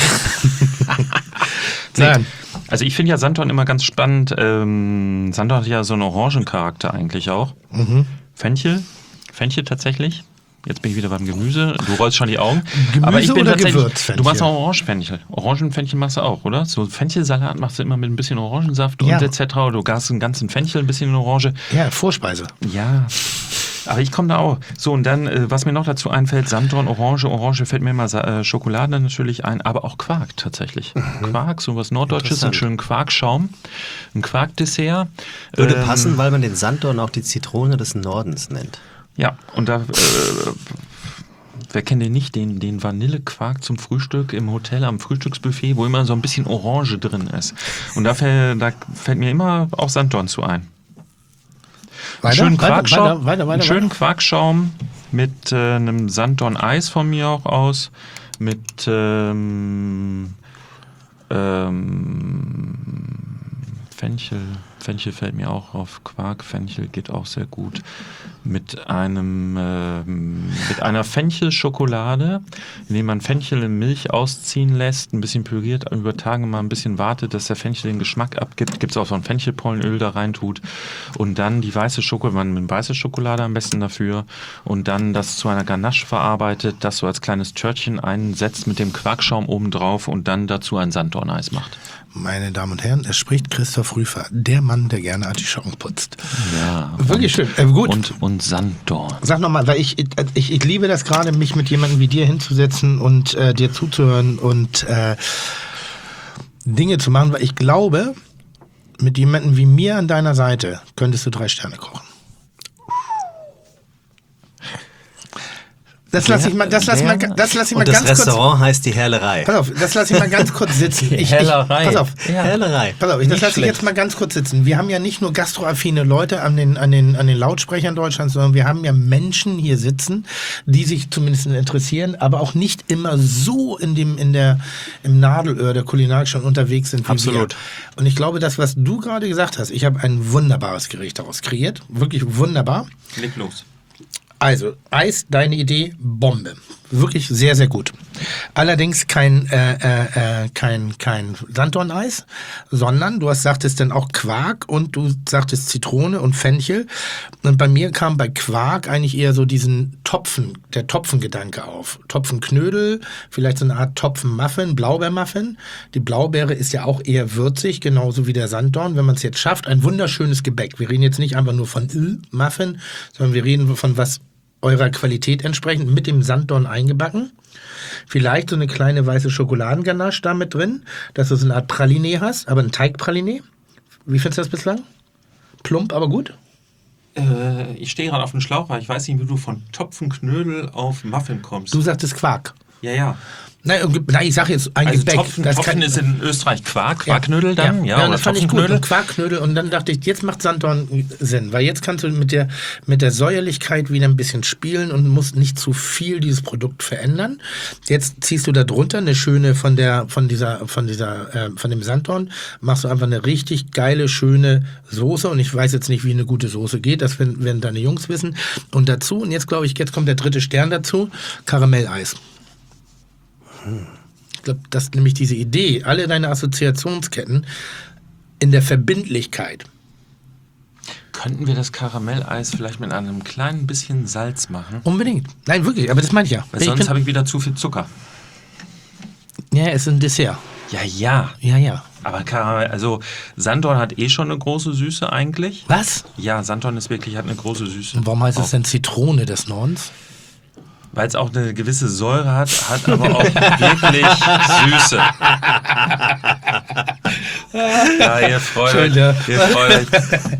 Nein. Also ich finde ja Sanddorn immer ganz spannend. Ähm, Sanddorn hat ja so einen Orangencharakter eigentlich auch. Mhm. Fenchel, Fenchel tatsächlich. Jetzt bin ich wieder beim Gemüse. Du rollst schon die Augen. Gemüse Aber ich bin oder tatsächlich. Gewürzfenchel? Du machst auch Orangenfenchel. Orangenfenchel machst du auch, oder? So Fenchelsalat machst du immer mit ein bisschen Orangensaft Ja. und et cetera. Du gast einen ganzen Fenchel, ein bisschen in Orange. Ja, Vorspeise. Ja. Aber ich komme da auch. So, und dann, äh, was mir noch dazu einfällt, Sanddorn, Orange. Orange fällt mir immer Sa- äh, Schokolade natürlich ein, aber auch Quark tatsächlich. Mhm. Quark, so was Norddeutsches, einen Interessant. schönen Quarkschaum. Ein Quarkdessert. Würde Ähm, passen, weil man den Sanddorn auch die Zitrone des Nordens nennt. Ja, und da, äh, wer kennt den nicht, den, den Vanillequark zum Frühstück im Hotel am Frühstücksbuffet, wo immer so ein bisschen Orange drin ist. Und da fällt, da fällt mir immer auch Sanddorn zu ein. Einen Weiter, schönen weiter, Quarkschaum, weiter, weiter, weiter, einen schönen weiter. Quarkschaum mit äh, einem Sanddorn-Eis von mir auch aus, mit ähm, ähm, Fenchel. Fenchel fällt mir auch auf. Quark, Fenchel geht auch sehr gut. Mit einem ähm, mit einer Fenchel-Schokolade, indem man Fenchel in Milch ausziehen lässt, ein bisschen püriert, über Tage mal ein bisschen wartet, dass der Fenchel den Geschmack abgibt. Gibt es auch so ein Fenchelpollenöl da rein tut. Und dann die weiße Schokolade, man mit weiße Schokolade am besten dafür. Und dann das zu einer Ganache verarbeitet, das so als kleines Törtchen einsetzt mit dem Quarkschaum oben drauf und dann dazu ein Sanddorn-Eis macht. Meine Damen und Herren, es spricht Christoph Rüfer, der Mann, der gerne Artischocken putzt. Ja. Wirklich schön. Äh, gut. Und, und Sanddorn. Sag nochmal, weil ich, ich, ich liebe das gerade, mich mit jemandem wie dir hinzusetzen und äh, dir zuzuhören und äh, Dinge zu machen, weil ich glaube, mit jemandem wie mir an deiner Seite könntest du drei Sterne kochen. Das lasse ich mal, das lass ich mal, das lass ich mal Und das ganz kurz. Restaurant heißt die Herlerei. Pass auf, das lasse ich mal ganz kurz sitzen. Ich, ich, Hellerei. pass auf, Ja. Herlerei. pass auf, ich, das Nicht lasse ich schlecht. jetzt mal ganz kurz sitzen. Wir haben ja nicht nur gastroaffine Leute an den, an den, an den Lautsprechern Deutschlands, sondern wir haben ja Menschen hier sitzen, die sich zumindest interessieren, aber auch nicht immer so in dem, in der, im Nadelöhr der Kulinarik schon unterwegs sind wie Absolut. wir. Und ich glaube, das, was du gerade gesagt hast, ich habe ein wunderbares Gericht daraus kreiert. Wirklich wunderbar. Leg los. Also, Eis, deine Idee, Bombe. Wirklich sehr, sehr gut. Allerdings kein, äh, äh, äh, kein, kein Sanddorn-Eis, sondern du hast sagtest dann auch Quark und du sagtest Zitrone und Fenchel. Und bei mir kam bei Quark eigentlich eher so diesen Topfen, der Topfengedanke auf. Topfenknödel, vielleicht so eine Art Topfenmuffin, Blaubeermuffin. Die Blaubeere ist ja auch eher würzig, genauso wie der Sanddorn. Wenn man es jetzt schafft, ein wunderschönes Gebäck. Wir reden jetzt nicht einfach nur von äh, Muffin, sondern wir reden von was eurer Qualität entsprechend mit dem Sanddorn eingebacken. Vielleicht so eine kleine weiße Schokoladenganache da mit drin, dass du so eine Art Praline hast, aber ein Teigpraline. Wie findest du das bislang? Plump, aber gut? Äh, ich stehe gerade auf dem Schlauch, weil ich weiß nicht, wie du von Topfenknödel auf Muffin kommst. Du sagtest Quark. Ja, ja. Nein, nein, ich sage jetzt ein Also Gebäck. Topfen, Das Topfen kann- ist in Österreich Quark, Quarkknödel dann, ja, ja, oder das fand ich gut. Topfenknödel. Und Quarkknödel. Und dann dachte ich, jetzt macht Sanddorn Sinn, weil jetzt kannst du mit der, mit der Säuerlichkeit wieder ein bisschen spielen und musst nicht zu viel dieses Produkt verändern. Jetzt ziehst du da drunter eine schöne von der, von dieser, von dieser, äh, von dem Sanddorn, machst du einfach eine richtig geile, schöne Soße. Und ich weiß jetzt nicht, wie eine gute Soße geht. Das werden, werden deine Jungs wissen. Und dazu, und jetzt glaube ich, jetzt kommt der dritte Stern dazu, Karamelleis. Ich glaube, das ist nämlich diese Idee, alle deine Assoziationsketten in der Verbindlichkeit. Könnten wir das Karamelleis vielleicht mit einem kleinen bisschen Salz machen? Unbedingt. Nein, wirklich, aber das meine ich ja. Weil Ich sonst bin- habe ich wieder zu viel Zucker. Ja, es ist ein Dessert. Ja, ja. Ja, ja. Aber Karamell, also Sanddorn hat eh schon eine große Süße eigentlich. Was? Ja, Sanddorn ist wirklich, hat eine große Süße. Und warum heißt es denn Zitrone des Nordens? Weil es auch eine gewisse Säure hat, hat aber auch wirklich Süße. Ja, ihr freut Schön, euch. ja. Ihr freut euch.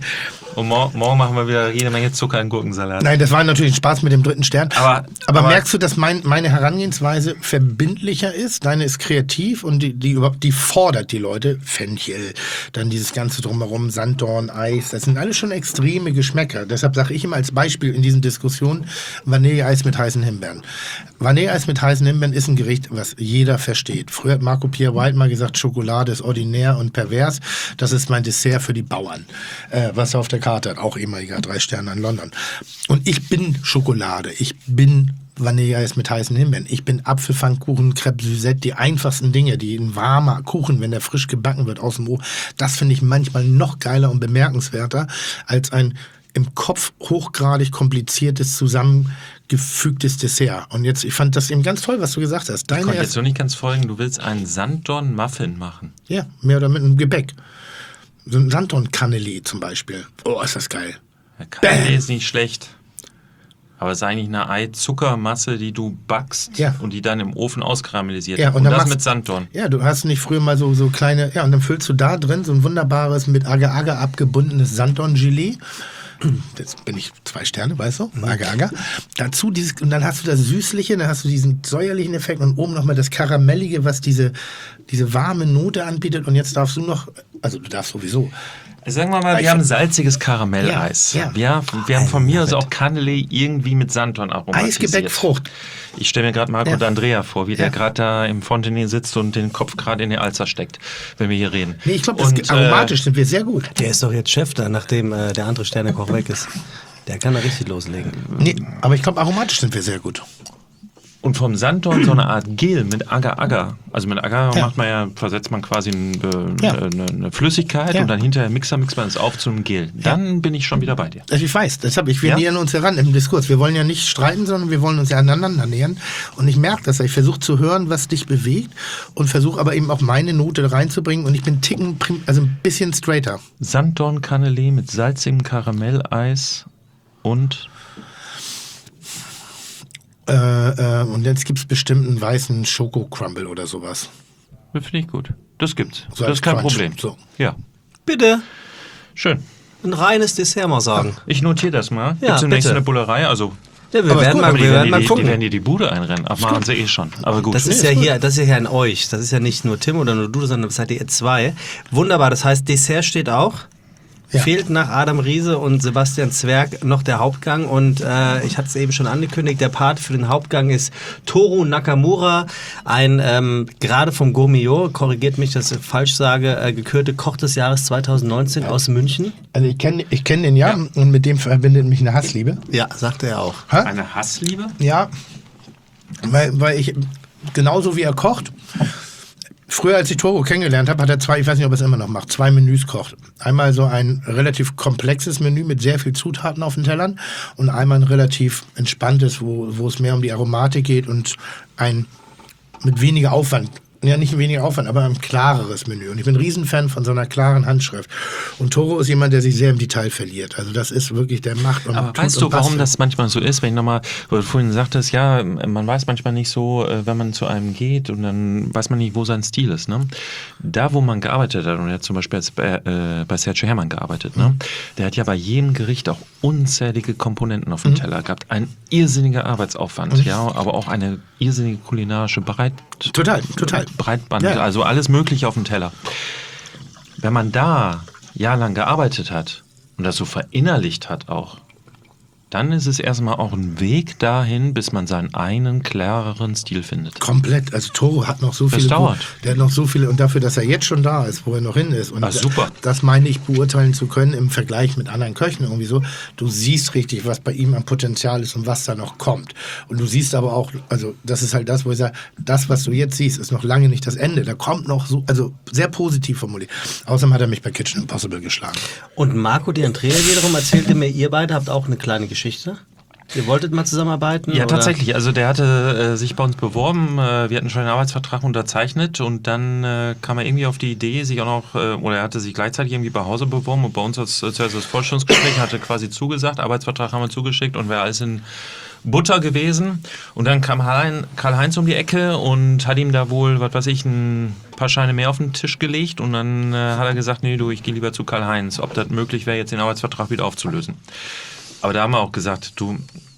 Und mor morgen machen wir wieder jede Menge Zucker in Gurkensalat. Nein, das war natürlich ein Spaß mit dem dritten Stern. Aber- aber, aber- merkst du, dass mein, meine Herangehensweise verbindlicher ist? Deine ist kreativ und die, die, überhaupt- die fordert die Leute. Fenchel, dann dieses ganze Drumherum, Sanddorn, Eis, das sind alles schon extreme Geschmäcker. Deshalb sage ich immer als Beispiel in diesen Diskussionen Vanilleeis mit heißen Himbeeren. Vanilleeis mit heißen Himbeeren ist ein Gericht, was jeder versteht. Früher hat Marco Pierre White mal gesagt, Schokolade ist ordinär und pervers. Das ist mein Dessert für die Bauern. Äh, was er auf der Karte hat, auch ehemaliger drei Sterne in London. Und ich bin Schokolade. Ich bin Vanilleeis mit heißen Himbeeren. Ich bin Apfelpfannkuchen, Crêpe Suzette, die einfachsten Dinge, die ein warmer Kuchen, wenn der frisch gebacken wird aus dem Ofen. Das finde ich manchmal noch geiler und bemerkenswerter als ein im Kopf hochgradig kompliziertes, zusammengefügtes Dessert. Und jetzt, ich fand das eben ganz toll, was du gesagt hast. Ich Deine konnte jetzt erst, so nicht ganz folgen. Du willst einen Sanddorn-Muffin machen. ja, mehr oder mit einem Gebäck. So ein Sanddorn-Cannelli zum Beispiel. Oh, ist das geil. Der Kaffee ist nicht schlecht. Aber es ist eigentlich eine Ei-Zuckermasse, die du backst Ja. und die dann im Ofen auskaramellisiert. Ja, und und dann das machst- mit Sanddorn. Ja, du hast nicht früher mal so, so kleine, ja, und dann füllst du da drin so ein wunderbares, mit Agar-Agar abgebundenes Sanddorn-Gelee. Jetzt bin ich zwei Sterne, weißt du? Agar-Agar. Dazu dieses, und dann hast du das Süßliche, dann hast du diesen säuerlichen Effekt und oben nochmal das Karamellige, was diese, diese warme Note anbietet. Und jetzt darfst du noch, also du darfst sowieso. Sagen wir mal, Ich wir haben find- salziges Karamelleis. Ja, ja. Wir, wir haben von mir aus auch Cannelli irgendwie mit Sanddorn aromatisiert. Eisgebäck, Frucht. Ich stelle mir gerade Marco Ja. D'Andrea vor, wie der Ja. gerade da im Fontenay sitzt und den Kopf gerade in der Alster steckt, wenn wir hier reden. Nee, ich glaube, Und, aromatisch sind wir sehr gut. Der ist doch jetzt Chef da, nachdem äh, der andere Sternekoch weg ist. Der kann da richtig loslegen. Nee, aber ich glaube, aromatisch sind wir sehr gut. Und vom Sanddorn so eine Art Gel mit Agar-Agar. Also mit Agar Ja. macht man ja, versetzt man quasi ein, äh, Ja. eine, eine Flüssigkeit Ja. und dann hinterher Mixer mixt man es auf zu einem Gel. Dann bin ich schon wieder bei dir. Also ich weiß, deshalb, ich, wir Ja? nähern uns heran im Diskurs. Wir wollen ja nicht streiten, sondern wir wollen uns ja aneinander nähern. Und ich merke das. Ich versuche zu hören, was dich bewegt und versuche aber eben auch meine Note reinzubringen. Und ich bin ticken, prim- also ein bisschen straighter. Sanddorn-Cannelli mit salzigem Karamelleis und Äh, äh, und jetzt gibt es bestimmt einen weißen Schoko-Crumble oder sowas. das finde ich gut. Das gibt's. So das als ist kein Crunch. Problem. So. Ja, Bitte. schön. Ein reines Dessert mal sagen. Ich notiere das mal. Ja, Gibt's demnächst bitte. eine Bullerei? Also Ja, wir Aber werden gut, mal, Aber die wir werden werden, mal die, die gucken. werden dir die Bude einrennen. Ach, machen sie eh schon. Aber gut. Das ist ja hier, das ist ja hier an euch. Das ist ja nicht nur Tim oder nur du, sondern das seid ihr zwei. Wunderbar, das heißt, Dessert steht auch. Ja. Fehlt nach Adam Riese und Sebastian Zwerg noch der Hauptgang. Und äh, ich hatte es eben schon angekündigt, der Part für den Hauptgang ist Toru Nakamura, ein ähm, gerade vom Gourmillot, korrigiert mich, dass ich falsch sage, äh, gekürte Koch des Jahres zwanzig neunzehn aus München. Also ich kenne ich kenn den ja, und mit dem verbindet mich eine Hassliebe. Ja, sagte er auch. Ha? Eine Hassliebe? Ja, weil, weil ich, genauso wie er kocht, früher als ich Toro kennengelernt habe, hat er zwei, ich weiß nicht, ob er es immer noch macht, zwei Menüs kocht. Einmal so ein relativ komplexes Menü mit sehr viel Zutaten auf den Tellern und einmal ein relativ entspanntes, wo, wo es mehr um die Aromatik geht und ein mit weniger Aufwand. Ja, nicht weniger Aufwand, aber ein klareres Menü. Und ich bin ein Riesenfan von so einer klaren Handschrift. Und Toro ist jemand, der sich sehr im Detail verliert. Also das ist wirklich, der macht und Aber tut weißt und du, warum bastelt. das manchmal so ist? Wenn ich nochmal, wo du vorhin sagtest, ja, man weiß manchmal nicht so, wenn man zu einem geht und dann weiß man nicht, wo sein Stil ist. Ne? Da, wo man gearbeitet hat, und er hat zum Beispiel jetzt bei, äh, bei Sergio Herrmann gearbeitet, ne? Der hat ja bei jedem Gericht auch unzählige Komponenten auf dem Mhm. Teller gehabt. Ein irrsinniger Arbeitsaufwand, Mhm. ja, aber auch eine irrsinnige kulinarische Breit Total, total. Breitband, Ja. also alles Mögliche auf dem Teller. Wenn man da jahrelang gearbeitet hat und das so verinnerlicht hat auch, dann ist es erstmal auch ein Weg dahin, bis man seinen einen klareren Stil findet. Komplett. Also Toro hat noch so Das viele. dauert. Der hat noch so viele. Und dafür, dass er jetzt schon da ist, wo er noch hin ist. Und Ah, super. Das meine ich beurteilen zu können im Vergleich mit anderen Köchen irgendwie so. Du siehst richtig, was bei ihm am Potenzial ist und was da noch kommt. Und du siehst aber auch, also das ist halt das, wo ich sage, das, was du jetzt siehst, ist noch lange nicht das Ende. Da kommt noch so, also sehr positiv formuliert. Außerdem hat er mich bei Kitchen Impossible geschlagen. Und Marco Di Andrea wiederum erzählte mir, ihr beide habt auch eine kleine Geschichte. Ihr wolltet mal zusammenarbeiten? Ja, oder? tatsächlich. Also der hatte äh, sich bei uns beworben. Äh, wir hatten schon einen Arbeitsvertrag unterzeichnet und dann äh, kam er irgendwie auf die Idee, sich auch noch, äh, oder er hatte sich gleichzeitig irgendwie bei Hause beworben und bei uns als zuerst das Vorstellungsgespräch hatte quasi zugesagt, Arbeitsvertrag haben wir zugeschickt und wäre alles in Butter gewesen. Und dann kam Karl-Heinz um die Ecke und hat ihm da wohl, was weiß ich, ein paar Scheine mehr auf den Tisch gelegt und dann äh, hat er gesagt, nee, du, ich gehe lieber zu Karl-Heinz, ob das möglich wäre, jetzt den Arbeitsvertrag wieder aufzulösen. Aber da haben wir auch gesagt, du,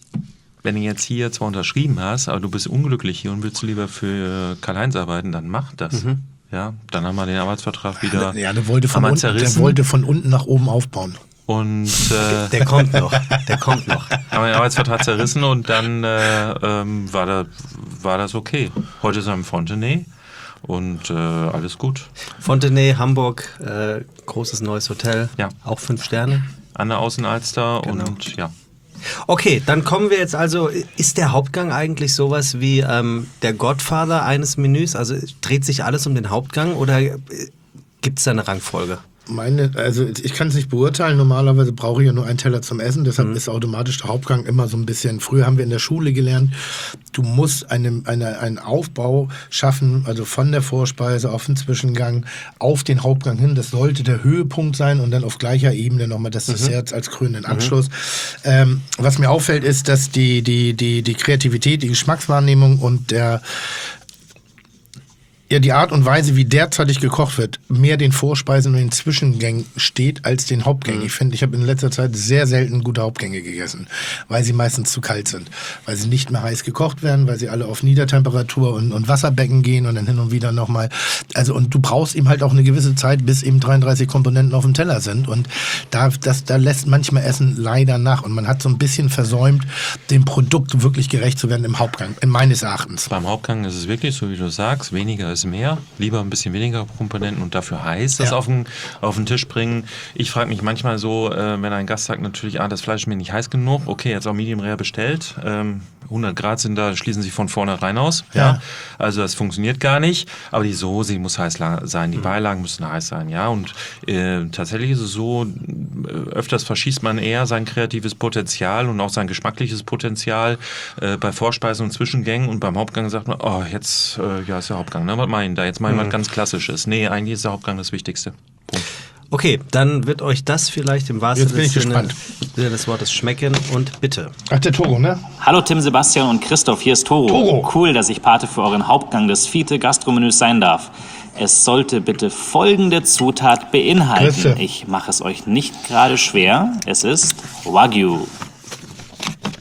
wenn du jetzt hier zwar unterschrieben hast, aber du bist unglücklich hier und willst lieber für Karl-Heinz arbeiten, dann mach das. Mhm. Ja, dann haben wir den Arbeitsvertrag wieder Ja, der wollte von, haben wir unten, der zerrissen. wollte von unten nach oben aufbauen. Und äh, Der kommt noch, der kommt noch. haben wir den Arbeitsvertrag zerrissen und dann äh, ähm, war, da, war das okay. Heute ist er im Fontenay und äh, alles gut. Fontenay, Hamburg, äh, großes neues Hotel, Ja. auch fünf Sterne. An der Außenalster Genau. und ja. Okay, dann kommen wir jetzt also, ist der Hauptgang eigentlich sowas wie ähm, der Godfather eines Menüs? Also dreht sich alles um den Hauptgang oder gibt es da eine Rangfolge? Meine, also ich kann es nicht beurteilen. Normalerweise brauche ich ja nur einen Teller zum Essen. Deshalb Mhm. ist automatisch der Hauptgang immer so ein bisschen. Früher haben wir in der Schule gelernt, du musst eine, eine, einen Aufbau schaffen, also von der Vorspeise auf den Zwischengang, auf den Hauptgang hin. Das sollte der Höhepunkt sein und dann auf gleicher Ebene nochmal das Dessert als krönenden Abschluss. Ähm, was mir auffällt, ist, dass die, die, die, die Kreativität, die Geschmackswahrnehmung und der ja, die Art und Weise, wie derzeitig gekocht wird, mehr den Vorspeisen und den Zwischengängen steht als den Hauptgängen. Ich finde, ich habe in letzter Zeit sehr selten gute Hauptgänge gegessen, weil sie meistens zu kalt sind, weil sie nicht mehr heiß gekocht werden, weil sie alle auf Niedertemperatur und, und Wasserbecken gehen und dann hin und wieder nochmal. Also und du brauchst eben halt auch eine gewisse Zeit, bis eben dreiunddreißig Komponenten auf dem Teller sind und da, das, da lässt manchmal Essen leider nach und man hat so ein bisschen versäumt, dem Produkt wirklich gerecht zu werden im Hauptgang, in meines Erachtens. Beim Hauptgang ist es wirklich so, wie du sagst, weniger ist mehr, lieber ein bisschen weniger Komponenten und dafür heiß das Ja. auf, den, auf den Tisch bringen. Ich frage mich manchmal so, äh, wenn ein Gast sagt natürlich, ah, das Fleisch ist mir nicht heiß genug, okay, jetzt auch Medium Rare bestellt, ähm, hundert Grad sind da, schließen sich von vornherein aus, ja. Ja. Also das funktioniert gar nicht, aber die Soße, die muss heiß la- sein, die Beilagen müssen heiß sein, ja, und äh, tatsächlich ist es so, äh, öfters verschießt man eher sein kreatives Potenzial und auch sein geschmackliches Potenzial äh, bei Vorspeisen und Zwischengängen und beim Hauptgang sagt man, oh, jetzt, äh, ja, ist der Hauptgang, ne, was meinen da, jetzt machen wir was ganz Klassisches. Nee, eigentlich ist der Hauptgang das Wichtigste. Punkt. Okay, dann wird euch das vielleicht im wahrsten Jetzt bin ich Sinne gespannt. Sinne des Wortes schmecken und bitte. Ach, der Toro, ne? Hallo Tim, Sebastian und Christoph, hier ist Toro. Toro. Cool, dass ich Pate für euren Hauptgang des Fiete Gastromenüs sein darf. Es sollte bitte folgende Zutat beinhalten. Grüße. Ich mache es euch nicht gerade schwer. Es ist Wagyu.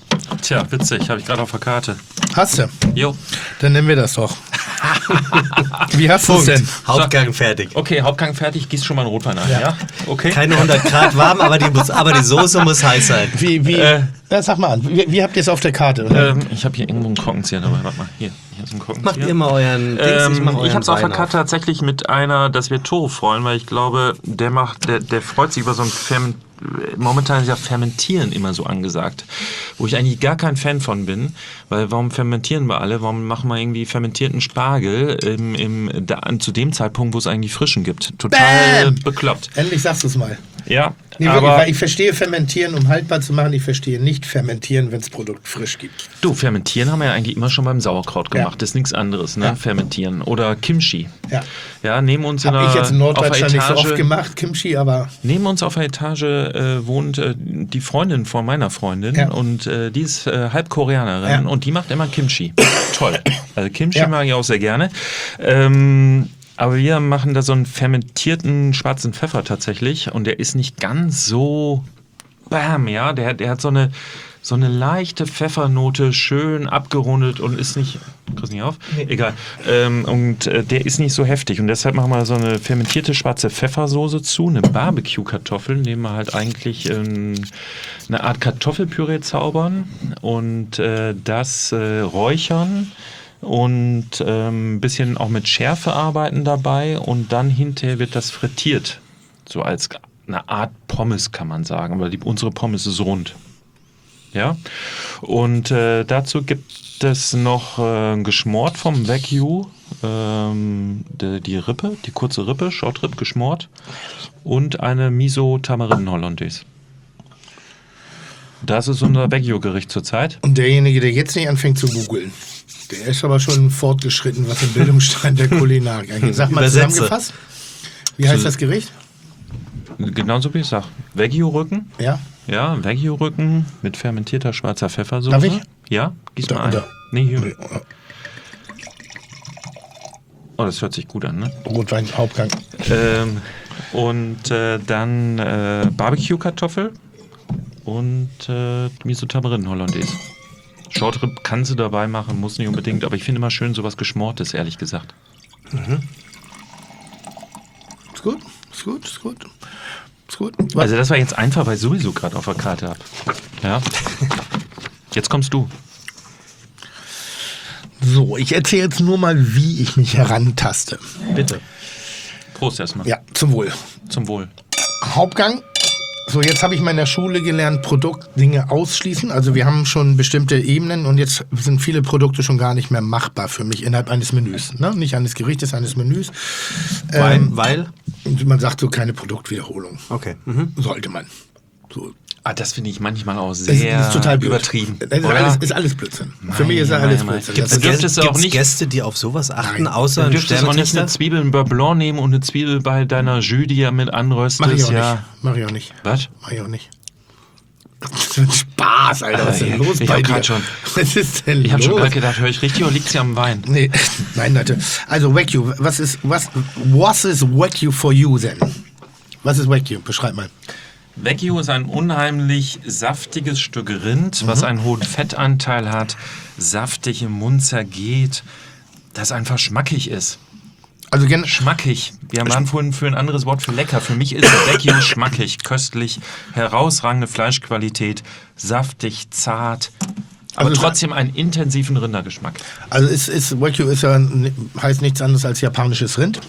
Tja, witzig, habe ich gerade auf der Karte. Hast du? Jo. Dann nehmen wir das doch. Wie hast du es denn? Hauptgang fertig. Okay, Hauptgang fertig, gieß schon mal einen Rotwein ein, ja? ja? Okay. Keine hundert Grad warm, aber die, muss, aber die Soße muss heiß sein. Wie, wie, Äh, ja, sag mal an, wie, wie habt ihr es auf der Karte? Oder? Ähm, ich habe hier irgendwo einen Korkenzieher dabei. Warte mal, hier, hier ist ein Korkenzieher. Macht ihr mal euren Dings, Ähm, ich mach euren ich habe es auf der Wein Karte tatsächlich mit einer, dass wir Tore freuen, weil ich glaube, der macht, der, der freut sich über so ein Ferment. Momentan ist ja Fermentieren immer so angesagt, wo ich eigentlich gar kein Fan von bin, weil warum fermentieren wir alle? Warum machen wir irgendwie fermentierten Spargel im, im, da, zu dem Zeitpunkt, wo es eigentlich frischen gibt? Total Bam! bekloppt. Endlich sagst du es mal. Ja, Nee, aber wirklich, weil ich verstehe fermentieren, um haltbar zu machen. Ich verstehe nicht fermentieren, wenn es Produkt frisch gibt. du, fermentieren haben wir ja eigentlich immer schon beim Sauerkraut gemacht. Ja. Das ist nichts anderes, ne? Ja. Fermentieren. Oder Kimchi. Ja. Ja, neben uns in Habe ich der, jetzt in auf der Norddeutschland nicht so Etage- oft gemacht, Kimchi, aber Neben uns auf der Etage äh, wohnt äh, die Freundin von meiner Freundin Ja. und äh, die ist äh, halb Koreanerin Ja. und die macht immer Kimchi. Toll. Also Kimchi Ja. mag ich auch sehr gerne. Ähm, aber wir machen da so einen fermentierten schwarzen Pfeffer tatsächlich und der ist nicht ganz so bam, ja, der, der hat so eine so eine leichte Pfeffernote, schön abgerundet und ist nicht, kriegst nicht auf? Nee. Egal. Ähm, und äh, der ist nicht so heftig und deshalb machen wir so eine fermentierte schwarze Pfeffersoße zu, eine Barbecue-Kartoffel, indem wir halt eigentlich ähm, eine Art Kartoffelpüree zaubern und äh, das äh, räuchern und ähm, ein bisschen auch mit Schärfe arbeiten dabei und dann hinterher wird das frittiert, so als eine Art Pommes kann man sagen, aber die, unsere Pommes ist rund. Ja, und äh, dazu gibt es noch äh, geschmort vom Wagyu, ähm, die, die Rippe, die kurze Rippe, Short-Rib geschmort und eine Miso-Tamarinden-Hollandaise. Das ist unser Wagyu-Gericht zurzeit. und derjenige, der jetzt nicht anfängt zu googeln, der ist aber schon fortgeschritten, was den Bildungsstand der Kulinarik angeht. Sag mal Übersetze. zusammengefasst, wie heißt das Gericht? Genauso wie ich sage. Wagyu-Rücken. Ja, Ja, Wagyu-Rücken mit fermentierter schwarzer Pfeffersoße. Darf ich? Ja, gieß Da- mal ein. da. Nee, hier. Oh, das hört sich gut an, ne? Rotwein, Hauptgang. Ähm, und äh, dann äh, Barbecue-Kartoffel und äh, Miso-Tamarinden-Hollandaise. Short-Rib kannst du dabei machen, muss nicht unbedingt, aber ich finde immer schön sowas Geschmortes, ehrlich gesagt. Ist gut, ist gut, ist gut. Ist gut. Also das war jetzt einfach, weil ich sowieso gerade auf der Karte habe. Ja. Jetzt kommst du. So, ich erzähle jetzt nur mal, wie ich mich herantaste. Bitte. Prost erstmal. Ja, zum Wohl. Zum Wohl. Hauptgang. So, jetzt habe ich mal in der Schule gelernt, Produktdinge ausschließen. Also wir haben schon bestimmte Ebenen und jetzt sind viele Produkte schon gar nicht mehr machbar für mich innerhalb eines Menüs. Ne? Nicht eines Gerichtes, eines Menüs. Weil? Ähm, weil? und man sagt so, keine Produktwiederholung. Okay. Mhm. Sollte man. So. Ah, das finde ich manchmal auch Das sehr ist, ist total blöd. übertrieben. Das ist, oder? alles, ist alles Blödsinn. Für mich ist das Mein, alles mein, mein. Blödsinn. Gibt's- Das gibt ist, es auch Gibt's nicht- Gäste, die auf sowas achten, Nein. außer Du ein dürftest auch nicht eine Sternetester? Zwiebel in Beurre Blanc nehmen und eine Zwiebel bei deiner Jus, die ja mit anröstest. mach ich auch ja. nicht. Mach ich auch nicht. Was? Mach ich auch nicht. Das ist ein Spaß, Alter. Was ist denn Äh, los ich bei hab dir? grad schon- Was ist denn Ich habe schon los? gerade gedacht, höre ich richtig oder liegt sie am Wein? Nee, nein, Leute. Also Wagyu, was ist, was, was is Wagyu for you denn? Was ist Wagyu? Beschreib mal. Wagyu ist ein unheimlich saftiges Stück Rind, was einen hohen Fettanteil hat, saftig im Mund zergeht, das einfach schmackig ist. Also gen Schmackig. Wir waren vorhin für ein anderes Wort für lecker. Für mich ist Wagyu schmackig, köstlich, herausragende Fleischqualität, saftig, zart, aber Also- trotzdem einen intensiven Rindergeschmack. Also ist, ist, Wagyu ist ja, heißt nichts anderes als japanisches Rind.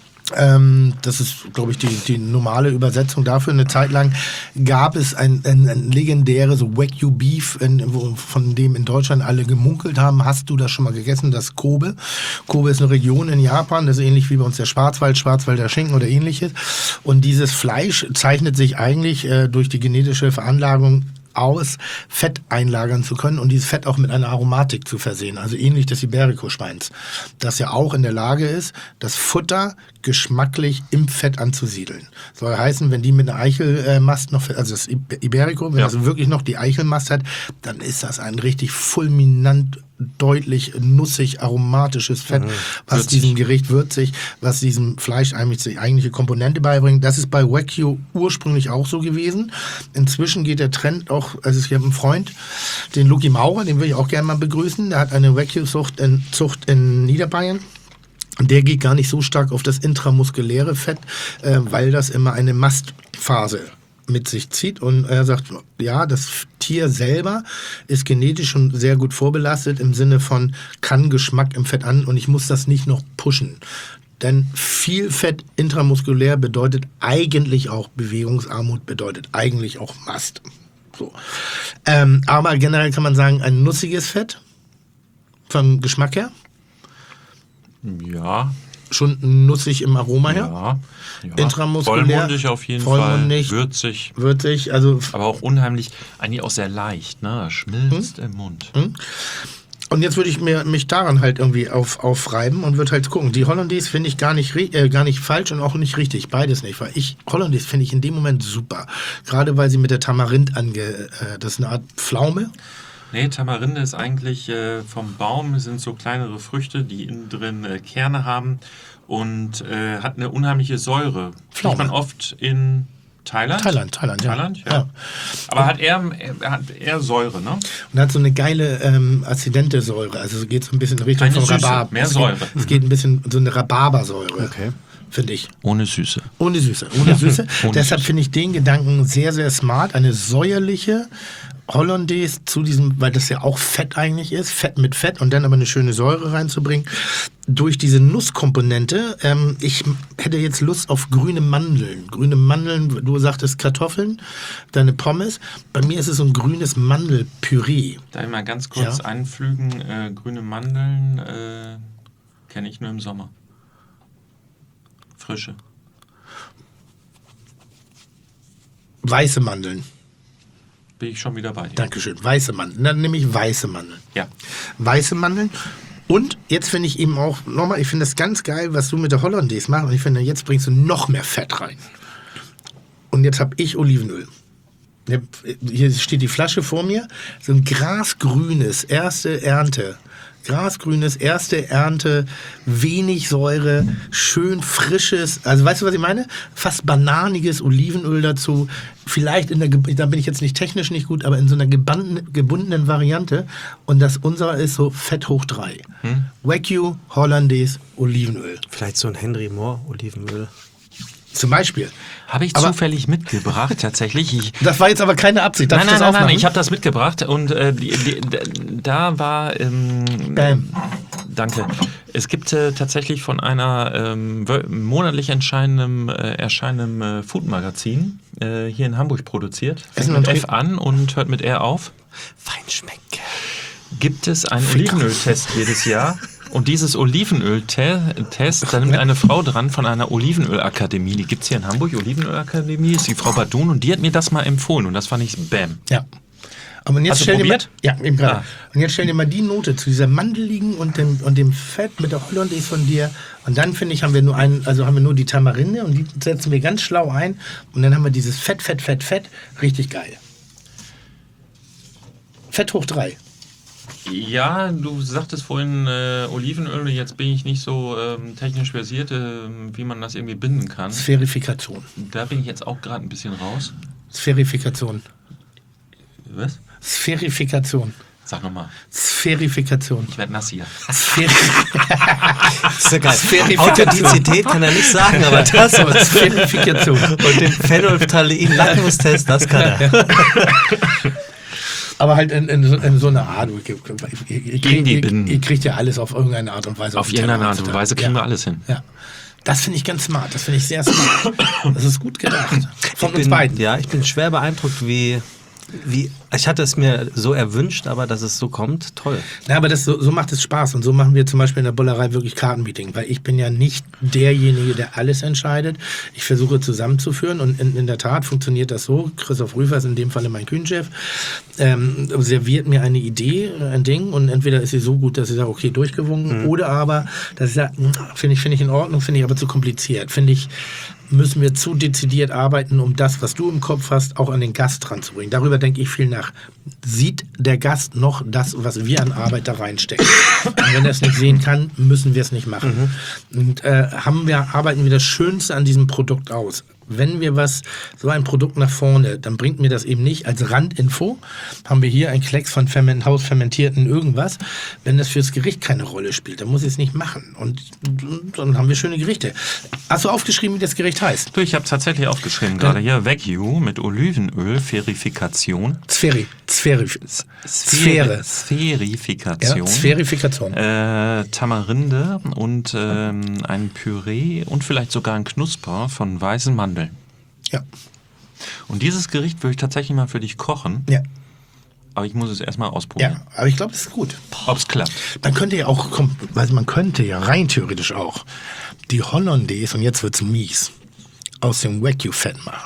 Ähm, das ist, glaube ich, die, die normale Übersetzung dafür. Eine Zeit lang gab es ein, ein, ein legendäres Wagyu Beef, in, wo, von dem in Deutschland alle gemunkelt haben. Hast du das schon mal gegessen? Das Kobe. Kobe ist eine Region in Japan, das ist ähnlich wie bei uns der Schwarzwald, Schwarzwälder Schinken oder ähnliches. Und dieses Fleisch zeichnet sich eigentlich äh, durch die genetische Veranlagung aus, Fett einlagern zu können und dieses Fett auch mit einer Aromatik zu versehen. Also ähnlich des Iberico-Schweins, das ja auch in der Lage ist, das Futter geschmacklich im Fett anzusiedeln. Soll heißen, wenn die mit einer Eichelmast noch, also das Iberico, wenn Ja. das wirklich noch die Eichelmast hat, dann ist das ein richtig fulminant deutlich nussig, aromatisches Fett, Mhm. was Würzig. diesem Gericht würzig, was diesem Fleisch eigentlich die eigentliche Komponente beibringt. Das ist bei Wagyu ursprünglich auch so gewesen. Inzwischen geht der Trend auch, also ich habe einen Freund, den Luki Maurer, den will ich auch gerne mal begrüßen. Der hat eine Wagyu-Zucht in, Zucht in Niederbayern. Und der geht gar nicht so stark auf das intramuskuläre Fett, äh, weil das immer eine Mastphase mit sich zieht. Und er sagt, ja, das Tier selber ist genetisch schon sehr gut vorbelastet im Sinne von, kann Geschmack im Fett an und ich muss das nicht noch pushen. Denn viel Fett intramuskulär bedeutet eigentlich auch Bewegungsarmut, bedeutet eigentlich auch Mast. So. Ähm, aber generell kann man sagen, ein nussiges Fett vom Geschmack her. Ja. Schon nussig im Aroma her. Ja. ja. Intramuskulär. Vollmundig auf jeden vollmundig, Fall. Würzig. Würzig, also. Aber auch unheimlich, eigentlich auch sehr leicht, ne? Schmilzt hm? im Mund. Hm? Und jetzt würde ich mir, mich daran halt irgendwie auf, aufreiben und würde halt gucken. Die Hollandaise finde ich gar nicht, äh, gar nicht falsch und auch nicht richtig. Beides nicht. Weil ich, Hollandaise finde ich in dem Moment super. Gerade weil sie mit der Tamarind ange, äh, das ist eine Art Pflaume. Nee, Tamarinde ist eigentlich äh, vom Baum, sind so kleinere Früchte, die innen drin äh, Kerne haben und äh, hat eine unheimliche Säure. Pflaume. Kriegt man oft in Thailand? Thailand, Thailand, ja. Thailand, ja. ja. Aber hat eher, er hat eher Säure, ne? Und hat so eine geile ähm, azidente Säure. Also es geht so ein bisschen in Richtung Keine von Süße, Rhabarber. mehr es Säure. Geht, es geht ein bisschen so eine Rhabarbersäure. Okay. Finde ich. Ohne Süße. Ohne Süße. Ohne Süße. Ohne Deshalb Süße. finde ich den Gedanken sehr, sehr smart. Eine säuerliche Hollandaise zu diesem, weil das ja auch Fett eigentlich ist, Fett mit Fett und dann aber eine schöne Säure reinzubringen. Durch diese Nusskomponente, ähm, ich hätte jetzt Lust auf grüne Mandeln. Grüne Mandeln, du sagtest Kartoffeln, deine Pommes. Bei mir ist es so ein grünes Mandelpüree. Darf ich mal ganz kurz Ja. einfügen, äh, grüne Mandeln äh, kenne ich nur im Sommer. Frische. Weiße Mandeln. Bin ich schon wieder bei dir. Dankeschön. Weiße Mandeln. Dann nehme ich weiße Mandeln. Ja. Weiße Mandeln. Und jetzt finde ich eben auch, nochmal, ich finde das ganz geil, was du mit der Hollandaise machst. Und ich finde, jetzt bringst du noch mehr Fett rein. Und jetzt habe ich Olivenöl. Hier steht die Flasche vor mir. So ein grasgrünes, erste Ernte. Grasgrünes, erste Ernte, wenig Säure, schön frisches, also weißt du, was ich meine? Fast bananiges Olivenöl dazu. Vielleicht in der, Ge- da bin ich jetzt nicht technisch nicht gut, aber in so einer gebundenen, gebundenen Variante. Und das unsere ist so Fett hoch drei. Hm? Wagyu, Hollandaise, Olivenöl. Vielleicht so ein Henry Moore Olivenöl. Zum Beispiel. Habe ich Aber- zufällig mitgebracht, tatsächlich. Ich, Das war jetzt aber keine Absicht. Darf nein, ich nein, das nein, nein, aufmachen? ich habe das mitgebracht und äh, die, die, da war, ähm, Bam. danke, es gibt äh, tatsächlich von einer ähm, wö- monatlich erscheinendem, äh, erscheinendem äh, Food-Magazin äh, hier in Hamburg produziert, fängt Essen mit und F an und hört mit R auf, Feinschmecker. gibt es einen Olivenöltest jedes Jahr. Und dieses Olivenöl-Test, da nimmt eine Frau dran von einer Olivenölakademie. Die gibt es hier in Hamburg, Olivenölakademie, ist die Frau Badun und die hat mir das mal empfohlen und das fand ich bam. Ja. Aber jetzt Hast du stell dir mal, probiert? ja, eben gerade. Ah. Und jetzt stell dir mal die Note zu dieser mandeligen und dem, und dem Fett mit der Hollandaise von dir. Und dann finde ich, haben wir nur einen, also haben wir nur die Tamarinde und die setzen wir ganz schlau ein. Und dann haben wir dieses Fett, Fett, Fett, Fett. Richtig geil. Fett hoch drei. Ja, du sagtest vorhin äh, Olivenöl, jetzt bin ich nicht so ähm, technisch versiert, äh, wie man das irgendwie binden kann. Sphärifikation. Da bin ich jetzt auch gerade ein bisschen raus. Sphärifikation. Was? Sphärifikation. Sag nochmal. Sphärifikation. Ich werde nass hier. Das ist ja geil. Sphärifikation. Authentizität kann er nicht sagen, aber das Aber Sphärifikation. und den Phenolphthalein-Lackmustest, das kann er. Aber halt in, in, so, in so einer Art. Ihr, ihr, Gegen die ihr, Binden. ihr kriegt ja alles auf irgendeine Art und Weise. Auf den irgendeine Teller Art und heutzutage. Weise kriegen ja. wir alles hin. Ja. Das finde ich ganz smart. Das finde ich sehr smart. Das ist gut gedacht. Von Ich uns bin, beiden. ja, ich bin schwer beeindruckt, wie, wie. Ich hatte es mir so erwünscht, aber dass es so kommt, toll. Ja, aber das, so, so macht es Spaß. Und so machen wir zum Beispiel in der Bullerei wirklich Kartenmeeting. Weil ich bin ja nicht derjenige, der alles entscheidet. Ich versuche zusammenzuführen. Und in, in der Tat funktioniert das so. Christoph Rüfer ist in dem Falle mein Küchenchef. Ähm, serviert mir eine Idee, ein Ding. Und entweder ist sie so gut, dass ich sage, okay, durchgewunken. Mhm. Oder aber, dass ich sage, finde ich, finde ich in Ordnung, finde ich aber zu kompliziert. Finde ich, müssen wir zu dezidiert arbeiten, um das, was du im Kopf hast, auch an den Gast dran zu bringen. Darüber denke ich viel nach. nach, sieht der Gast noch das, was wir an Arbeit da reinstecken. Und wenn er es nicht sehen kann, müssen wir es nicht machen. Mhm. Und äh, haben wir, arbeiten wir das Schönste an diesem Produkt aus. Wenn wir was, so ein Produkt nach vorne, dann bringt mir das eben nicht als Randinfo. Haben wir hier ein Klecks von Ferment, hausfermentierten irgendwas. Wenn das fürs Gericht keine Rolle spielt, dann muss ich es nicht machen. Und, und dann haben wir schöne Gerichte. Hast du aufgeschrieben, wie das Gericht heißt? Du, ich habe tatsächlich aufgeschrieben, gerade hier Wagyu mit Olivenöl, Verifikation. Sphäri, Sphäri, Sphäre. Sphärifikation. Ja, Sphärifikation. Äh, Tamarinde und ähm, ein Püree und vielleicht sogar ein Knusper von weißen Mandeln. Ja. Und dieses Gericht würde ich tatsächlich mal für dich kochen. Ja. Aber ich muss es erstmal ausprobieren. Ja, aber ich glaube, das ist gut. Ob es klappt. Man könnte ja auch, also man könnte ja rein theoretisch auch die Hollandaise, und jetzt wird's mies, aus dem Wagyu-Fett machen.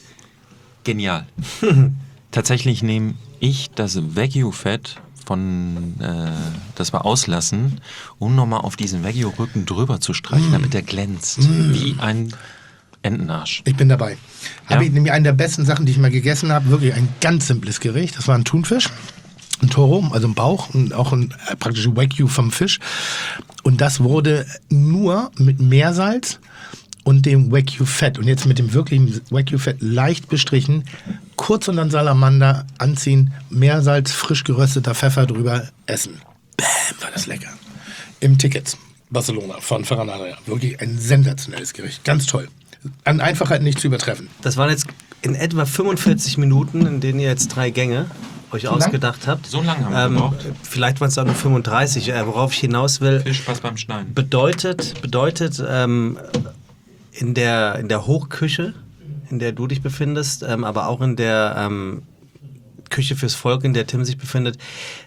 Genial. Tatsächlich nehme ich das Wagyu-Fett von, äh, das wir auslassen, um nochmal auf diesen Wagyu-Rücken drüber zu streichen, mm. damit der glänzt. Mm. Wie ein Entenarsch. Ich bin dabei. Ja? Habe ich nämlich eine der besten Sachen, die ich mal gegessen habe, wirklich ein ganz simples Gericht. Das war ein Thunfisch, ein Toro, also ein Bauch und auch ein äh, praktisch Wagyu vom Fisch. Und das wurde nur mit Meersalz und dem Wagyu-Fett. Und jetzt mit dem wirklichen Wagyu-Fett leicht bestrichen, kurz und dann Salamander anziehen, Meersalz, frisch gerösteter Pfeffer drüber, essen. Bäm, war das lecker. Im Tickets. Barcelona von Ferran Adrià. Wirklich ein sensationelles Gericht. Ganz toll. An Einfachheit nicht zu übertreffen. Das waren jetzt in etwa fünfundvierzig Minuten, in denen ihr jetzt drei Gänge euch So ausgedacht habt. So lange haben wir ähm, gebraucht. Vielleicht waren es auch nur fünfunddreißig. Äh, worauf ich hinaus will, Viel Spaß beim Schneiden. bedeutet, bedeutet ähm, in, der, in der Hochküche, in der du dich befindest, ähm, aber auch in der ähm, Küche fürs Volk, in der Tim sich befindet,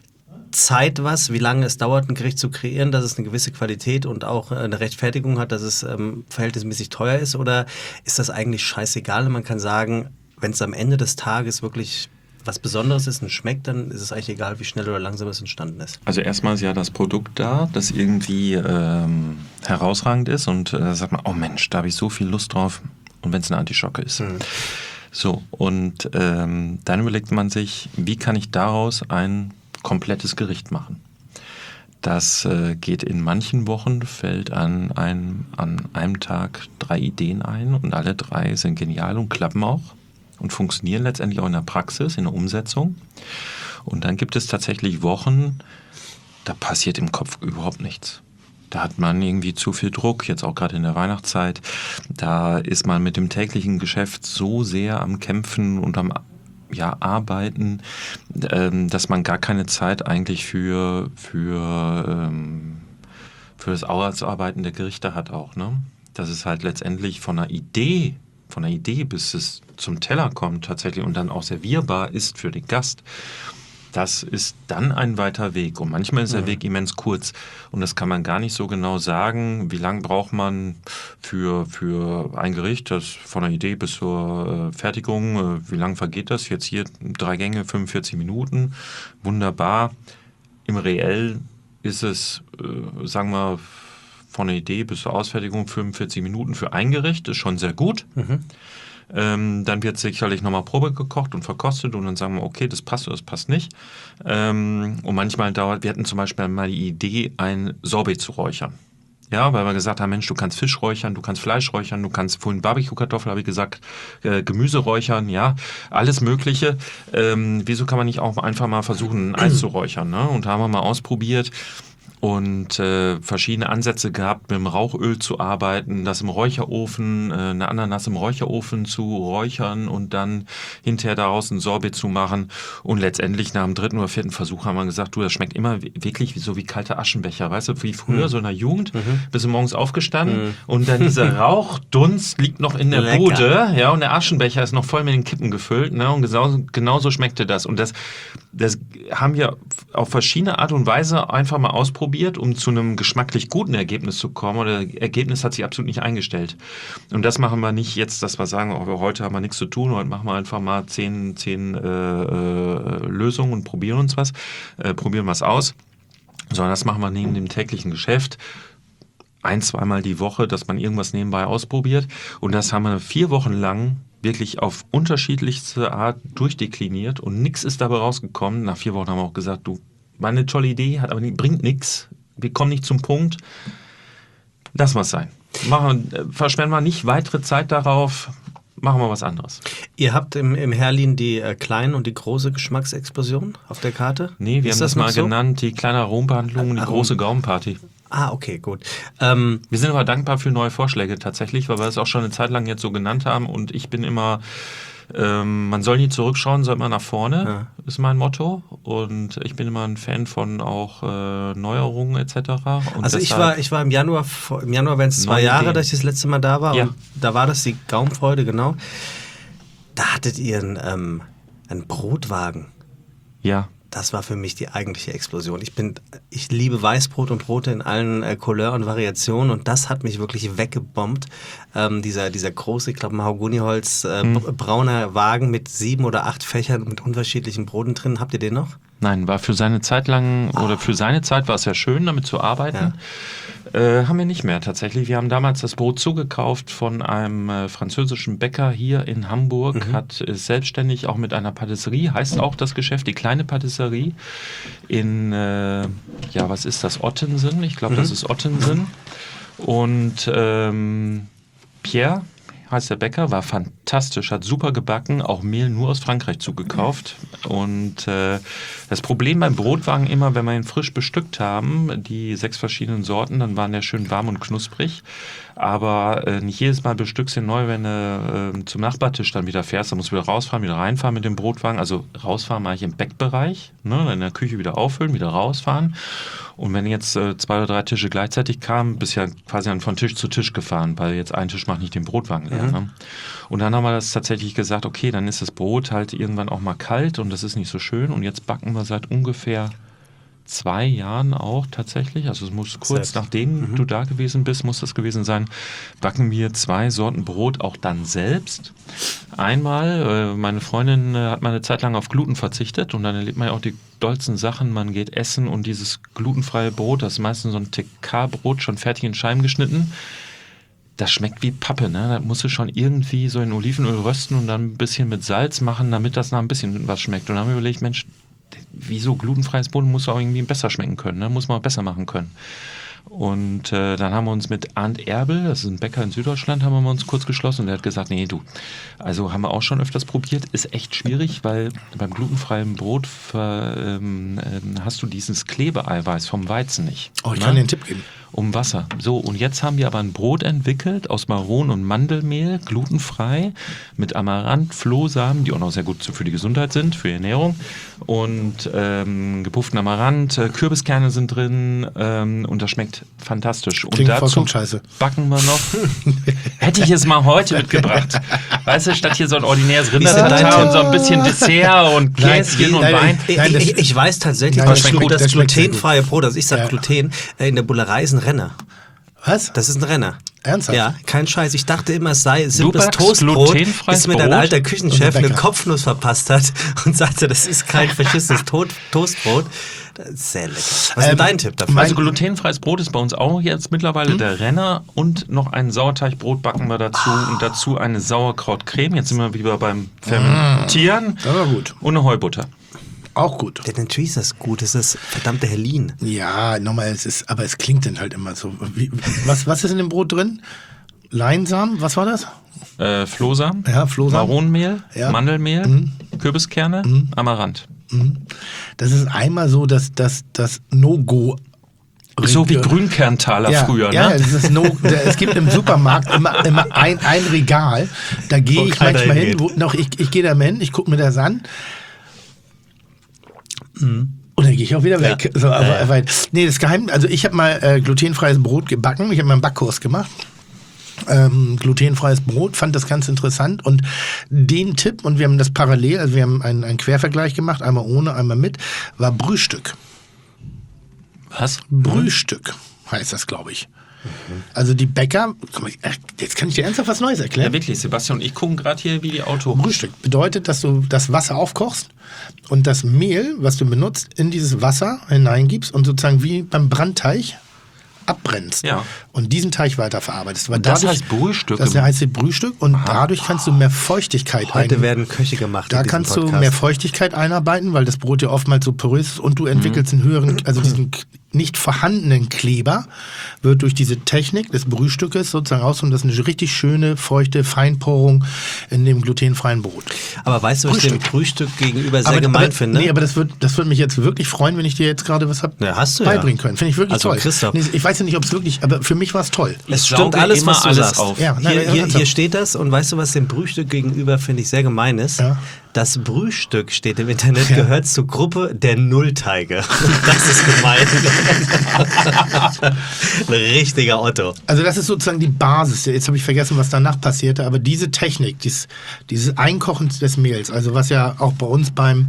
Zeit was, wie lange es dauert, ein Gericht zu kreieren, dass es eine gewisse Qualität und auch eine Rechtfertigung hat, dass es ähm, verhältnismäßig teuer ist? Oder ist das eigentlich scheißegal und man kann sagen, wenn es am Ende des Tages wirklich was Besonderes ist und schmeckt, dann ist es eigentlich egal, wie schnell oder langsam es entstanden ist? Also erstmal ist ja das Produkt da, das irgendwie ähm, herausragend ist und äh, sagt man, oh Mensch, da habe ich so viel Lust drauf. Und wenn es eine Artischocke ist. Mhm. So, und ähm, dann überlegt man sich, wie kann ich daraus ein komplettes Gericht machen. Das äh, geht in manchen Wochen, fällt an einem, an einem Tag drei Ideen ein und alle drei sind genial und klappen auch und funktionieren letztendlich auch in der Praxis, in der Umsetzung. Und dann gibt es tatsächlich Wochen, da passiert im Kopf überhaupt nichts. Da hat man irgendwie zu viel Druck, jetzt auch gerade in der Weihnachtszeit. Da ist man mit dem täglichen Geschäft so sehr am Kämpfen und am ja, Arbeiten, ähm, dass man gar keine Zeit eigentlich für, für, ähm, für das Ausarbeiten der Gerichte hat auch. Ne? Das ist halt letztendlich von einer Idee, von einer Idee bis es zum Teller kommt tatsächlich und dann auch servierbar ist für den Gast. Das ist dann ein weiter Weg und manchmal ist der Weg immens kurz und das kann man gar nicht so genau sagen, wie lange braucht man für, für ein Gericht, das von der Idee bis zur äh, Fertigung, äh, wie lange vergeht das? Jetzt hier drei Gänge, fünfundvierzig Minuten, wunderbar. Im Reell ist es, äh, sagen wir, von der Idee bis zur Ausfertigung fünfundvierzig Minuten für ein Gericht, ist schon sehr gut. Mhm. Ähm, dann wird sicherlich nochmal Probe gekocht und verkostet und dann sagen wir, okay, das passt oder das passt nicht. Ähm, und manchmal dauert, wir hatten zum Beispiel mal die Idee, ein Sorbet zu räuchern. Ja, weil wir gesagt haben, Mensch, du kannst Fisch räuchern, du kannst Fleisch räuchern, du kannst vorhin Barbecue-Kartoffel, habe ich gesagt, äh, Gemüse räuchern, ja, alles Mögliche. Ähm, wieso kann man nicht auch einfach mal versuchen, ein Eis zu räuchern? Ne? Und da haben wir mal ausprobiert. Und äh, verschiedene Ansätze gehabt, mit dem Rauchöl zu arbeiten, das im Räucherofen, äh, eine Ananas im Räucherofen zu räuchern und dann hinterher daraus ein Sorbet zu machen. Und letztendlich nach dem dritten oder vierten Versuch haben wir gesagt, du, das schmeckt immer wirklich wie, so wie kalte Aschenbecher, weißt du, wie früher, mhm. so in der Jugend, mhm. bist du morgens aufgestanden mhm. und dann dieser Rauchdunst liegt noch in der Lecker. Bude, ja, und der Aschenbecher ist noch voll mit den Kippen gefüllt, ne, und genau, genauso schmeckte das. Und das, das haben wir auf verschiedene Art und Weise einfach mal ausprobiert, um zu einem geschmacklich guten Ergebnis zu kommen. Oder das Ergebnis hat sich absolut nicht eingestellt. Und das machen wir nicht jetzt, dass wir sagen, oh, heute haben wir nichts zu tun, heute machen wir einfach mal zehn, zehn äh, äh, Lösungen und probieren uns was, äh, probieren was aus. Sondern das machen wir neben dem täglichen Geschäft ein-, zweimal die Woche, dass man irgendwas nebenbei ausprobiert. Und das haben wir vier Wochen lang wirklich auf unterschiedlichste Art durchdekliniert und nichts ist dabei rausgekommen. Nach vier Wochen haben wir auch gesagt, du, war eine tolle Idee, hat aber nicht, bringt nichts. Wir kommen nicht zum Punkt. Lass mal es sein. Machen, äh, verschwenden wir nicht weitere Zeit darauf. Machen wir was anderes. Ihr habt im, im Herlin die äh, kleine und die große Geschmacksexplosion auf der Karte? Nee, wir Ist haben das, das noch mal so? genannt, die kleine Arombehandlung und die Arom- große Gaumenparty. Ah, okay, gut. Ähm, Wir sind aber dankbar für neue Vorschläge tatsächlich, weil wir es auch schon eine Zeit lang jetzt so genannt haben und ich bin immer, ähm, man soll nie zurückschauen, soll immer nach vorne, Ja. ist mein Motto und ich bin immer ein Fan von auch äh, Neuerungen et cetera. Und also ich deshalb- war, ich war im Januar, vor- im Januar wären es zwei Neue Jahre, Ideen. dass ich das letzte Mal da war Ja. und da war das die Gaumenfreude, genau. Da hattet ihr einen, ähm, einen Brotwagen. Ja. Das war für mich die eigentliche Explosion. Ich bin, ich liebe Weißbrot und Brote in allen äh, Couleur und Variationen und das hat mich wirklich weggebombt. Ähm, dieser, dieser große, ich glaube Mahagoniholz, äh, Mhm. br- brauner Wagen mit sieben oder acht Fächern mit unterschiedlichen Broten drin. Habt ihr den noch? Nein, war für seine Zeit lang, oder für seine Zeit war es ja schön, damit zu arbeiten. Äh, haben wir nicht mehr tatsächlich. Wir haben damals das Brot zugekauft von einem äh, französischen Bäcker hier in Hamburg, Mhm. hat ist selbstständig auch mit einer Patisserie, heißt auch das Geschäft, die kleine Patisserie in, äh, ja, was ist das, Ottensen? Ich glaube, Mhm. das ist Ottensen. Und ähm, Pierre heißt der Bäcker, war fantastisch, hat super gebacken, auch Mehl nur aus Frankreich zugekauft. Und äh, das Problem beim Brotwagen immer, wenn wir ihn frisch bestückt haben, die sechs verschiedenen Sorten, dann waren der schön warm und knusprig. Aber äh, nicht jedes Mal bestückst du ihn neu, wenn du äh, zum Nachbartisch dann wieder fährst. Dann musst du wieder rausfahren, wieder reinfahren mit dem Brotwagen. Also rausfahren mache ich im Backbereich, ne, in der Küche wieder auffüllen, wieder rausfahren. Und wenn jetzt äh, zwei oder drei Tische gleichzeitig kamen, bist ja quasi dann von Tisch zu Tisch gefahren, weil jetzt ein Tisch macht nicht den Brotwagen leer. Mhm. Ne? Und dann haben wir das tatsächlich gesagt, okay, dann ist das Brot halt irgendwann auch mal kalt und das ist nicht so schön. Und jetzt backen wir seit ungefähr zwei Jahren auch tatsächlich, also es muss kurz Selbst. nachdem Mhm. du da gewesen bist, muss das gewesen sein, backen wir zwei Sorten Brot auch dann selbst. Einmal, äh, meine Freundin äh, hat mal eine Zeit lang auf Gluten verzichtet und dann erlebt man ja auch die dollsten Sachen, man geht essen und dieses glutenfreie Brot, das ist meistens so ein T K-Brot, schon fertig in Scheiben geschnitten, das schmeckt wie Pappe, ne? Da musst du schon irgendwie so in Olivenöl rösten und dann ein bisschen mit Salz machen, damit das nach ein bisschen was schmeckt. Und dann haben wir überlegt, Mensch, wieso glutenfreies Brot muss auch irgendwie besser schmecken können, ne? Muss man auch besser machen können. Und äh, dann haben wir uns mit Arndt Erbel, das ist ein Bäcker in Süddeutschland, haben wir uns kurz geschlossen und der hat gesagt, nee, du, also haben wir auch schon öfters probiert, ist echt schwierig, weil beim glutenfreien Brot ver, ähm, ähm, hast du dieses Klebeeiweiß vom Weizen nicht. Oh, ich ne? kann dir einen Tipp geben. Um Wasser. So, und jetzt haben wir aber ein Brot entwickelt aus Maron und Mandelmehl, glutenfrei, mit Amaranth, Flohsamen, die auch noch sehr gut für die Gesundheit sind, für die Ernährung. Und ähm, gepufften Amaranth, äh, Kürbiskerne sind drin ähm, und das schmeckt fantastisch. Und Klingt dazu vollkommen scheiße. backen wir noch. Hätte ich es mal heute mitgebracht. Weißt du, statt hier so ein ordinäres Wie ist denn dein Rindertatar und Tipp? so ein bisschen Dessert und Käschen und nein, Wein. nein, Ich, Nein, das- ich, ich weiß tatsächlich, Nein, dass das das, schmeckt- das das schmeckt sehr glutenfreie Brot, also ich sage Ja. Gluten, äh, in der Bullerei ist ein Renner. Was? Das ist ein Renner. Ernsthaft? Ja, kein Scheiß. Ich dachte immer, es sei simples backst Toastbrot, glutenfreies bis mir dein Brot? alter Küchenchef Und der eine Bäcker. Kopfnuss verpasst hat und sagte, das ist kein verschissenes To- Toastbrot. Das ist sehr lecker. Was ist denn Ähm, dein Tipp dafür? mein- Also glutenfreies Brot ist bei uns auch jetzt mittlerweile der Renner und noch ein Sauerteigbrot backen wir dazu und dazu eine Sauerkrautcreme. Jetzt sind wir wieder beim Fermentieren Das war gut. und eine Heubutter. Auch gut. Ja, natürlich ist das gut. Das ist das verdammte Herlin. Ja, nochmal, es ist, aber es klingt dann halt immer so. Wie, was, was ist in dem Brot drin? Leinsamen, was war das? Äh, Flohsamen, Ja, Flohsamen. Maronenmehl, Ja. Mandelmehl, Kürbiskerne, Amaranth. Das ist einmal so, dass das, das No-Go. So wie Grünkerntaler ja, früher, ja, ne? das ist no, es gibt im Supermarkt immer, immer ein, ein Regal. Da gehe Wo ich keiner manchmal hin. hingeht. Wo, noch, ich ich gehe da mal hin, ich gucke mir das an. Und dann gehe ich auch wieder weg. So, aber, Ja, ja. aber, nee, das Geheimnis, also ich habe mal äh, glutenfreies Brot gebacken. Ich habe mal einen Backkurs gemacht. Ähm, glutenfreies Brot, fand das ganz interessant und den Tipp, und wir haben das parallel, also wir haben einen, einen Quervergleich gemacht, einmal ohne, einmal mit, war Brühstück. Was? Brühstück heißt das, glaube ich. Also die Bäcker, guck mal, äh, jetzt kann ich dir ernsthaft was Neues Ja, erklären. wirklich, Sebastian und ich gucken gerade hier wie die Auto. Brühstück bedeutet, dass du das Wasser aufkochst und das Mehl, was du benutzt, in dieses Wasser hineingibst und sozusagen wie beim Brandteig abbrennst Ja. und diesen Teig weiterverarbeitest. Weil Das dadurch, heißt Brühstück Das im- heißt Brühstück und dadurch kannst du mehr Feuchtigkeit Heute ein- werden Köche gemacht. Da in diesem kannst du Podcast. mehr Feuchtigkeit einarbeiten, weil das Brot ja oftmals so porös ist und du entwickelst einen höheren, also diesen k- nicht vorhandenen Kleber wird durch diese Technik des Brühstückes sozusagen raus und das ist eine richtig schöne, feuchte Feinporung in dem glutenfreien Brot. Aber weißt du, was ich dem Frühstück gegenüber sehr gemein aber, finde? Nee, aber das wird, das würde mich jetzt wirklich freuen, wenn ich dir jetzt gerade was hab Ja, hast du beibringen ja. können. Finde ich wirklich Also, toll. Christoph. Nee, ich weiß ja nicht, ob es wirklich, aber für mich war es toll. Es Ich stimmt sauge alles, immer was du alles sagst. auf. Ja, nein, Hier, nein, hier, ernsthaft. hier steht das und weißt du, was dem Brühstück gegenüber, finde ich, sehr gemein ist? Ja. Das Brühstück steht im Internet, Ja. gehört zur Gruppe der Nullteige. Das ist gemein. Ein richtiger Otto. Also das ist sozusagen die Basis. Jetzt habe ich vergessen, was danach passierte, aber diese Technik, dieses, dieses Einkochen des Mehls, also was ja auch bei uns beim,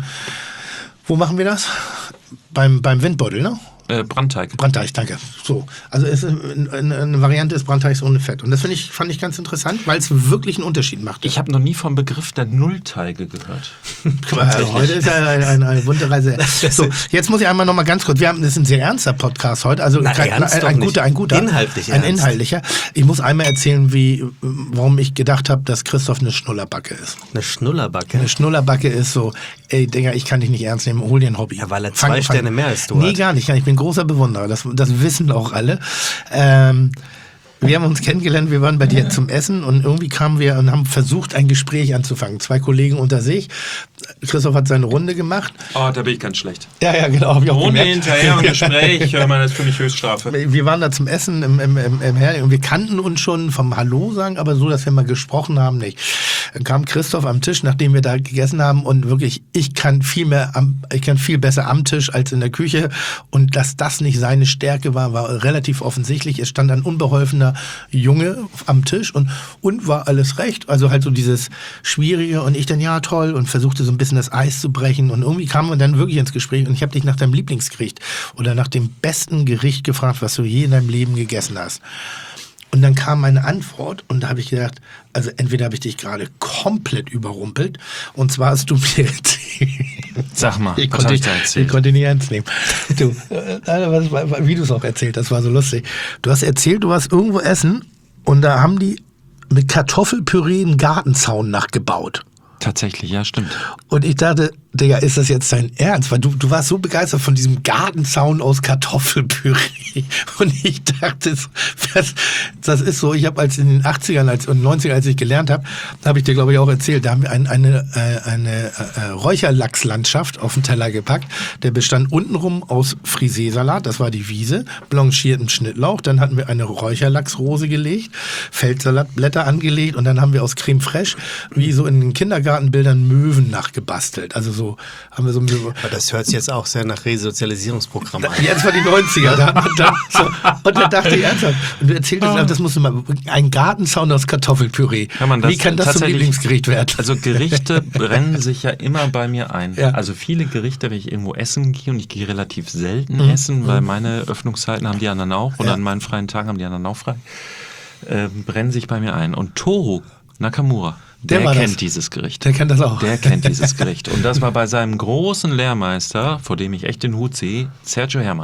wo machen wir das? Beim, beim Windbeutel, ne? Äh, Brandteig. Brandteig, danke. So, also es ist eine, eine Variante des Brandteigs ohne Fett. Und das finde ich, fand ich ganz interessant, weil es wirklich einen Unterschied macht. Ich habe noch nie vom Begriff der Nullteige gehört. Guck mal, heute ist ja eine, eine, eine bunte Reise. So, jetzt muss ich einmal noch mal ganz kurz, wir haben, das ist ein sehr ernster Podcast heute, also Na, kein, ernst ein, doch ein nicht. guter, ein guter. Inhaltlich Ein ernst. inhaltlicher. Ich muss einmal erzählen, wie, warum ich gedacht habe, dass Christoph eine Schnullerbacke ist. Eine Schnullerbacke. Eine Schnullerbacke ist so, ey, Digga, ich kann dich nicht ernst nehmen, hol dir ein Hobby. Ja, weil er zwei Sterne mehr als du Nee, hat. gar nicht. Ich bin großer Bewunderer. Das, das wissen auch alle. Ähm, wir haben uns kennengelernt, wir waren bei dir zum Essen und irgendwie kamen wir und haben versucht, ein Gespräch anzufangen. Zwei Kollegen unter sich. Christoph hat seine Runde gemacht. Oh, da bin ich ganz schlecht. Ja, ja, genau. Hab ich auch Runde gemerkt. hinterher und Gespräch, hör mal, das ist für mich Höchststrafe. Wir waren da zum Essen im, im, im, im Herd und wir kannten uns schon vom Hallo sagen, aber so, dass wir mal gesprochen haben, nicht. Dann kam Christoph am Tisch, nachdem wir da gegessen haben und wirklich, ich kann viel mehr, am, ich kann viel besser am Tisch als in der Küche und dass das nicht seine Stärke war, war relativ offensichtlich. Es stand ein unbeholfener Junge am Tisch und, und war alles recht. Also halt so dieses Schwierige und ich dann, ja toll und versuchte so ein bisschen das Eis zu brechen und irgendwie kamen wir dann wirklich ins Gespräch und ich habe dich nach deinem Lieblingsgericht oder nach dem besten Gericht gefragt, was du je in deinem Leben gegessen hast. Und dann kam meine Antwort und da habe ich gedacht, also entweder habe ich dich gerade komplett überrumpelt und zwar hast du mir erzählt. Sag mal, ich was konnte, hab ich da ich erzählt? konnte nicht ernst nehmen. Du, äh, was, was, wie du es auch erzählt hast, war so lustig. Du hast erzählt, du warst irgendwo essen und da haben die mit Kartoffelpüree einen Gartenzaun nachgebaut. Tatsächlich, ja, stimmt. Und ich dachte, Digga, ist das jetzt dein Ernst? Weil du, du warst so begeistert von diesem Gartenzaun aus Kartoffelpüree. Und ich dachte, das, das ist so, ich habe als in den achtzigern als, und neunzigern, als ich gelernt habe, habe ich dir, glaube ich, auch erzählt, da haben wir ein, eine, äh, eine äh, Räucherlachslandschaft auf den Teller gepackt. Der bestand untenrum aus Friseesalat, das war die Wiese, blanchierten Schnittlauch, dann hatten wir eine Räucherlachsrose gelegt, Feldsalatblätter angelegt und dann haben wir aus Creme Fraiche, wie so in den Kindergartenbildern, Möwen nachgebastelt. Also so haben wir so Möwen. Aber das hört sich jetzt auch sehr nach Resozialisierungsprogramm an. Jetzt war die neunziger. Da, und, da, so, und da dachte ich ernsthaft. Und du erzähltest, das musst du mal, ein Gartenzaun aus Kartoffelpüree. Kann man das Wie kann das zum tatsächlich- Lieblingsgericht werden? Also Gerichte brennen sich ja immer bei mir ein. Ja. Also viele Gerichte, wenn ich irgendwo essen gehe, und ich gehe relativ selten Mhm. essen, weil meine Öffnungszeiten haben die anderen auch und Ja. an meinen freien Tagen haben die anderen auch frei, äh, brennen sich bei mir ein. Und Toru Nakamura, Der der, war kennt das. dieses Gericht. Der kennt das auch. Der kennt dieses Gericht. Und das war bei seinem großen Lehrmeister, vor dem ich echt den Hut sehe, Sergio Herrmann.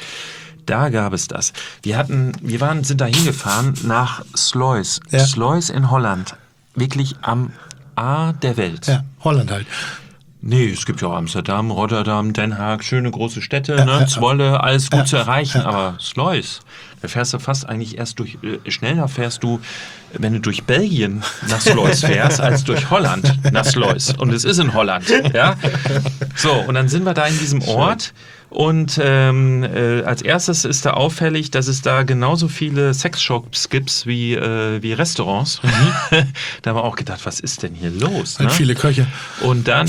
Da gab es das. Wir hatten, wir waren, sind da hingefahren nach Sluis. Ja. Sluis in Holland. Wirklich am A der Welt. Ja, Holland halt. Nee, es gibt ja auch Amsterdam, Rotterdam, Den Haag, schöne große Städte, Ja, ne? ja, Zwolle, alles gut ja, zu erreichen. ja. Aber Sluis, da fährst du fast eigentlich erst durch, äh, schneller fährst du, wenn du durch Belgien nach Sluis fährst, als durch Holland nach Sluis. Und es ist in Holland, ja. So, und dann sind wir da in diesem Ort. Und ähm, äh, als erstes ist da auffällig, dass es da genauso viele Sexshops gibt wie, äh, wie Restaurants. Da haben wir auch gedacht, was ist denn hier los? Halt Ne? viele Köche. Und dann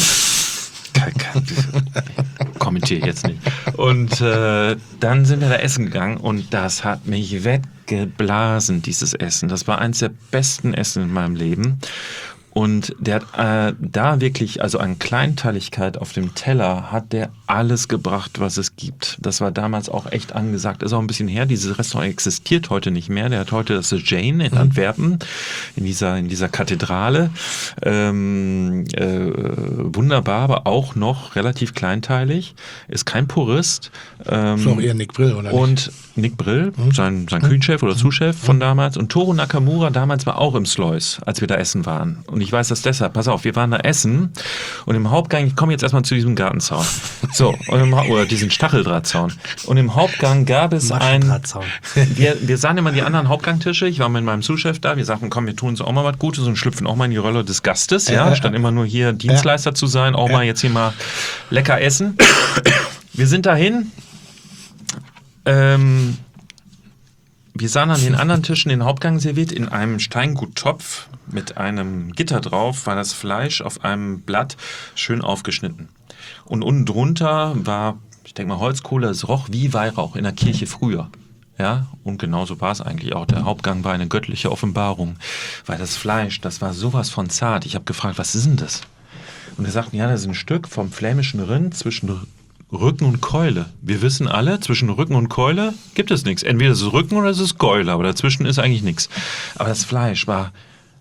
kommentiere jetzt nicht. Und äh, dann sind wir da essen gegangen und das hat mich weggeblasen, dieses Essen. Das war eins der besten Essen in meinem Leben. Und der hat äh, da wirklich, also an Kleinteiligkeit auf dem Teller, hat der alles gebracht, was es gibt. Das war damals auch echt angesagt. Ist auch ein bisschen her, dieses Restaurant existiert heute nicht mehr. Der hat heute das Jane in Antwerpen, in dieser, in dieser Kathedrale. Ähm, äh, wunderbar, aber auch noch relativ kleinteilig. Ist kein Purist. Ähm, ist auch eher Nick Brill, oder nicht? Und Nick Brill, hm? sein, sein Küchenchef oder Zuschef von damals. Und Toru Nakamura damals war auch im Slois, als wir da essen waren. Und ich weiß das deshalb, pass auf, wir waren da essen und im Hauptgang, ich komme jetzt erstmal zu diesem Gartenzaun. So, und im, oder diesen Stacheldrahtzaun. Und im Hauptgang gab es ein, wir, wir sahen immer die anderen Hauptgangtische, ich war mit meinem Zuschef da, wir sagten, komm, wir tun uns auch mal was Gutes und schlüpfen auch mal in die Rolle des Gastes, ja, statt immer nur hier Dienstleister zu sein, auch mal jetzt hier mal lecker essen. Wir sind dahin, ähm, wir sahen an den anderen Tischen den Hauptgang serviert. In einem Steinguttopf mit einem Gitter drauf war das Fleisch auf einem Blatt schön aufgeschnitten. Und unten drunter war, ich denke mal, Holzkohle. Es roch wie Weihrauch in der Kirche früher. Ja, und genauso war es eigentlich auch. Der Hauptgang war eine göttliche Offenbarung. Weil das Fleisch, das war sowas von zart. Ich habe gefragt, was ist denn das? Und er sagten, ja, das ist ein Stück vom flämischen Rind zwischen Rücken und Keule. Wir wissen alle, zwischen Rücken und Keule gibt es nichts. Entweder ist es Rücken oder es ist Keule, aber dazwischen ist eigentlich nichts. Aber das Fleisch war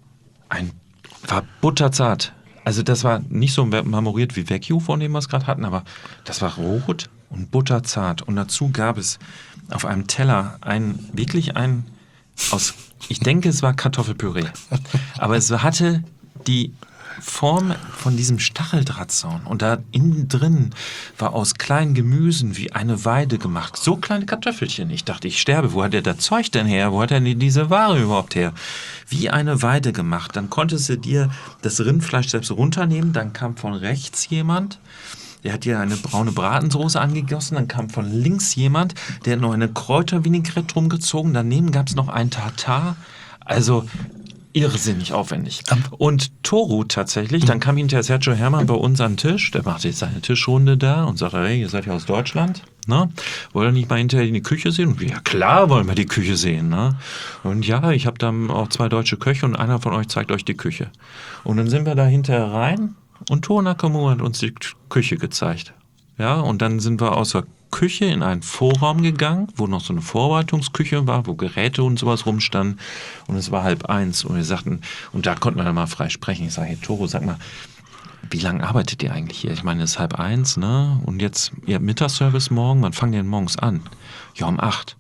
ein war butterzart. Also das war nicht so marmoriert wie Wagyu, von dem wir es gerade hatten, aber das war rot und butterzart. Und dazu gab es auf einem Teller ein, wirklich ein, aus, ich denke, es war Kartoffelpüree. Aber es hatte die Form von diesem Stacheldrahtzaun und da innen drin war aus kleinen Gemüsen wie eine Weide gemacht. So kleine Kartoffelchen. Ich dachte, ich sterbe. Wo hat er das Zeug denn her? Wo hat er denn diese Ware überhaupt her? Wie eine Weide gemacht. Dann konntest du dir das Rindfleisch selbst runternehmen. Dann kam von rechts jemand, der hat dir eine braune Bratensoße angegossen. Dann kam von links jemand, der hat noch eine Kräutervinaigrette drum gezogen. Daneben gab es noch ein Tartar. Also irrsinnig aufwendig. Und Toru tatsächlich, dann kam hinterher Sergio Hermann bei uns an den Tisch, der machte jetzt seine Tischrunde da und sagte, hey, ihr seid ja aus Deutschland, ne? Wollt ihr nicht mal hinterher in die Küche sehen? Und wir, ja klar wollen wir die Küche sehen, ne? Und ja, ich habe dann auch zwei deutsche Köche und einer von euch zeigt euch die Küche. Und dann sind wir da hinterher rein und Toru Nakamura hat uns die Küche gezeigt. Ja, und dann sind wir aus der Küche in einen Vorraum gegangen, wo noch so eine Vorbereitungsküche war, wo Geräte und sowas rumstanden. Und es war halb eins. Und wir sagten, und da konnten wir dann mal frei sprechen. Ich sage, hey Toru, sag mal, wie lange arbeitet ihr eigentlich hier? Ich meine, es ist halb eins, ne? Und jetzt, ihr habt Mittagsservice morgen, wann fangen die denn morgens an? Ja, um acht.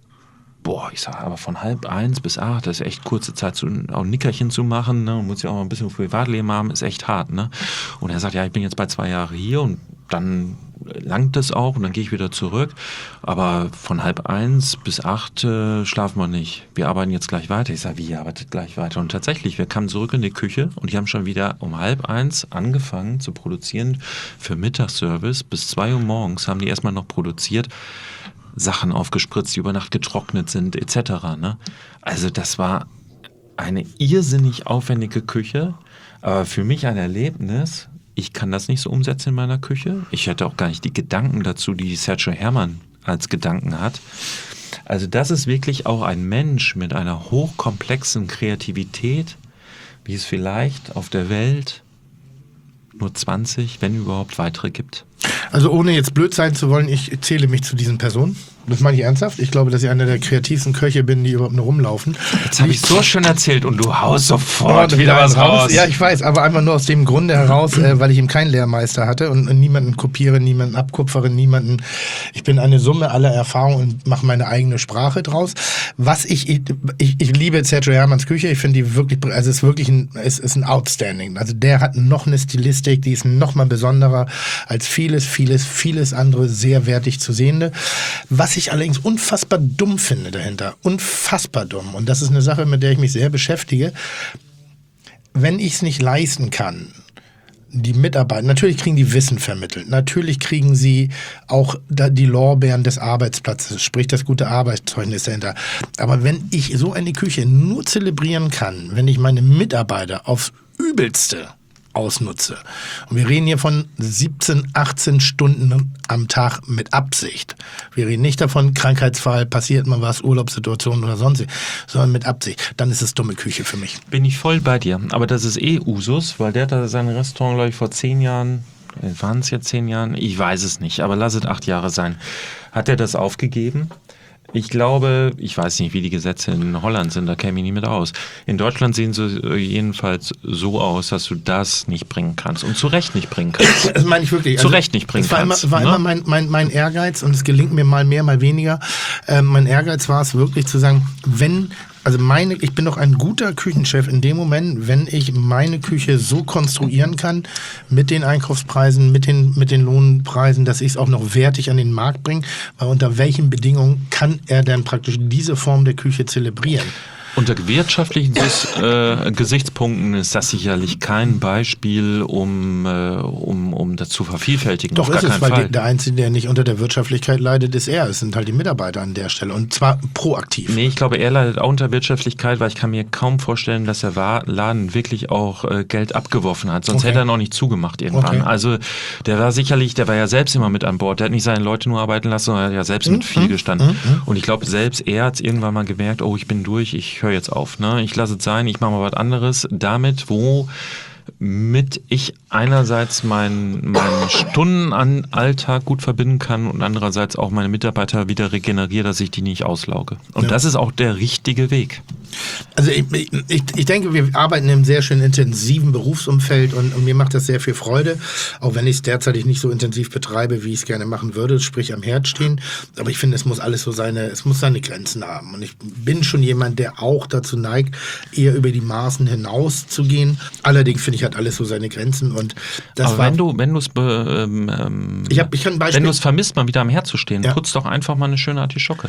Boah, ich sage, aber von halb eins bis acht, das ist echt kurze Zeit, zu, auch ein Nickerchen zu machen, ne? Und muss ja auch mal ein bisschen Privatleben haben, ist echt hart, ne? Und er sagt, ja, ich bin jetzt bei zwei Jahren hier und dann langt es auch und dann gehe ich wieder zurück. Aber von halb eins bis acht äh, schlafen wir nicht. Wir arbeiten jetzt gleich weiter. Ich sage, wie, ihr arbeitet gleich weiter? Und tatsächlich, wir kamen zurück in die Küche und die haben schon wieder um halb eins angefangen zu produzieren für Mittagsservice. Bis zwei Uhr morgens haben die erstmal noch produziert, Sachen aufgespritzt, die über Nacht getrocknet sind, et cetera. Ne? Also das war eine irrsinnig aufwendige Küche, aber für mich ein Erlebnis. Ich kann das nicht so umsetzen in meiner Küche. Ich hätte auch gar nicht die Gedanken dazu, die Sergio Hermann als Gedanken hat. Also das ist wirklich auch ein Mensch mit einer hochkomplexen Kreativität, wie es vielleicht auf der Welt nur zwanzig, wenn überhaupt, weitere gibt. Also ohne jetzt blöd sein zu wollen, ich zähle mich zu diesen Personen. Das meine ich ernsthaft. Ich glaube, dass ich einer der kreativsten Köche bin, die überhaupt nur rumlaufen. Jetzt habe ich so schön erzählt und du haust sofort oh, wieder was raus. raus. Ja, ich weiß, aber einfach nur aus dem Grunde heraus, äh, weil ich eben keinen Lehrmeister hatte und, und niemanden kopiere, niemanden abkupfere, niemanden. Ich bin eine Summe aller Erfahrungen und mache meine eigene Sprache draus. Was ich, ich, ich liebe Sergio Hermanns Küche. Ich finde die wirklich, also es ist wirklich ein, es ist ein Outstanding. Also der hat noch eine Stilistik, die ist noch mal besonderer als vieles, vieles, vieles andere sehr wertig zu sehende. Was ich allerdings unfassbar dumm finde dahinter, unfassbar dumm, und das ist eine Sache, mit der ich mich sehr beschäftige, wenn ich es nicht leisten kann, die Mitarbeiter, natürlich kriegen die Wissen vermittelt, natürlich kriegen sie auch die Lorbeeren des Arbeitsplatzes, sprich das gute Arbeitszeugnis dahinter, aber wenn ich so eine Küche nur zelebrieren kann, wenn ich meine Mitarbeiter aufs Übelste ausnutze. Und wir reden hier von siebzehn, achtzehn Stunden am Tag mit Absicht. Wir reden nicht davon, Krankheitsfall, passiert mal was, Urlaubssituation oder sonst, sondern mit Absicht. Dann ist es dumme Küche für mich. Bin ich voll bei dir. Aber das ist eh Usus, weil der hat da sein Restaurant, glaube ich, vor zehn Jahren, waren es jetzt zehn Jahren? Ich weiß es nicht, aber lass es acht Jahre sein. Hat er das aufgegeben? Ich glaube, ich weiß nicht, wie die Gesetze in Holland sind, da käme ich nie mit aus. In Deutschland sehen sie jedenfalls so aus, dass du das nicht bringen kannst und zu Recht nicht bringen kannst. Das meine ich wirklich. Zu also, Recht nicht bringen es war kannst. Es war ne? immer mein, mein, mein Ehrgeiz und es gelingt mir mal mehr, mal weniger. Ähm, mein Ehrgeiz war es wirklich zu sagen, wenn... Also meine, ich bin doch ein guter Küchenchef in dem Moment, wenn ich meine Küche so konstruieren kann, mit den Einkaufspreisen, mit den, mit den Lohnpreisen, dass ich es auch noch wertig an den Markt bringe. Weil unter welchen Bedingungen kann er dann praktisch diese Form der Küche zelebrieren? Unter wirtschaftlichen äh, Gesichtspunkten ist das sicherlich kein Beispiel, um, äh, um, um das zu vervielfältigen. Doch Auf ist gar es, keinen weil Fall. die, der Einzige, der nicht unter der Wirtschaftlichkeit leidet, ist er. Es sind halt die Mitarbeiter an der Stelle und zwar proaktiv. Nee, ich glaube, er leidet auch unter Wirtschaftlichkeit, weil ich kann mir kaum vorstellen, dass der Laden wirklich auch äh, Geld abgeworfen hat. Sonst Okay. hätte er noch nicht zugemacht irgendwann. Okay. Also der war sicherlich, der war ja selbst immer mit an Bord. Der hat nicht seine Leute nur arbeiten lassen, sondern er hat ja selbst mit viel gestanden. Und ich glaube, selbst er hat irgendwann mal gemerkt, oh, ich bin durch, ich höre jetzt auf. Ne? Ich lasse es sein, ich mache mal was anderes. Damit, wo mit ich einerseits meinen mein Stundenalltag gut verbinden kann und andererseits auch meine Mitarbeiter wieder regeneriere, dass ich die nicht auslauge. Und Ja. das ist auch der richtige Weg. Also ich, ich, ich denke, wir arbeiten in einem sehr schön intensiven Berufsumfeld und, und mir macht das sehr viel Freude, auch wenn ich es derzeitig nicht so intensiv betreibe, wie ich es gerne machen würde, sprich am Herd stehen. Aber ich finde, es muss alles so seine, es muss seine Grenzen haben. Und ich bin schon jemand, der auch dazu neigt, eher über die Maßen hinaus zu gehen. Allerdings finde ich, hat alles so seine Grenzen. Und das Aber war, wenn du, wenn du es ähm, ähm, ich hab, ich kann ein Beispiel, wenn du es vermisst, mal wieder am Herd zu stehen, Ja. putz doch einfach mal eine schöne Artischocke.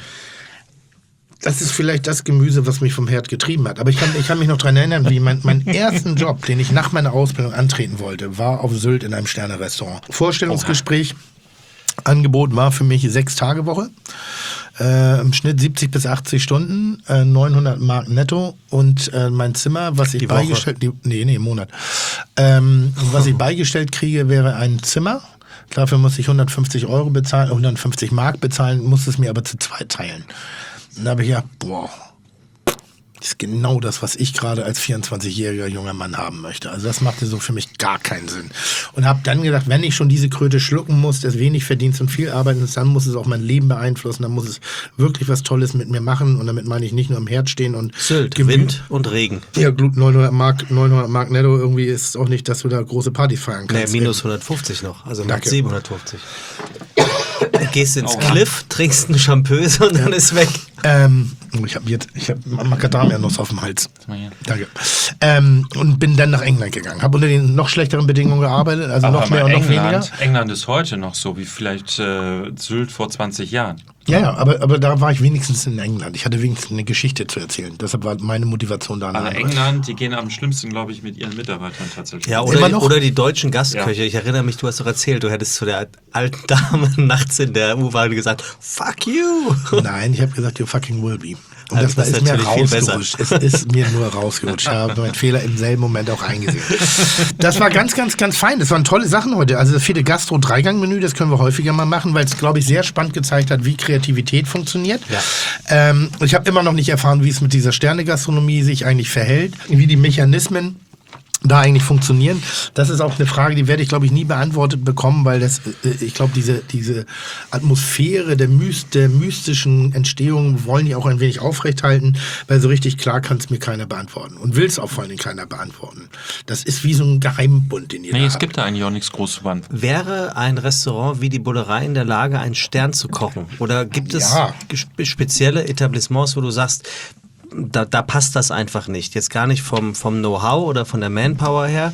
das ist vielleicht das Gemüse, was mich vom Herd getrieben hat. Aber ich kann, ich kann mich noch daran erinnern, wie mein, mein ersten Job, den ich nach meiner Ausbildung antreten wollte, war auf Sylt in einem Sterne-Restaurant. Vorstellungsgespräch, Angebot war für mich sechs Tage Woche. Äh, im Schnitt siebzig bis achtzig Stunden, äh, neunhundert Mark netto und äh, mein Zimmer, was ich Die Woche? beigestellt, die, nee, nee, im Monat. Ähm, was ich beigestellt kriege, wäre ein Zimmer. Dafür muss ich hundertfünfzig Euro bezahlen, hundertfünfzig Mark bezahlen, muss es mir aber zu zweit teilen. Und da habe ich ja, boah, das ist genau das, was ich gerade als vierundzwanzigjähriger junger Mann haben möchte. Also das machte so für mich gar keinen Sinn. Und habe dann gedacht, wenn ich schon diese Kröte schlucken muss, das wenig Verdienst und viel arbeiten ist, dann muss es auch mein Leben beeinflussen, dann muss es wirklich was Tolles mit mir machen. Und damit meine ich nicht nur am Herd stehen und Sylt, Gemü- Wind und Regen. Ja, gut, neunhundert Mark, neunhundert Mark netto, irgendwie ist es auch nicht, dass du da große Partys feiern Nee, kannst. minus hundertfufzig noch, also macht Danke. siebenhundertfufzig. Gehst ins Cliff, trinkst einen Champöse und dann ist weg. Ähm, ich habe jetzt, ich habe Macadamia-Nuss auf dem Hals. Mal hier. Danke. Ähm, und bin dann nach England gegangen. Habe unter den noch schlechteren Bedingungen gearbeitet, also noch mehr und noch weniger. England, England ist heute noch so wie vielleicht äh, Sylt vor zwanzig Jahren. Ja, ja, aber, aber da war ich wenigstens in England. Ich hatte wenigstens eine Geschichte zu erzählen. Deshalb war meine Motivation da. Aber England, die gehen am schlimmsten, glaube ich, mit ihren Mitarbeitern tatsächlich. Ja, Immer oder, die, noch? oder die deutschen Gastköche. Ich erinnere mich, du hast doch erzählt, du hättest zu der alten Dame nachts in der U-Bahn gesagt, fuck you. Nein, ich habe gesagt, you fucking will be. Und Also das, das ist ist mir natürlich viel rausgerutscht. Es ist mir nur rausgerutscht. Ich habe meinen Fehler im selben Moment auch eingesehen. Das war ganz, ganz, ganz fein. Das waren tolle Sachen heute. Also das Fide Gastro Dreigang-Menü, das können wir häufiger mal machen, weil es, glaube ich, sehr spannend gezeigt hat, wie Kreativität funktioniert. Ja. Ähm, ich habe immer noch nicht erfahren, wie es mit dieser Sterne-Gastronomie sich eigentlich verhält, wie die Mechanismen da eigentlich funktionieren. Das ist auch eine Frage, die werde ich, glaube ich, nie beantwortet bekommen, weil das, äh, ich glaube, diese, diese Atmosphäre der, Myst der mystischen Entstehung wollen die auch ein wenig aufrechthalten, weil so richtig klar kann es mir keiner beantworten und will es auch vor allem keiner beantworten. Das ist wie so ein Geheimbund, den ihr Nee, da es habt. gibt da eigentlich auch nichts Großes Band. Wäre ein Restaurant wie die Bullerei in der Lage, einen Stern zu kochen? Oder gibt es Ja. gespe- spezielle Etablissements, wo du sagst, da, da passt das einfach nicht? Jetzt gar nicht vom, vom Know-how oder von der Manpower her.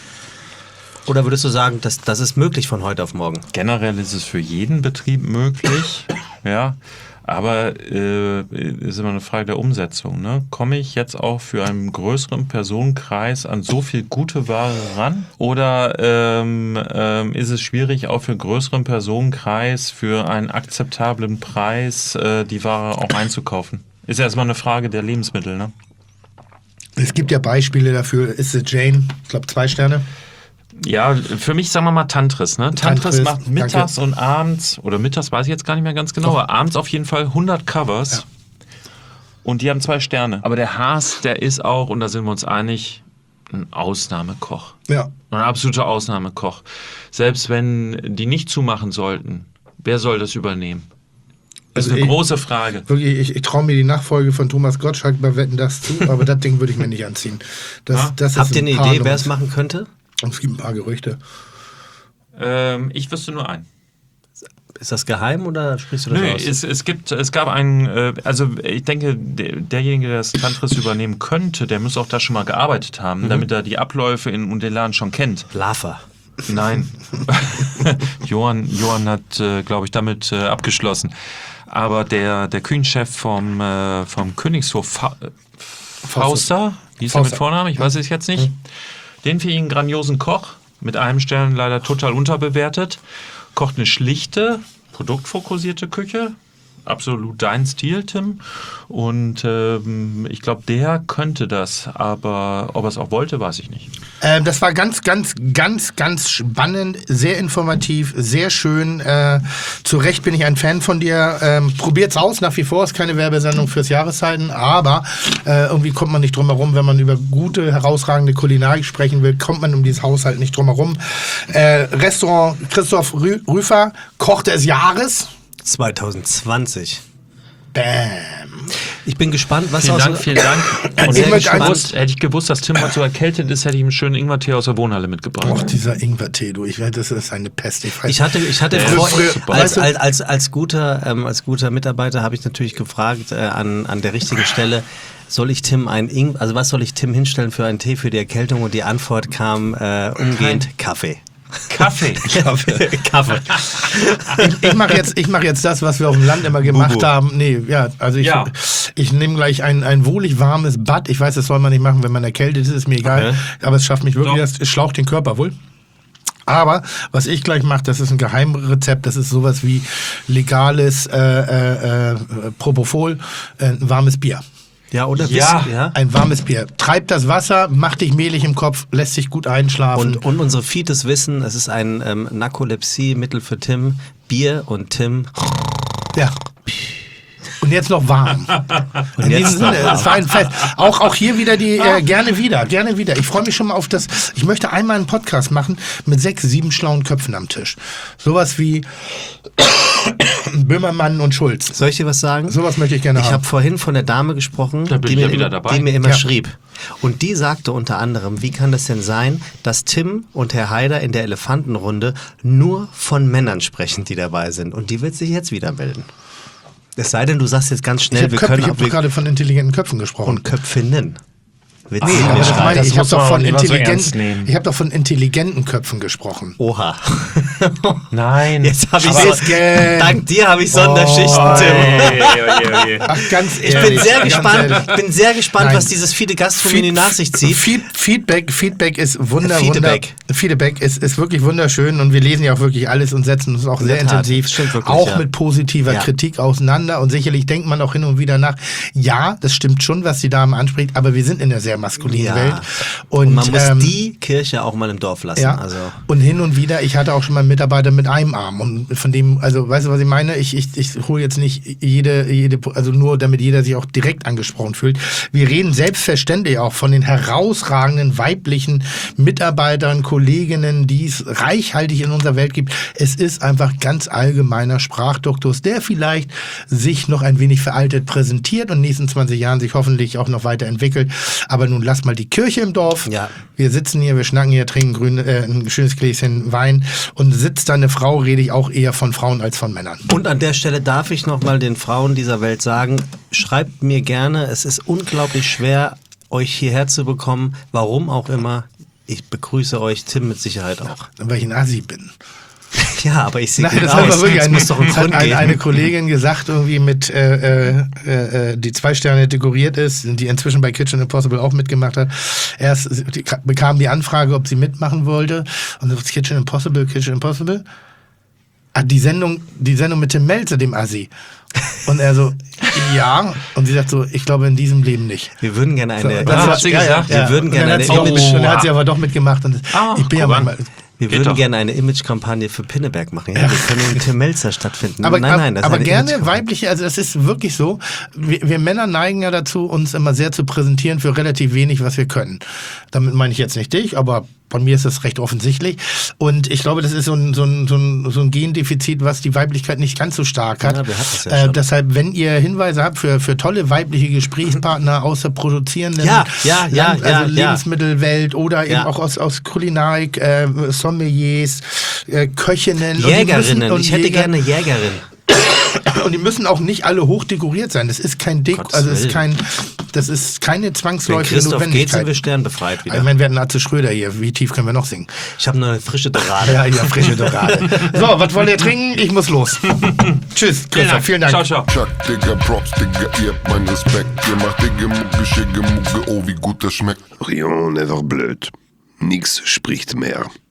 Oder würdest du sagen, das, das ist möglich von heute auf morgen? Generell ist es für jeden Betrieb möglich, ja. Aber äh, ist immer eine Frage der Umsetzung. Ne? Komme ich jetzt auch für einen größeren Personenkreis an so viel gute Ware ran? Oder ähm, ähm, ist es schwierig, auch für einen größeren Personenkreis für einen akzeptablen Preis äh, die Ware auch einzukaufen? Ist ja erstmal eine Frage der Lebensmittel, ne? Es gibt ja Beispiele dafür. Ist es Jane? Ich glaube, zwei Sterne. Ja, für mich sagen wir mal Tantris. Ne? Tantris, Tantris, macht mittags danke. und abends, oder mittags weiß ich jetzt gar nicht mehr ganz genau, aber abends auf jeden Fall hundert Covers. Ja. Und die haben zwei Sterne. Aber der Haas, der ist auch, und da sind wir uns einig, ein Ausnahmekoch. Ja. Ein absoluter Ausnahmekoch. Selbst wenn die nicht zumachen sollten, wer soll das übernehmen? Das ist Also eine ich- große Frage. Wirklich, ich, ich traue mir die Nachfolge von Thomas Gottschalk bei Wetten das zu, aber das Ding würde ich mir nicht anziehen. Das, Ja. das ist Habt ihr ein eine paar Idee, wer es Nummern. machen könnte? Und es gibt ein paar Gerüchte. Ähm, ich wüsste nur einen. Ist das geheim oder sprichst du das Nö, aus? es, es, gibt, es gab einen, äh, also ich denke, der, derjenige, der das Tantris übernehmen könnte, der muss auch da schon mal gearbeitet haben, Mhm. damit er die Abläufe in und den Laden schon kennt. Lava. Nein. Johann, Johann hat, äh, glaube ich, damit äh, abgeschlossen. Aber der, der Kühnchef vom, äh, vom Königshof, Fa äh, Fauster, wie ist er mit Fauster. Vornamen? Ich weiß es jetzt nicht. Den für ihn einen grandiosen Koch, mit einem Stern leider total unterbewertet. Kocht eine schlichte, produktfokussierte Küche. Absolut dein Stil, Tim. Und ähm, ich glaube, der könnte das. Aber ob er es auch wollte, weiß ich nicht. Ähm, das war ganz, ganz, ganz, ganz spannend, sehr informativ, sehr schön. Äh, zu Recht bin ich ein Fan von dir. Ähm, probiert's aus, nach wie vor ist keine Werbesendung fürs Jahreszeiten, aber äh, irgendwie kommt man nicht drum herum, wenn man über gute, herausragende Kulinarik sprechen will, kommt man um dieses Haushalt nicht drum herum. Äh, Restaurant Christoph Rü Rüfer, Koch des Jahres. zwanzig zwanzig. Bam. Ich bin gespannt, was Vielen aus... Dank, vielen Dank. Und Ich hätte, möchte ich eins- gewusst, hätte ich gewusst, dass Tim heute so erkältet ist, hätte ich ihm einen schönen Ingwertee aus der Wohnhalle mitgebracht. Och, dieser Ingwertee, du, ich, das ist eine Pest. Ich, weiß- Ich hatte, ich hatte Ja, vor, früher- als, weißt du- als, als, als, guter, ähm, als guter Mitarbeiter habe ich natürlich gefragt äh, an, an der richtigen Stelle, soll ich Tim ein Ing also was soll ich Tim hinstellen für einen Tee für die Erkältung? Und die Antwort kam äh, umgehend Kaffee. Kaffee. Kaffee. Kaffee. ich mache jetzt, ich mach jetzt das, was wir auf dem Land immer gemacht Bubu. haben. Nee, ja, also ich, Ja. ich nehme gleich ein, ein wohlig warmes Bad. Ich weiß, das soll man nicht machen, wenn man erkältet ist, ist mir egal. Okay. Aber es schafft mich wirklich, Doch. das schlaucht den Körper wohl. Aber was ich gleich mache, das ist ein Geheimrezept, das ist sowas wie legales äh, äh, äh, Propofol, äh, ein warmes Bier. Ja, oder? Ja. Wisst- ja? Ein warmes Bier. Treibt das Wasser, macht dich mehlig im Kopf, lässt sich gut einschlafen. Und, und unsere Fides wissen, es ist ein ähm, Narkolepsie-Mittel für Tim. Bier und Tim. Ja. Und jetzt noch warm. Und In jetzt diesem noch Sinne, warm. es war ein Fest. Auch, auch hier wieder die, äh, gerne wieder, gerne wieder. Ich freue mich schon mal auf das, ich möchte einmal einen Podcast machen mit sechs, sieben schlauen Köpfen am Tisch. Sowas wie Böhmermann und Schulz. Soll ich dir was sagen? Sowas möchte ich gerne Ich haben. habe vorhin von der Dame gesprochen, Da bin die, ich ja mir, wieder immer- dabei. die mir immer Ja. schrieb. Und die sagte unter anderem, wie kann das denn sein, dass Tim und Herr Haider in der Elefantenrunde nur von Männern sprechen, die dabei sind. Und die wird sich jetzt wieder melden. Es sei denn, du sagst jetzt ganz Ich schnell, habe wir Köpfe, können ich hab doch wir, gerade von intelligenten Köpfen gesprochen. und Köpfinnen. Wird Nee, sie aber mir das schreiben. meine ich, ich habe muss doch man von lieber so intelligenten, ernst nehmen. ich habe doch von intelligenten Köpfen gesprochen. Oha. Nein. Jetzt habe ich Aber- Scan. Dank dir habe ich Sonderschichten, Oh, Tim. Ey, ey, ey, ey. Ach, ganz Ich ehrlich. bin sehr ganz gespannt, ehrlich. bin sehr gespannt, Nein. was dieses Fide Gastronomie nach sich zieht. Feed, Feedback, Feedback ist wunder, Feedback. wunder, Feedback ist, ist wirklich wunderschön und wir lesen ja auch wirklich alles und setzen uns auch In sehr der Tat, intensiv das stimmt wirklich, auch ja. mit positiver Ja. Kritik auseinander und sicherlich denkt man auch hin und wieder nach, ja, das stimmt schon, was die Dame anspricht, aber wir sind in einer sehr maskulinen Ja. Welt Und, und, man muss ähm, die Kirche auch mal im Dorf lassen. ja, Also. und hin und wieder, ich hatte auch schon mal einen Mitarbeiter mit einem Arm und von dem, also weißt du, was ich meine? Ich, ich, ich hole jetzt nicht jede, jede, also nur damit jeder sich auch direkt angesprochen fühlt. Wir reden selbstverständlich auch von den herausragenden weiblichen Mitarbeitern, Kolleginnen, die es reichhaltig in unserer Welt gibt. Es ist einfach ganz allgemeiner Sprachduktus, der vielleicht sich noch ein wenig veraltet präsentiert und in den nächsten zwanzig Jahren sich hoffentlich auch noch weiterentwickelt. Aber nun lass mal die Kirche im Dorf. Ja. Wir sitzen hier, wir schnacken hier, trinken grün, äh, ein schönes Gläschen Wein und sitzt da eine Frau, rede ich auch eher von Frauen als von Männern. Und an der Stelle darf ich noch mal den Frauen dieser Welt sagen, schreibt mir gerne, es ist unglaublich schwer, euch hierher zu bekommen, warum auch immer. Ich begrüße euch, Tim mit Sicherheit auch. Weil ich ein Assi bin. Ja, aber ich sehe Nein, gut das hat aus. aber wirklich Es ein, muss doch einen hat Grund ein, geben. eine Kollegin gesagt, irgendwie mit, äh, äh, äh, die zwei Sterne dekoriert ist, die inzwischen bei Kitchen Impossible auch mitgemacht hat. Erst die, bekam die Anfrage, ob sie mitmachen wollte. Und so, Kitchen Impossible, Kitchen Impossible. ah, die Sendung, die Sendung mit Tim Melzer, dem Assi. Und er so, ja. Und sie sagt so, ich glaube in diesem Leben nicht. Wir würden gerne eine, So, ja, das hat sie ja, gesagt, ja, wir würden und gerne dann eine hat sie auch mit, Image, und dann hat sie aber doch mitgemacht. Und Ah, ich bin ja guck an. manchmal, wir Geht würden doch. gerne eine Image-Kampagne für Pinneberg machen. Ja, wir können in Tim Melzer stattfinden. Aber, nein, nein, das aber ist eine gerne Image-Kampagne. weibliche, also es ist wirklich so, wir, wir Männer neigen ja dazu, uns immer sehr zu präsentieren für relativ wenig, was wir können. Damit meine ich jetzt nicht dich, aber bei mir ist das recht offensichtlich. Und ich glaube, das ist so ein, so ein, so ein, so ein Gendefizit, was die Weiblichkeit nicht ganz so stark hat. Ja, wir hatten es ja äh, schon. deshalb, wenn ihr Hinweise habt für, für tolle weibliche Gesprächspartner aus der produzierenden Ja, ja, ja, Land, ja, also ja. Lebensmittelwelt oder eben Ja. auch aus, aus Kulinarik, äh, Sommeliers, äh, Köchinnen. Und die Jägerinnen, müssen- und ich hätte Jäger- gerne Jägerin. Und die müssen auch nicht alle hochdekoriert sein. Das ist kein Deko, Gottes also das ist Willen. kein, das ist keine Wenn zwangsläufige Christoph geht, Notwendigkeit. sind wir sternbefreit wieder. Ich meine, wir hatten Atze Schröder hier. Wie tief können wir noch singen? Ich habe nur eine frische Dorade. Ja, ja, frische Dorade. So, was wollt ihr trinken? Ich muss los. Tschüss, Christoph. Vielen Dank. Ciao, ciao. Chuck, Digga, Props, Digga, ihr habt meinen Respekt. Ihr macht Digga, Mucke, Schicke, Mucke, oh, wie gut das schmeckt. Rien never blöd. Nix spricht mehr.